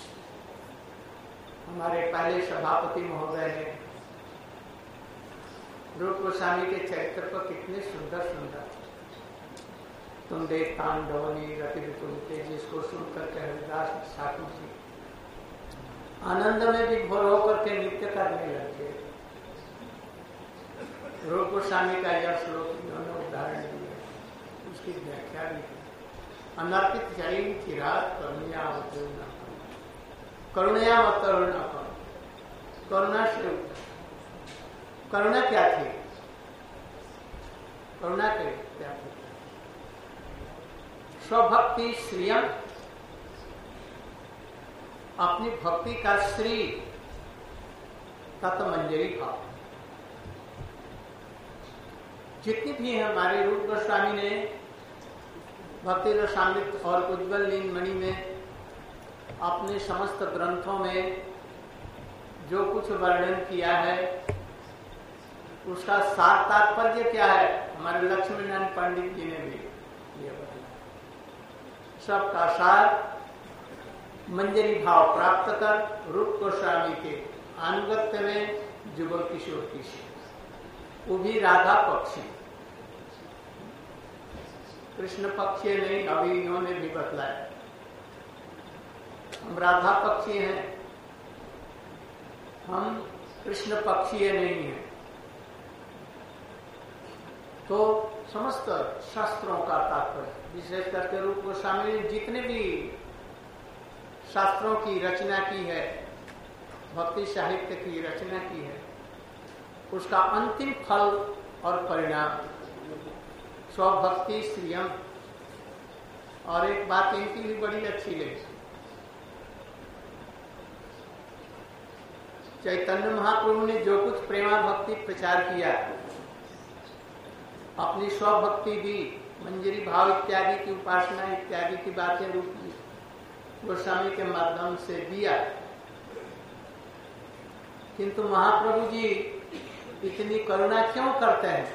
S1: हमारे पहले सभापति महोदय ने रूप गोस्वामी के चरित्र पर कितने सुंदर सुंदर तुंडे तांडवनी रति तुमते, जिसको सुनकर के हरिदास ठाकुर जी आनंद में भी भोर होकर के नृत्य करने लगे। रूप गोस्वामी का यह श्लोक इन्होंने उदाहरण दिया, उसकी व्याख्या भी की। अनर्पित जैन की रात करुणया अवतरण, करुणया अवतरण करुणा से करुणा क्या थी? करुणा क्या थी? स्वभक्ति श्रियम, अपनी भक्ति का श्री तत्मंजरी भाव। जितनी भी हमारे रूप गोस्वामी ने भक्ति रसामृत और उज्ज्वल लीनमणि में अपने समस्त ग्रंथों में जो कुछ वर्णन किया है उसका सार तात्पर्य क्या है, हमारे लक्ष्मीनारायण पंडित जी ने भी ये बताया। सबका सार मंजरी भाव प्राप्त कर रूप गोस्वामी के अनुगत्य में जुगल किशोर की से, वो भी राधा पक्षी, कृष्ण पक्षी नहीं। अभी इन्होंने भी बतलाया हम राधा पक्षी हैं, हम कृष्ण पक्षी नहीं हैं। तो समस्त शास्त्रों का तात्पर्य, विशेष करके रूप गोस्वामी ने जितने भी शास्त्रों की रचना की है, भक्ति साहित्य की रचना की है, उसका अंतिम फल और परिणाम स्वभक्ति श्रियम। और एक बात इनकी भी बड़ी अच्छी लगी, चैतन्य महाप्रभु ने जो कुछ प्रेमा भक्ति प्रचार किया, अपनी स्वभक्ति भी, मंजरी भाव इत्यादि की उपासना इत्यादि की बातें रूप गोस्वामी के माध्यम से दिया, किंतु महाप्रभु जी इतनी करुणा क्यों करते हैं?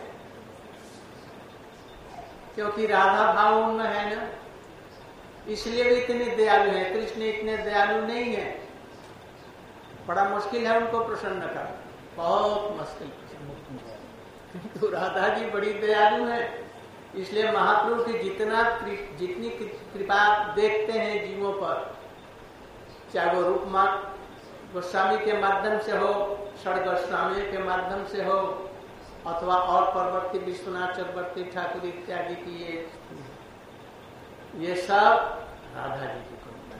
S1: क्योंकि राधा भाव उनमें है ना, इसलिए भी इतने दयालु है। कृष्ण इतने दयालु नहीं है, बड़ा मुश्किल है उनको प्रसन्न करना, बहुत मुश्किल। किंतु राधा जी बड़ी दयालु है, इसलिए महाप्रभु की जितनी कृपा देखते हैं जीवों पर, चाहे वो रूपमार्ग गोस्वामी के माध्यम से हो, षड गोस्वामी के माध्यम से हो, अथवा और परवर्ती विश्वनाथ चक्रवर्ती ठाकुर इत्यादि की ये सब राधा जी की कृपा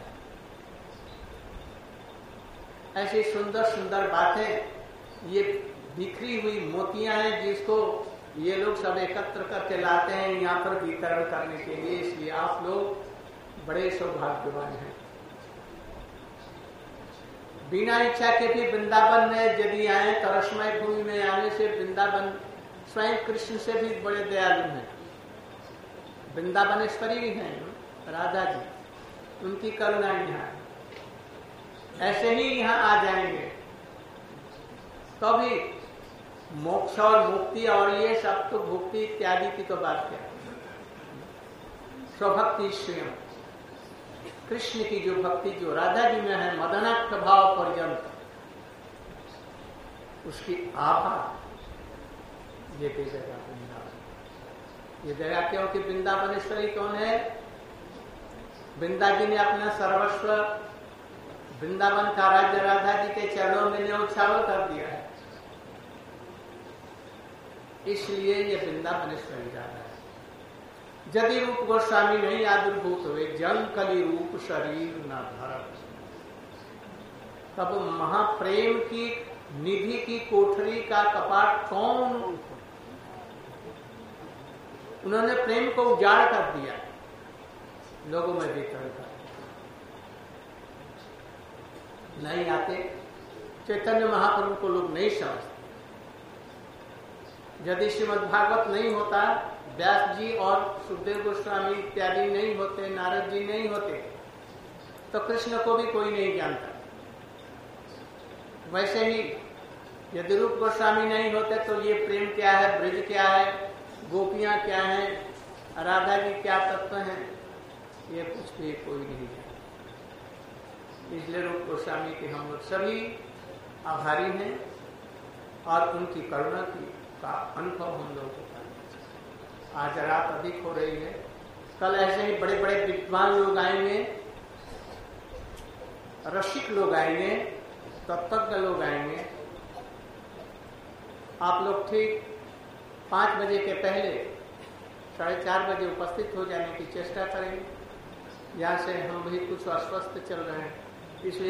S1: है। ऐसी सुंदर सुंदर बातें, ये बिखरी हुई मोतियां हैं जिसको ये लोग सब एकत्र करके लाते हैं यहाँ पर वितरण करने के लिए। इसलिए आप लोग बड़े सौभाग्यवान हैं। बिना इच्छा के भी वृंदावन में यदि आए तो रसमय भूमि में आने से वृंदावन स्वयं कृष्ण से भी बड़े दयालु हैं। वृंदावनेश्वरी भी हैं राधा जी, उनकी करुणा यहाँ ऐसे ही यहाँ आ जाएंगे तो भी मोक्ष और मुक्ति और ये सब तो भुक्ति इत्यादि की तो बात क्या, स्वभक्ति स्वयं कृष्ण की जो भक्ति जो राधा जी में है, मदनाक्ष भाव पर्यंत उसकी आभा ये देगा वृंदावन। ये देगा क्योंकि वृंदावनेश्वरी कौन है? वृंदा जी ने अपना सर्वस्व वृंदावन का राज्य राधा जी के चरणों में न्यौछावर कर दिया है, इसलिए ये वृंदावनेश्वरी राधा है। यदि रूप गोस्वामी नहीं आविर्भूत हुए, जन कली रूप शरीर न धरत, तब महाप्रेम की निधि की कोठरी का कपाट कौन? उन्होंने प्रेम को उजाड़ कर दिया, लोगों में वितरण कर नहीं आते। चैतन्य महाप्रभु को लोग नहीं समझते। यदि श्रीमद् भागवत नहीं होता, व्यास जी और सुखदेव गोस्वामी इत्यादि नहीं होते, नारद जी नहीं होते, तो कृष्ण को भी कोई नहीं जानता। वैसे ही यदि रूप गोस्वामी नहीं होते तो ये प्रेम क्या है, ब्रज क्या है, गोपियां क्या हैं, राधा जी क्या तत्व हैं, ये कुछ भी कोई नहीं जानता। इसलिए रूप गोस्वामी के हम लोग सभी आभारी हैं और उनकी करुणा का अनुभव हम लोगों को करना। आज रात अधिक हो रही है, कल ऐसे ही बड़े बड़े विद्वान लोग आएंगे, रसिक लोग आएंगे, तत्वज्ञ लोग आएंगे। आप लोग ठीक 5 बजे के पहले 4:30 बजे उपस्थित हो जाने की चेष्टा करेंगे। यहाँ से हम भी कुछ अस्वस्थ चल रहे हैं, इसलिए